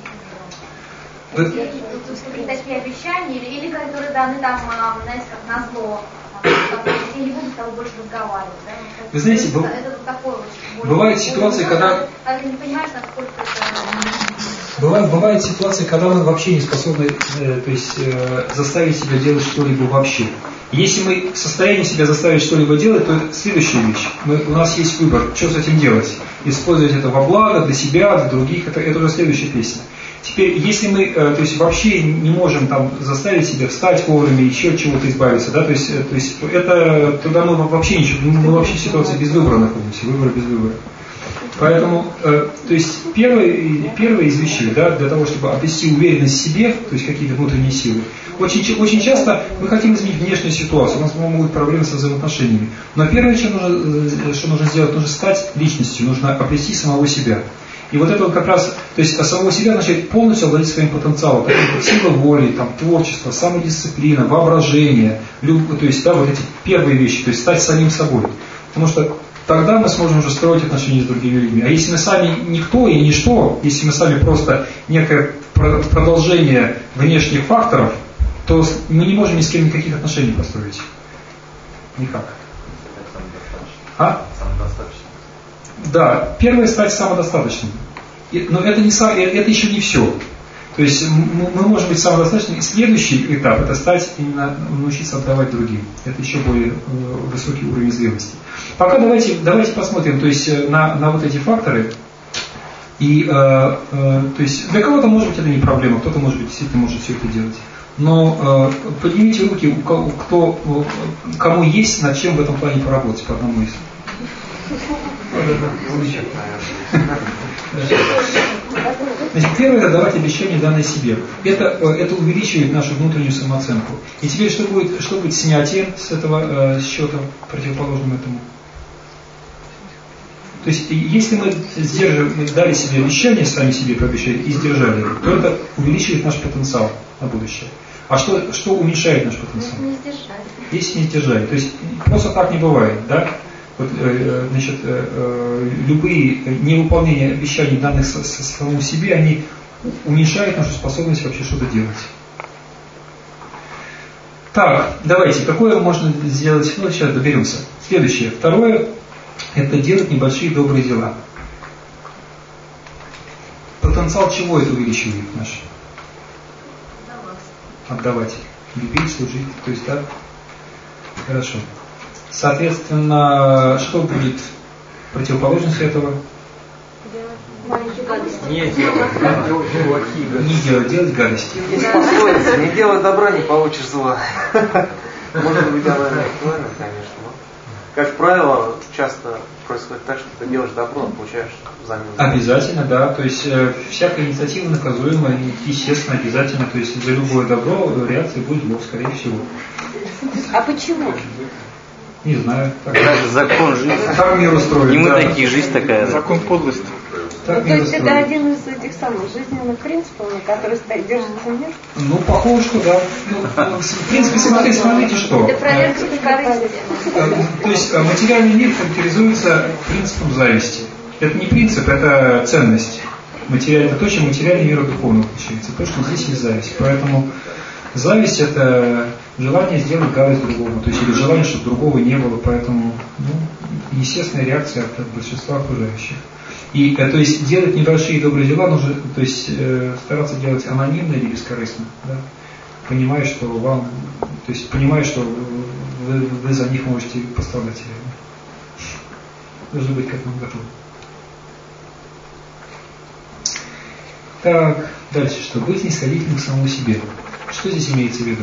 какие-то такие обещания, или, или которые даны там, знаете, как назло. Я не буду с тобой больше разговаривать. Да? Вы знаете, это, это вот такое очень бывают ситуации, когда... Когда не понимаешь, насколько это... Бывают, бывают ситуации, когда мы вообще не способны э, то есть, э, заставить себя делать что-либо вообще. Если мы в состоянии себя заставить что-либо делать, то следующая вещь. Мы, у нас есть выбор, что с этим делать. Использовать это во благо, для себя, для других. Это, это уже следующая песня. Теперь, если мы э, то есть, вообще не можем там, заставить себя встать вовремя, еще от чего-то избавиться, да, то есть, то есть это, тогда мы вообще ничего, мы вообще в ситуации без выбора находимся, выбор без выбора. Поэтому, э, то есть первое, первое из вещей, да, для того, чтобы обрести уверенность в себе, то есть какие-то внутренние силы, очень, очень часто мы хотим изменить внешнюю ситуацию, у нас могут быть проблемы со взаимоотношениями. Но первое, что нужно, что нужно сделать, нужно стать личностью, нужно обрести самого себя. И вот это вот как раз, то есть самого себя начать полностью овладеть своим потенциалом, как сила воли, там, творчество, самодисциплина, воображение, люб, то есть да, вот эти первые вещи, то есть стать самим собой. Потому что тогда мы сможем уже строить отношения с другими людьми. А если мы сами никто и ничто, если мы сами просто некое продолжение внешних факторов, то мы не можем ни с кем никаких отношений построить. Никак. А? Самодостаточно. Да, первое стать самодостаточным. Но это, не, это еще не все. То есть мы, мы можем быть самодостаточными. Следующий этап это стать именно научиться отдавать другим. Это еще более высокий уровень зрелости. Пока давайте, давайте посмотрим, то есть на, на вот эти факторы. И э, э, то есть для кого-то может быть это не проблема, кто-то может быть действительно может все это делать. Но э, поднимите руки, у кого, кто, кому есть над чем в этом плане поработать по одному из. Значит, первое — это давать обещание данное себе. Это, это увеличивает нашу внутреннюю самооценку. И теперь что будет, что будет снятием с этого э, счета, противоположным этому? То есть, если мы сдержим, дали себе обещание, сами себе пообещали и сдержали его, то это увеличивает наш потенциал на будущее. А что, что уменьшает наш потенциал? Не сдержали. Если не сдержали. То есть просто так не бывает, да? Вот, э, значит, э, любые невыполнения обещаний, данных со, со самому себе, они уменьшают нашу способность вообще что-то делать. Так, давайте, какое можно сделать? Ну, сейчас доберемся. Следующее. Второе – это делать небольшие добрые дела. Потенциал чего это увеличивает наш? Отдавать. Любить, служить. То есть, да? Хорошо. Соответственно, что будет противоположностью этого? Не делать плохие гадости. Не делать, делать гадости. Есть пословица, не делай добра, не получишь зла. Может быть, она актуальна, конечно, но, как правило, часто происходит так, что ты делаешь добро, а получаешь взамен. Обязательно, да. То есть э, всякая инициатива наказуема, естественно, обязательно. То есть за любое добро реакция будет зло, скорее всего. А почему? Не знаю. Так, Это закон жизни. Так мир устроен. Не мы да. такие, жизнь такая. Закон подлости. Так Ну, то есть это один из этих самых жизненных принципов, на которых держится мир? Ну, похоже, что да. Ну, в принципе, смотрите, смотрите, что. Это проверка корысти. То есть материальный мир характеризуется принципом зависти. Это не принцип, это ценность. Материальный, это то, чем материальный мир от духовного отличается. То, что здесь есть зависть. Поэтому зависть — это желание сделать гадость другому. То есть или желание, чтобы другого не было. Поэтому ну, естественная реакция от большинства окружающих. И, то есть, делать небольшие добрые дела нужно, то есть, э, стараться делать анонимно или бескорыстно, да? Понимая, что вам, то есть, понимая, что вы, вы за них можете пострадать. Нужно быть к этому готовым. Так, дальше что? Быть снисходительным к самому себе. Что здесь имеется в виду?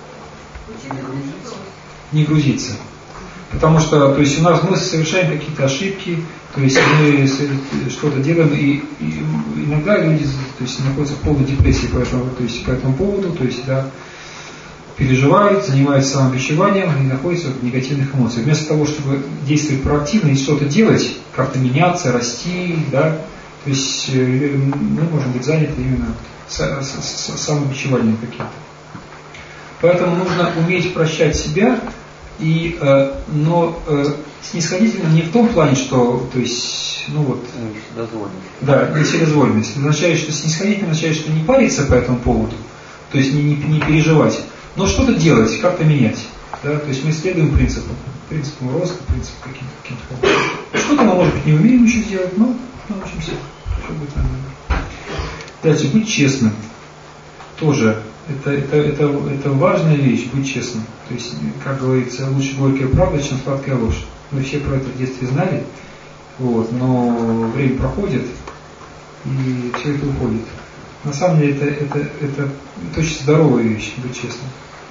Не грузиться. Потому что, то есть, у нас мы совершаем какие-то ошибки, то есть мы что-то делаем, и, и иногда люди то есть, находятся в полной депрессии по этому, то есть, по этому поводу, то есть да, переживают, занимаются самобичеванием и находятся в негативных эмоциях. Вместо того, чтобы действовать проактивно и что-то делать, как-то меняться, расти, да, то есть мы можем быть заняты именно самобичеванием каким-то. Поэтому нужно уметь прощать себя. И, э, но э, снисходительно не в том плане, что, то есть, ну вот, да, не вседозволенность. Это означает, что снисходительно означает, что не париться по этому поводу, то есть не, не, не переживать, но что-то делать, как-то менять. Да? То есть мы следуем принципам, принципам роста, принципам каким-то, каким-то образом. Что-то мы, может быть, не умеем еще сделать, но научимся. Все будет нормально. Дальше, быть честным. Тоже. Это, это, это, это важная вещь, быть честным. То есть, как говорится, лучше горькая правда, чем сладкая ложь. Мы все про это в детстве знали, вот, но время проходит, и все это уходит. На самом деле, это, это, это, это очень здоровая вещь, быть честным.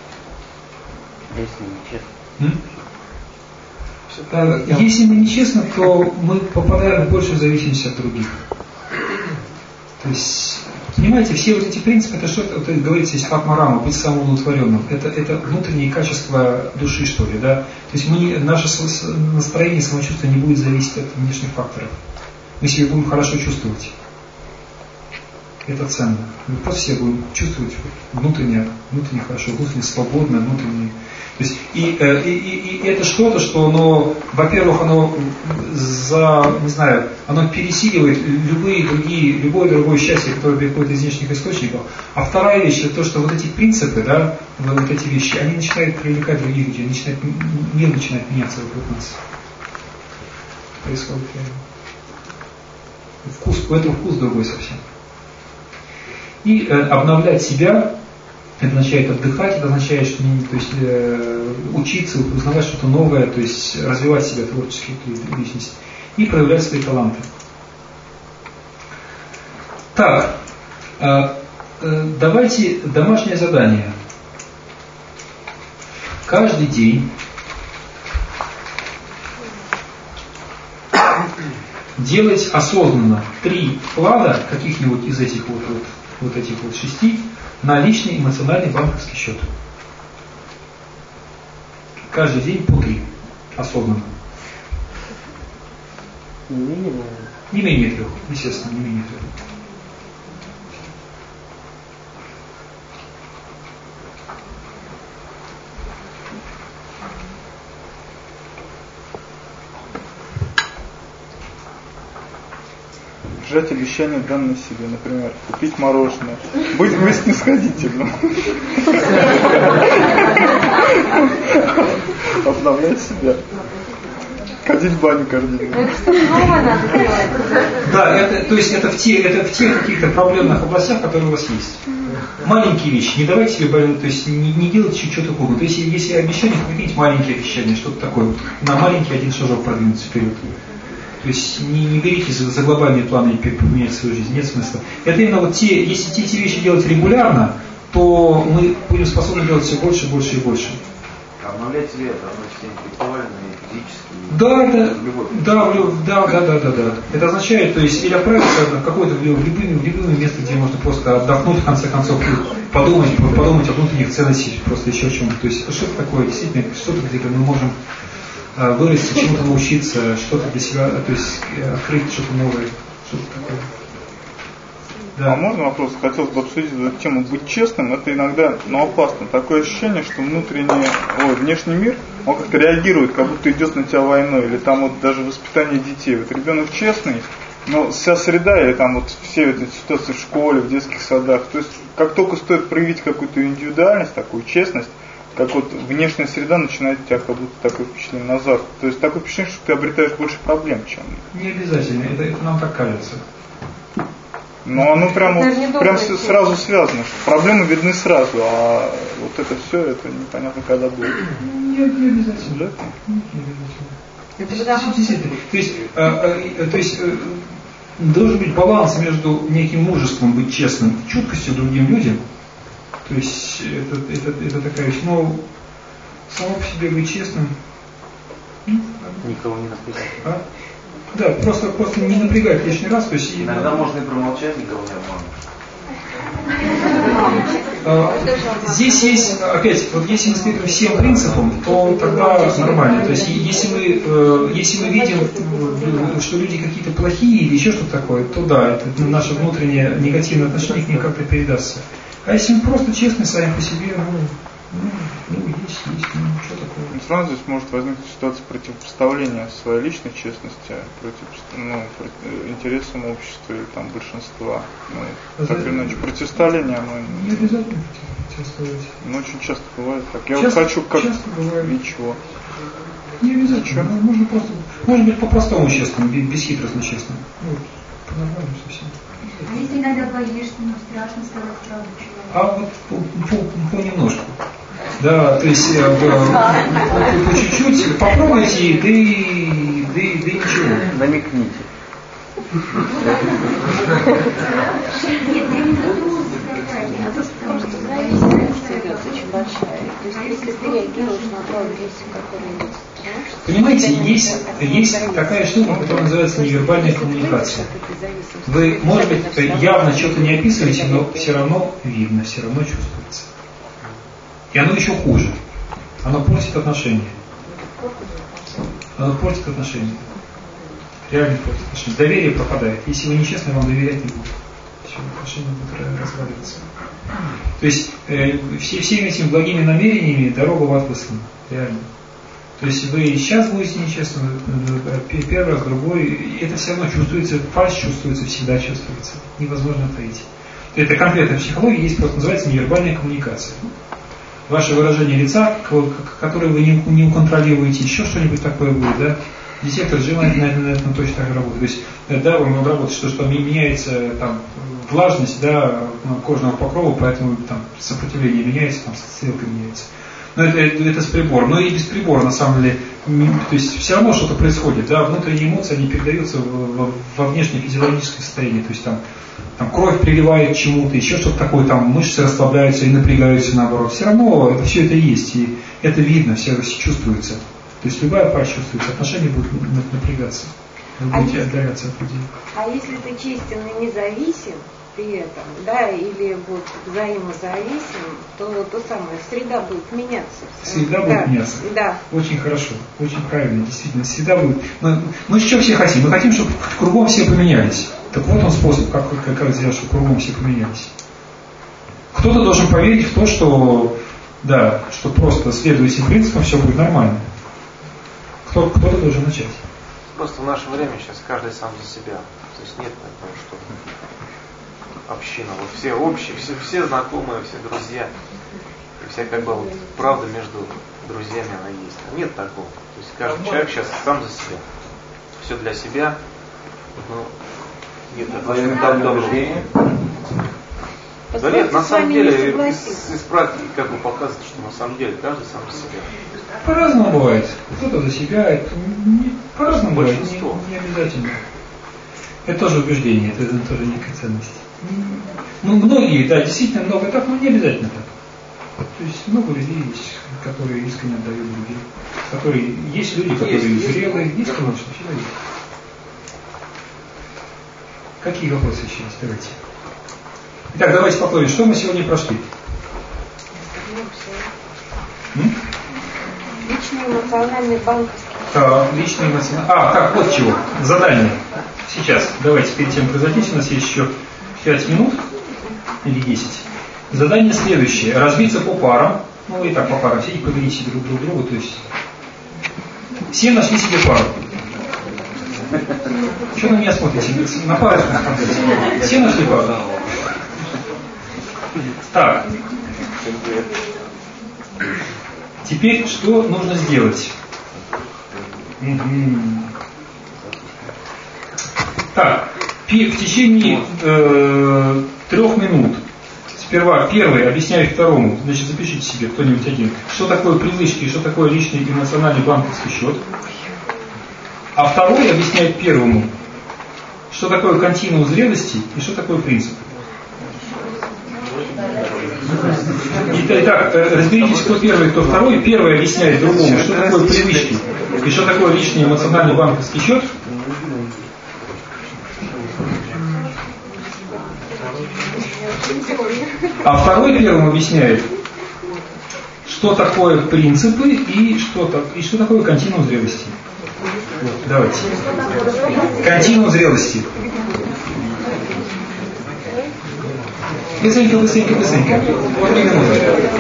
Если не честно. Если мы нечестны, то мы попадаем в большую зависимость от других. То есть, понимаете, все вот эти принципы, это что-то, вот это говорится здесь атмарама, быть самоудовлетворенным. Это, это внутренние качества души, что ли, да. То есть мы, наше настроение, самочувствие не будет зависеть от внешних факторов. Мы себя будем хорошо чувствовать. Это ценно. Мы просто себя будем чувствовать внутренне, внутренне хорошо, внутренне свободно, внутренне. То есть, и, и, и, и это что-то, что оно, во-первых, оно за, не знаю, оно пересиливает любые другие, любое другое счастье, которое приходит из внешних источников. А вторая вещь, это то, что вот эти принципы, да, вот эти вещи, они начинают привлекать других людей, начинает, мир начинает меняться вокруг нас. Происходит реально. Вкус, у этого вкус другой совсем. И э, обновлять себя, это означает отдыхать, это означает, что, то есть, э, учиться, узнавать что-то новое, то есть развивать себя творчески, личность и проявлять свои таланты. Так, э, э, давайте домашнее задание. Каждый день делать осознанно три вклада каких-нибудь из этих вот, вот, вот этих вот шести на личный эмоциональный банковский счет. Каждый день по три. Осознанно. Не менее, не менее трех, естественно, не менее трех. Держать обещание данное себе, например, купить мороженое, быть вместе снисходительным, обновлять себя, ходить в баню каждый день. Это что новое надо делать? Да, это, то есть это в те, это в тех каких-то проблемных областях, которые у вас есть. Маленькие вещи, не давайте себе, то есть не, не делайте что-то угодно. То есть если обещание, купить маленькие обещания, что-то такое, на маленький один шажок продвинуться вперед. То есть не, не берите за, за глобальные планы и поменять свою жизнь, нет смысла. Это именно вот те, если те, эти вещи делать регулярно, то мы будем способны делать все больше, больше и больше. Обновлять себя это значит интеллектуально и физически. Да, это, да, да, да, да, да, да. Это означает, то есть, или отправиться в какое-то в любое, в любое место, где можно просто отдохнуть, в конце концов, подумать, подумать о внутренних ценностях, просто еще о чем-то. То есть что-то такое, действительно, что-то, где мы можем вырасти, чему-то научиться, что-то для себя, то есть открыть что-то новое, что-то такое. Да. А можно вопрос? Хотелось бы обсудить эту тему. Быть честным, это иногда, ну, опасно. Такое ощущение, что внутренний, ой, внешний мир, он как-то реагирует, как будто идет на тебя войной, или там вот даже воспитание детей. Вот ребенок честный, но вся среда, или там вот все эти ситуации в школе, в детских садах, то есть как только стоит проявить какую-то индивидуальность, такую честность, как вот внешняя среда начинает у тебя как будто такое впечатление назад. То есть такое впечатление, что ты обретаешь больше проблем, чем... Не обязательно, это, это нам так кажется. Но оно прям, вот, прям сразу связано, что проблемы видны сразу, а вот это все, это непонятно когда будет. Не, не обязательно. Да? Не, не обязательно. То есть, а, а, то есть а, должен быть баланс между неким мужеством быть честным и чуткостью другим людям. То есть это, это, это такая вещь. Но само по себе быть честным. Никого не напрягать. А? Да, просто, просто не напрягать лишний раз. То есть, иногда и, можно и промолчать, никого не обмануть. А, здесь есть, опять, вот если мы следуем всем принципам, то тогда нормально. То есть если мы, если мы видим, что люди какие-то плохие или еще что-то такое, то да, это наше внутреннее негативное отношение к ним как-то передастся. А если мы просто честны сами по себе, ну, ну, ну есть, есть, ну, что такое. Сразу здесь может возникнуть ситуация противопоставления своей личной честности против, ну, против интересам общества или там большинства. Ну, так или иначе, противоставление, оно... Не обязательно противоставлять. Ну, очень часто бывает так. Я часто, вот хочу как... Часто бывает. Ничего. Не обязательно. Ну, можно просто... Может быть по-простому честным, бесхитростно честным. Вот, по-нормальному совсем. А если иногда боишься, ну страшно сказать правду человеку? А вот по, по, понемножку. Да, то есть э, по, по чуть-чуть попробуйте, да и, да и, да и ничего. Намекните. Очень большая. То есть если ты реагируешь на то агрессию, которая есть. Понимаете, есть, есть такая штука, которая называется невербальная коммуникация. Вы, может быть, явно что-то не описываете, но все равно видно, все равно чувствуется. И оно еще хуже. Оно портит отношения. Оно портит отношения. Реально портит отношения. Доверие пропадает. Если вы нечестны, вам доверять не будут. все, отношения будут разваливаться. То есть э, все, всеми этими благими намерениями дорога в ад выслана, реально. То есть вы сейчас будете нечестны, первый раз, другой, это все равно чувствуется, фальшь чувствуется, всегда чувствуется, невозможно таить. Это конкретная психология, есть просто называется невербальная коммуникация. Ваше выражение лица, которое вы не, не контролируете, еще что-нибудь такое будет, да? Детектор желаний, наверное, на точно так же работает. То есть, да, он работает, что, что меняется там, влажность, да, кожного покрова, поэтому там сопротивление меняется, там стрелка меняется. Но это, это, это с прибором. Но и без прибора, на самом деле, то есть все равно что-то происходит, да, внутренние эмоции, они передаются в, в, во внешнее физиологическое состояние, то есть там, там кровь приливает к чему-то, еще что-то такое, там мышцы расслабляются и напрягаются наоборот. Все равно это, все это есть, и это видно, все это чувствуется. То есть любая пара чувствуется, отношения будут напрягаться, вы будете а отдаляться от людей. А если ты честен и независим при этом, да, или вот взаимозависим, то то самое, среда будет меняться. Среда да. будет меняться? Да. Очень хорошо, очень правильно, действительно, среда будет. Мы, мы что все хотим? Мы хотим, чтобы кругом все поменялись. Так вот он способ, как, как, как сделать, чтобы кругом все поменялись. Кто-то должен поверить в то, что, да, что просто следуя этим принципам, все будет нормально. Кто, кто-то должен начать. Просто в наше время сейчас каждый сам за себя. То есть нет такого, что община. Вот все общие, все, все знакомые, все друзья. И вся как бы вот правда между друзьями она есть. А нет такого. То есть каждый человек сейчас сам за себя. Все для себя. Но нет такого. Да нет, на самом деле из, из практики как бы показывает, что на самом деле каждый сам за себя. По-разному бывает. Кто-то за себя, это не, по-разному бывает, не, не обязательно. Это тоже убеждение, это тоже некая ценность. Ну, многие, да, действительно много так, но не обязательно так. То есть много людей есть, которые искренне отдают другим. Которые, есть люди, которые есть, зрелые, есть, есть, конечно, всегда есть. Какие вопросы еще есть? Давайте. Итак, давайте поговорим, что мы сегодня прошли. М? Личный эмоциональный банковский. А, личный эмоциональный. А, так, вот чего. Задание. Сейчас. Давайте перед тем, как разойтись, у нас есть еще пять минут или десять. Задание следующее. Разбиться по парам. Ну, и так по парам. Все и поверите друг друг другу. То есть все нашли себе пару. Что на меня смотрите? На пару смотрите. Все нашли пару. Так. Теперь что нужно сделать? Так, в течение э, трех минут сперва первый объясняю второму, значит запишите себе кто-нибудь один, что такое привычки, что такое личный эмоциональный банковский счет. А второй объясняет первому, что такое континуум зрелости и что такое принцип. Итак, разберитесь, кто первый, кто второй. Первый объясняет другому, что такое привычки и что такое личный эмоциональный банковский счет. А второй первым объясняет, что такое принципы и что, и что такое континуум зрелости. Вот, давайте. Континуум зрелости. Быстренько, быстренько, быстренько. Вот три минуты.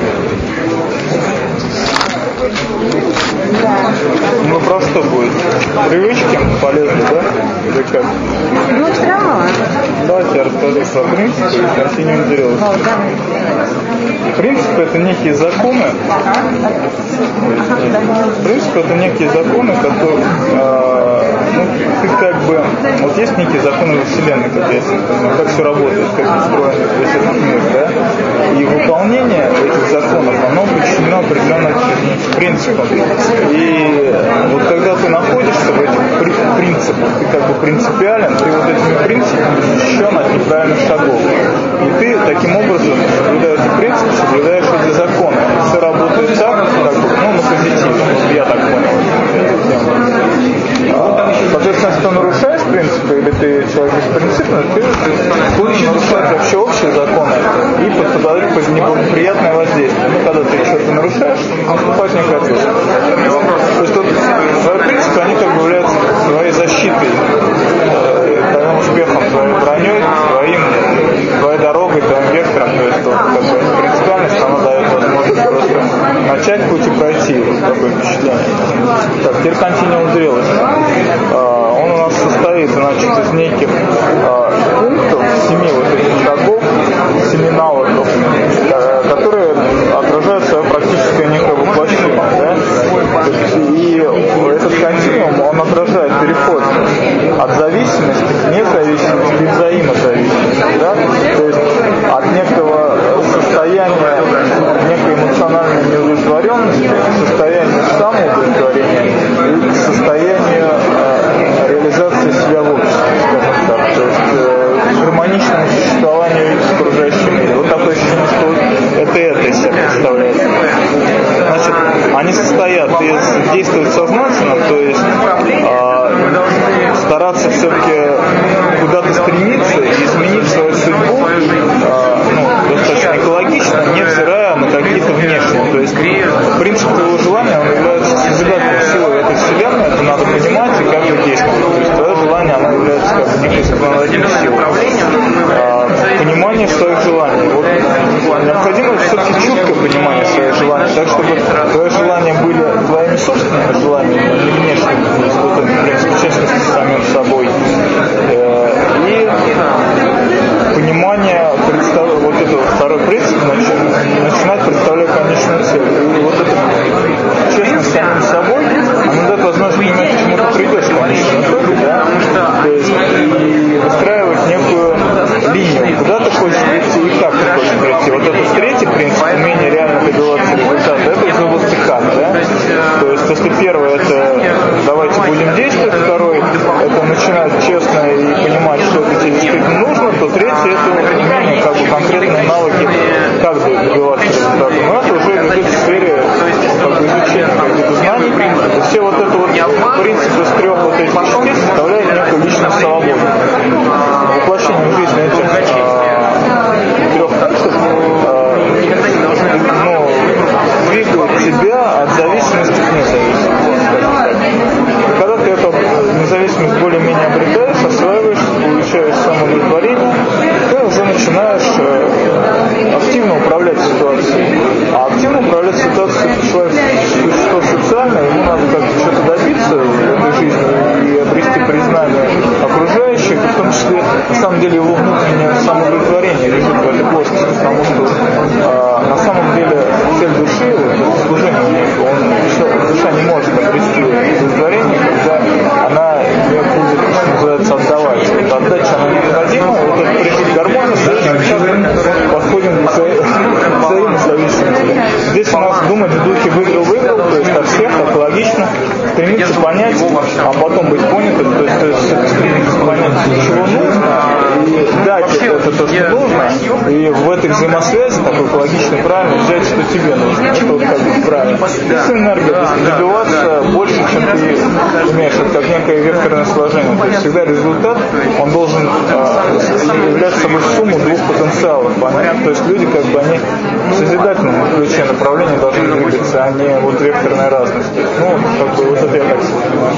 Ну про что будет? Привычки полезны, да? Или как? Ну, да. Давайте я расскажу про принципы и континуум зрелости. Принципы — это некие законы. Принципы — это некие законы, которые, э, ну, ты как бы, вот есть некие законы во Вселенной, как, есть, как все работает, как устроен весь этот мир, да? И выполнение этих законов, оно подчинено определенным принципам. И вот когда ты находишься в этих принципах, ты как бы принципиален, ты вот этими принципами защищен от неправильных шагов. И ты таким образом, соблюдая эти принципы, соблюдаешь эти законы. Все работает так, как бы, ну, на позитив, я так понял. А, соответственно, если ты нарушаешь принципы, или ты человек беспринципный, ты, ты нарушаешь вообще общие законы и подпадаешь под неблагоприятное воздействие. Ну, когда ты что-то нарушаешь, наступать не хочешь. То есть, вот, твои принципы, они как бы являются твоей защитой, твоим успехом, твоей броней, твоим Так, теперь континуум зрелости. Он у нас состоит, значит, из неких пунктов, семи вот этих шагов, семи навыков, которые отражают свое практическое некое воплощение. Да? И этот континуум, он отражает переход от зависимости к независимости и взаимозависимости. Да? То есть от некого состояния некой эмоциональной неудовлетворенности к состоянию самоудовлетворения и к состоянию э, реализации себя в обществе, скажем так. То есть э, гармоничному существованию с окружающим миром. Вот такое ощущение, что вот это это из себя представляет. Значит, они состоят из действовать сознательно, то есть э, стараться все-таки куда-то стремиться и изменить свою судьбу, э, ну, достаточно экологично, невзирая на какие-то внешние. То есть принцип твоего желания, он является созидательной силой этой вселенной, это надо понимать и как бы действовать. То есть твое желание, оно является как бы некой законодательной силой. А, понимание своих желаний. Вот, необходимо все-таки четкое понимание своих желаний, так чтобы твои желания были твоими собственными желаниями, а не внешними, то есть вот, например, в частности с самим собой. И понимание, вот это вот второй принцип, начинать представлять конечную цель. И вот это честно с самим собой, оно дает возможность понимать, к чему ты придешь в конечном итоге, да? То есть и выстраивать некую линию, куда ты хочешь прийти и как ты хочешь прийти. Вот это третий принцип, умение реально добиваться результата, это из области как, да? То есть если первый это давайте будем действовать, второй это начинать честно и понимать, что это тебе действительно нужно, то третий это умение, как бы конкретные навыки, как добиваться результата. Но это уже лежит в сфере как бы, изучения каких-то знаний. И все вот это вот принцип из трех вот этих частей составляет некую личную свободу. Воплощение в жизни этих э, трех пунктов э, ну, двигает тебя от зависимости к независимости. И когда ты эту независимость более-менее обретаешь, осваиваешь, получаешь самоудовлетворение, ты уже начинаешь э, активно управлять ситуацией. А активно управлять ситуацией человек существо социальное, ему надо как-то что-то добиться в этой жизни и обрести признание окружающих, в том числе, на самом деле, его внутреннее самоудовлетворение лежит в этой плоскости, потому что э, на самом деле цель души, вот, служение, он, душа не может обрести удовлетворение, когда она не будет, что называется, отдавать. Вот отдача, она необходима, вот этот принцип гармонии, подходим к взаимозависимости. Здесь у нас думать в духе выиграл-выиграл, то есть от всех, экологично, стремиться понять, а потом быть понятым, то есть, то есть стремиться понять, чего нужно, и дать это то, что нужно, и в этой взаимосвязи, такой экологичной, правильно, взять, что тебе нужно. Это вот как бы правильно. И с энергией добиваться больше, чем ты умеешь. Это как некое векторное сложение. То есть всегда результат, он должен э, являть собой сумму двух потенциалов. Понятно? То есть люди, как бы, они в созидательном ключе направления должны двигаться, а не вот векторной разности. Ну, как бы, вот это я так понимаю.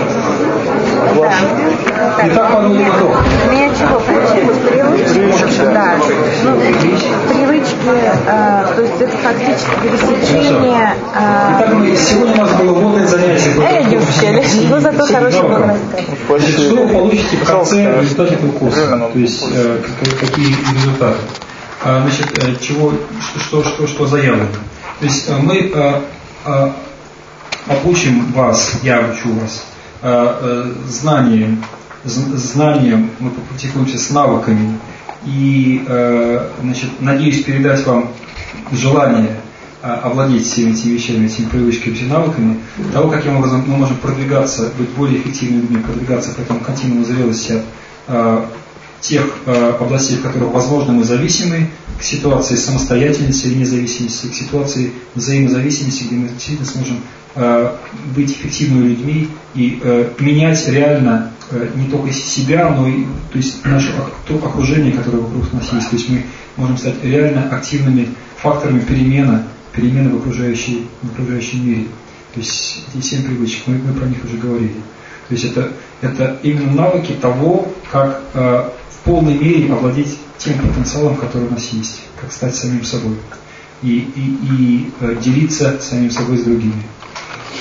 Итак, подумал кто? У меня чего получилось? Привычки. Да. Ну, привычки, э, то есть это фактически пересечение. Э... Итак, мы, сегодня у нас было водное занятие. Э, не успели. Ну, зато хороший был рассказ. Что вы получите в конце в результате этого курса? То есть, э, какие результаты? А, значит, э, чего, что, что, что, что заявлено? То есть, э, мы э, э, обучим вас, я учу вас, знанием, знанием, мы попрактикуемся с навыками и, значит, надеюсь передать вам желание овладеть всеми этими вещами, этими привычками, этими навыками, того, каким образом мы можем продвигаться, быть более эффективными людьми, продвигаться по этому континууму зрелости от тех областей, в которых, возможно, мы зависимы, к ситуации самостоятельности или независимости, к ситуации взаимозависимости, где мы действительно сможем быть эффективными людьми и э, менять реально э, не только себя, но и то есть наше то окружение, которое вокруг нас есть. То есть мы можем стать реально активными факторами перемены, перемены в, окружающей, в окружающем мире. То есть эти семь привычек, мы, мы про них уже говорили. То есть это, это именно навыки того, как э, в полной мере овладеть тем потенциалом, который у нас есть, как стать самим собой и, и, и э, делиться самим собой с другими. Thank you.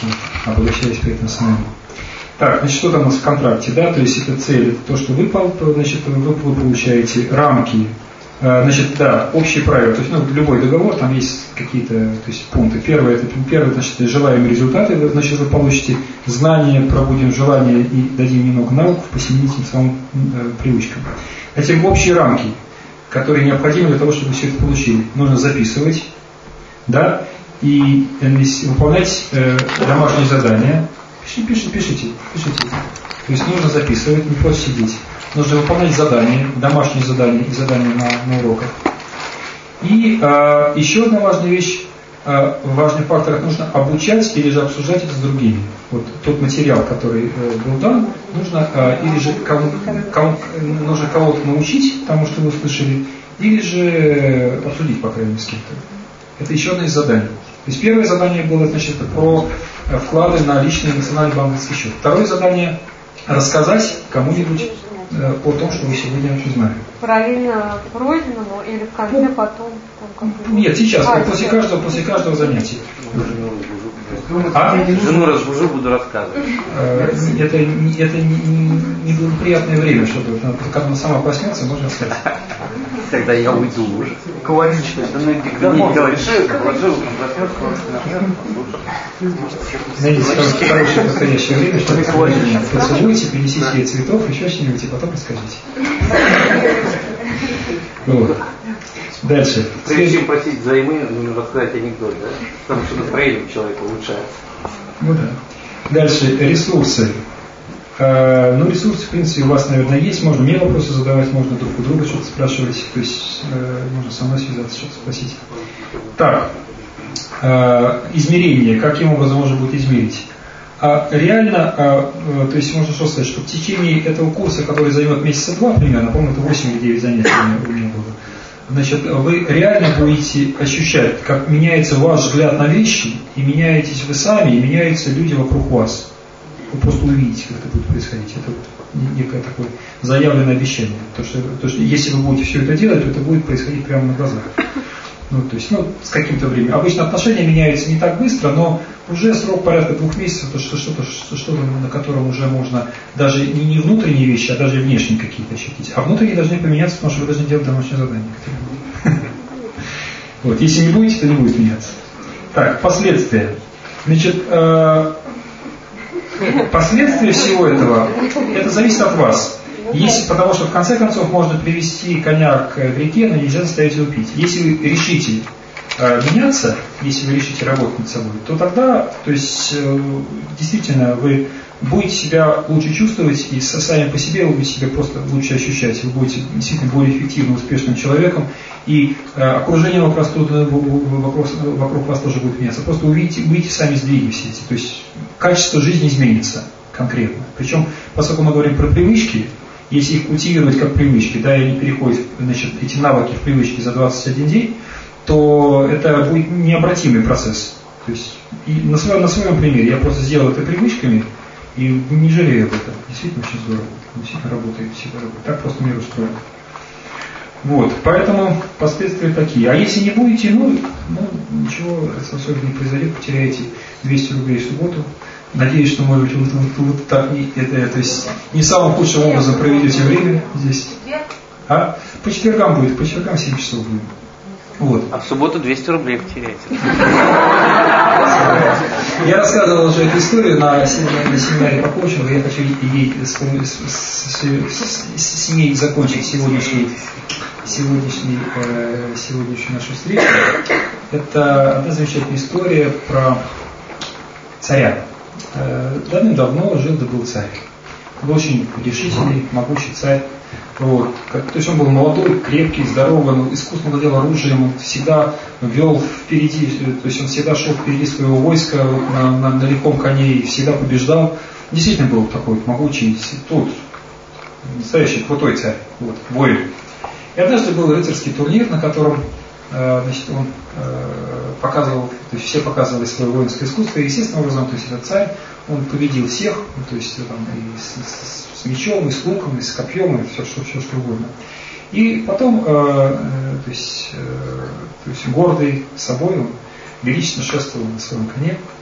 обогащаясь при этом самому. Так, значит, что там у нас в контракте, да, то есть это цель, это то, что вы, значит, вы, вы получаете, рамки, значит, да, общие правила, то есть, ну, любой договор, там есть какие-то, то есть, пункты. Первое, это, первое, значит, желаемые результаты, значит, вы получите знания, пробудим желание и дадим немного навыков по семейным своим э, привычкам. Затем общие рамки, которые необходимы для того, чтобы вы все это получили. Нужно записывать, да, и э, выполнять э, домашние задания. Пишите, пишите, пишите, пишите. То есть нужно записывать, не просто сидеть. Нужно выполнять задания, домашние задания и задания на, на уроках. И э, еще одна важная вещь, э, важный фактор, нужно обучать или же обсуждать это с другими. Вот тот материал, который э, был дан, нужно э, или же кому, кому, нужно кого-то научить тому, что вы услышали, или же обсудить, по крайней мере, с кем-то. Это еще одно из заданий. То есть первое задание было, значит, про вклады на личный национальный банковский счет. Второе задание – рассказать кому-нибудь э, о том, что вы сегодня узнали. Параллельно пройденному или в конце потом? Там, Нет, сейчас, а, после, сейчас. Каждого, после каждого занятия. А? Жену разбужу, буду рассказывать. Э, это это неблагоприятное время, чтобы когда она сама проснется, можно сказать. Тогда я уйду уже. Экологично. Да не делай шею, положил, Найдите хорошее подходящее время, чтобы поцелуйте, принесите ей цветов, еще что-нибудь, и потом расскажите. Вот. Дальше. Прежде чем просить взаймы, нужно рассказать анекдот, да? Потому что настроение у человека улучшается. Ну да. Дальше. Ресурсы. Э, ну, ресурсы, в принципе, у вас, наверное, есть. Можно мне вопросы задавать, можно друг у друга что-то спрашивать. То есть, э, можно со мной связаться, что-то спросить. Так. Э, измерение. Каким образом можно будет измерить? А реально, а, а, то есть можно что сказать, что в течение этого курса, который займет месяца два примерно, помню, это восемь или девять занятий у меня было, значит, вы реально будете ощущать, как меняется ваш взгляд на вещи, и меняетесь вы сами, и меняются люди вокруг вас. Вы просто увидите, как это будет происходить. Это вот некое такое заявленное обещание. То что, то, что если вы будете все это делать, то это будет происходить прямо на глазах. Ну, то есть, ну, с каким-то временем. Обычно отношения меняются не так быстро, но уже срок порядка двух месяцев, то что что-то, что-то, на котором уже можно даже не, не внутренние вещи, а даже внешние какие-то ощутить. А внутренние должны поменяться, потому что вы должны делать домашнее задание. Вот, если не будете, то не будет меняться. Так, последствия. Значит, последствия всего этого, это зависит от вас. Если, потому что в конце концов можно привести коня к реке, но нельзя заставить его пить. Если вы решите э, меняться, если вы решите работать над собой, то тогда, то есть э, действительно вы будете себя лучше чувствовать, и сами по себе вы будете себя просто лучше ощущать. Вы будете действительно более эффективным, успешным человеком, и э, окружение вокруг, вокруг, вокруг вас тоже будет меняться. Просто увидите, увидите сами сдвиги все эти. То есть качество жизни изменится конкретно. Причем, поскольку мы говорим про привычки, если их культивировать как привычки, да, и они переходят, значит, эти навыки в привычки за двадцать один день, то это будет необратимый процесс. То есть и на, своем, на своем примере я просто сделал это привычками и не жалею об этом. Действительно очень здорово. Действительно работает, всегда работает. Так просто мир устроен. Вот, поэтому последствия такие. А если не будете, ну, ну ничего особенно не произойдет, потеряете двести рублей в субботу. Надеюсь, что, может быть, вот, вот, вот так, это, то есть не самым худшим образом проведете время здесь. А? По четвергам будет, по четвергам семь часов будет. Вот. А в субботу двести рублей потеряете. Я рассказывал уже эту историю на семинаре по коучингу. Я хочу ей с ней закончить сегодняшний, сегодняшний, сегодняшнюю нашу встречу. Это одна замечательная история про царя. Давным-давно жил да был царь. Был очень решительный, могучий царь. Вот. То есть он был молодой, крепкий, здоровый, он искусно владел оружием, он всегда вел впереди, то есть он всегда шел впереди своего войска на, на, на легком коне и всегда побеждал. Действительно был такой могучий, тут, настоящий крутой царь, вот, воин. И однажды был рыцарский турнир, на котором значит, он показывал, то есть все показывали свое воинское искусство, и естественным образом, то есть этот царь, он победил всех, то есть там, и с, с, с мечом, и с луком, и с копьем, и все, все, все что угодно. И потом, э, то, есть, э, то есть гордый собой, он величественно шествовал на своем коне,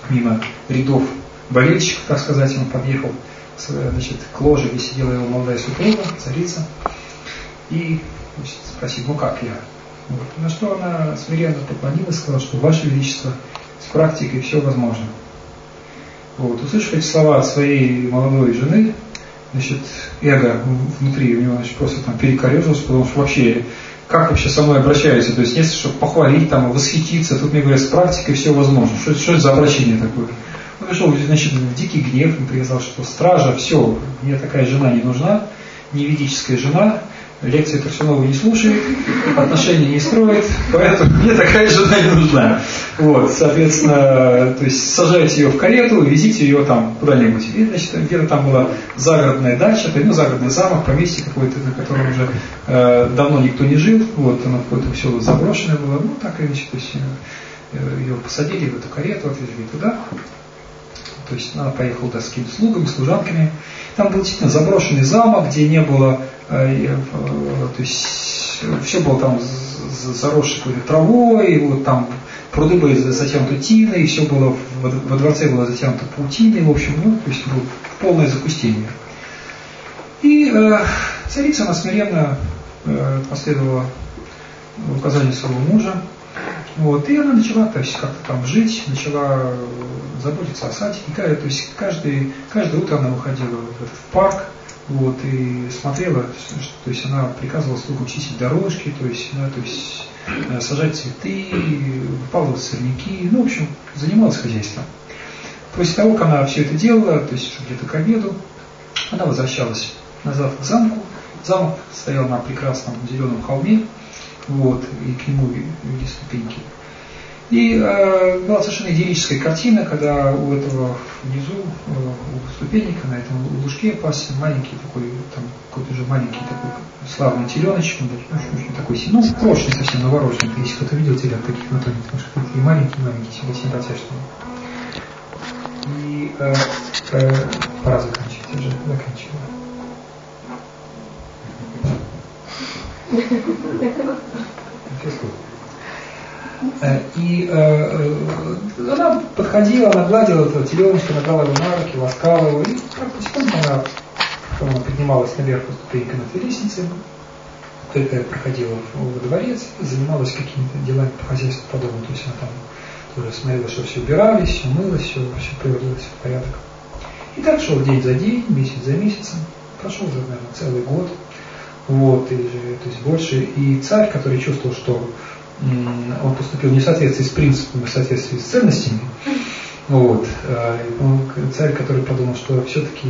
мимо рядов болельщиков, так сказать, он подъехал, значит, к ложе, где сидела его молодая супруга, царица, и, значит, спросил, ну как я? Вот. На что она смиренно поклонилась и сказала, что Ваше Величество, с практикой все возможно. Вот. Услышав эти слова от своей молодой жены, значит, эго внутри у него, значит, просто там перекорежилось, потому что вообще, как вообще со мной обращаются, то есть нет, чтобы похвалить, там, восхититься, тут мне говорят, с практикой все возможно. Что, что это за обращение такое? Он пришел, значит, в дикий гнев, он приказал, что стража, все, мне такая жена не нужна, не ведическая жена, лекции Турсунова не слушает, отношения не строит, поэтому мне такая жена не нужна. Вот, соответственно, то есть сажайте ее в карету, везите ее там куда-нибудь. И, значит, где-то там была загородная дача, ну, загородный замок, поместье какое-то, на котором уже э, давно никто не жил, вот, оно какое-то все заброшенное было, ну, так и, значит, то есть, э, ее посадили в эту карету, отвезли туда. То есть она поехала туда с какими-то слугами, служанками. Там был действительно заброшенный замок, где не было, э, э, то есть все было там заросшей какой-то травой, вот там пруды были затянуты тиной, все было во, во дворце было затянуто паутиной, в общем, ну, то есть было полное запустение. И э, царица, она смиренно э, последовала указанию своего мужа. Вот, и она начала, то есть, как-то там жить, начала заботиться о садике. То есть каждый, каждое утро она выходила в, в парк, вот, и смотрела, то есть она приказывала слугам чистить дорожки, то есть, да, то есть сажать цветы, выпалывать сорняки, ну, в общем, занималась хозяйством. После того, как она все это делала, то есть где-то к обеду, она возвращалась назад к замку. Замок стоял на прекрасном зеленом холме. Вот, и к нему вели ступеньки. И э, была совершенно идиллическая картина, когда у этого внизу, э, у ступенек, на этом лужке пасся маленький такой, там какой-то уже маленький такой славный теленочек, он был очень такой, ну, крошечный совсем, новорожденный. Если кто-то видел телят таких на тоне, потому что такие маленькие-маленькие, всегда симпатичные. И э, э, пора заканчивать, я уже заканчиваю. И э, она подходила, она гладила этого теленочка, набрала его на руки, ласкала его, и потихоньку она, она поднималась наверх по ступенькам этой лестницы, только проходила во дворец, занималась какими-то делами по хозяйству по дому, то есть она там тоже смотрела, что все убирались, все мылось, все, все приводилось в порядок. И так шел день за день, месяц за месяцем, прошел уже, наверное, целый год. Вот, или же, то есть больше. И царь, который чувствовал, что м, он поступил не в соответствии с принципами, а в соответствии с ценностями, вот, э, он, царь, который подумал, что все-таки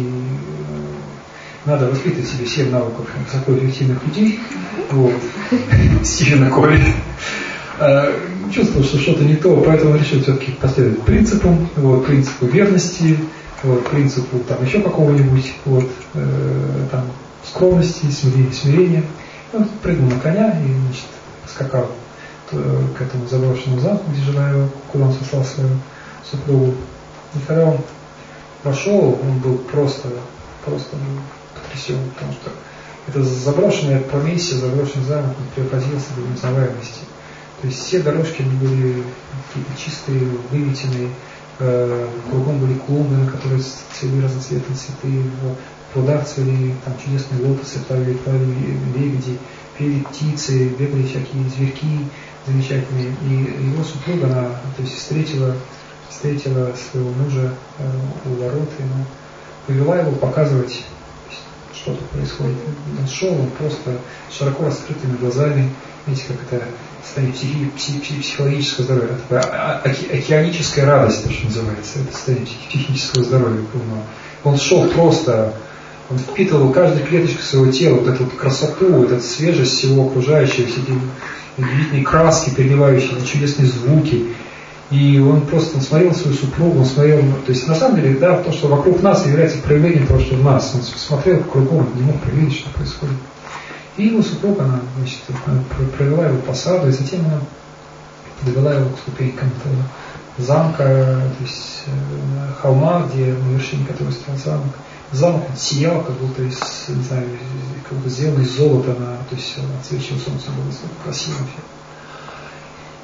э, надо воспитывать в себе семь навыков высокоэффективных людей, вот, Стивена Кови, э, чувствовал, что что-то не то, поэтому решил все-таки последовать принципам, вот, принципу верности, вот, принципу там еще какого-нибудь, вот, э, там, скромности, смирения, смирения. Он прыгнул на коня и, значит, скакал к этому заброшенному замку, где жила его, куда он сослал свою супругу. И когда он вошел, он был просто, просто потрясен, потому что это заброшенное поместье, заброшенный замок, он превратился до неузнаваемости. То есть все дорожки они были какие-то чистые, выметенные, э, кругом были клумбы, на которые цвели разноцветные цветы, в прудах цвели там чудесные лотосы, плавали, плавали лебеди, пели птицы, бегали всякие зверьки замечательные. И его супруга, она, то есть встретила, встретила своего мужа э, у ворот, и она повела его показывать, что тут происходит. Он шел, он просто широко раскрытыми глазами, видите, как это состояние психи, психи, психи, психологического здоровья, это оке, океаническая радость, то, что называется, это состояние психического здоровья полного. Он шел просто, он впитывал каждую клеточку своего тела, вот эту вот красоту, вот эту свежесть всего окружающего, все эти удивительные краски, переливающие чудесные звуки. И он просто он смотрел на свою супругу, он смотрел, то есть на самом деле, да, то, что вокруг нас является проявлением того, что в нас. Он смотрел кругом, не мог проверить, что происходит. И его супруга, она, значит, провела его по саду, и затем она довела его к ступенькам этого замка, то есть холма, где на вершине которого стоял замок. Замок он сиял, как будто из, не знаю, как будто сделан из золота, на, то есть отсвечивал солнце, было красиво все.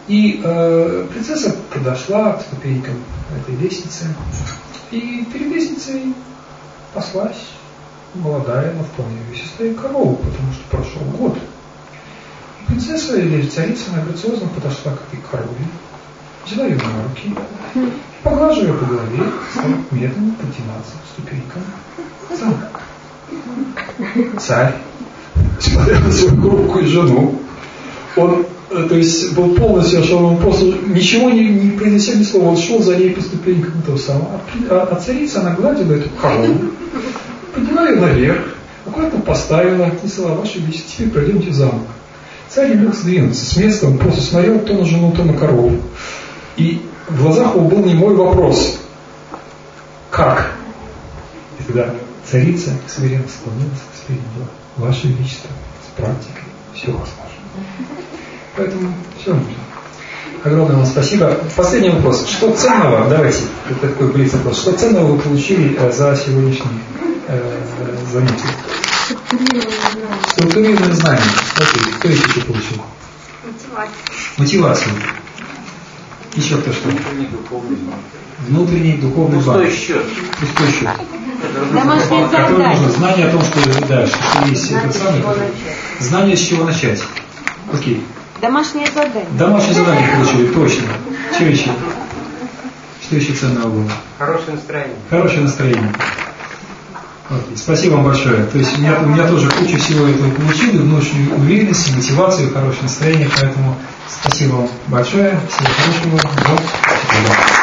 И э, принцесса подошла к ступенькам этой лестницы, и перед лестницей паслась молодая, но вполне увесистая корова, потому что прошел год. И принцесса или царица, она грациозно подошла к этой корове, взяла ее на руки, поглаживая по голове, стала медленно подниматься к ступенькам замка. Царь, смотря на свою хрупкую жену, он, то есть, был полностью ошеломлен, просто ничего не, не произнеся ни слова, он шел за ней по ступенькам того самого. А, а царица, она гладила эту корову, подняла ее наверх, аккуратно поставила, отнесла: ваше величество, теперь пройдемте в замок. Царь не мог сдвинуться с места, он просто смотрел то на жену, то на корову. И в глазах его был немой вопрос: как? И тогда царица смиренно склонилась к стыду: ваше величество, с практикой все возможно. Поэтому все можно. Огромное вам спасибо. Последний вопрос. Что ценного, давайте, это такой блиц вопрос, что ценного вы получили э, за сегодняшнее э, занятие? Структурированные знания. Окей, кто еще что получил? Мотивация. Мотивацию. Еще кто что? Внутренний духовный банк. Внутренний духовный банк. Пустой счет. Пустой счет. Домашнее Который нужно задание. знание о том, что дальше, что есть этот самый. Знание, с чего начать. Окей. Домашнее задание. Домашнее задание получили, точно. Что еще? Что еще ценного было? Хорошее настроение. Хорошее настроение. Окей. Спасибо вам большое. То есть у меня, у меня тоже куча всего этого получил, и внутреннюю уверенность, и мотивацию, и хорошее настроение. Поэтому спасибо вам большое. Всего хорошего. До свидания.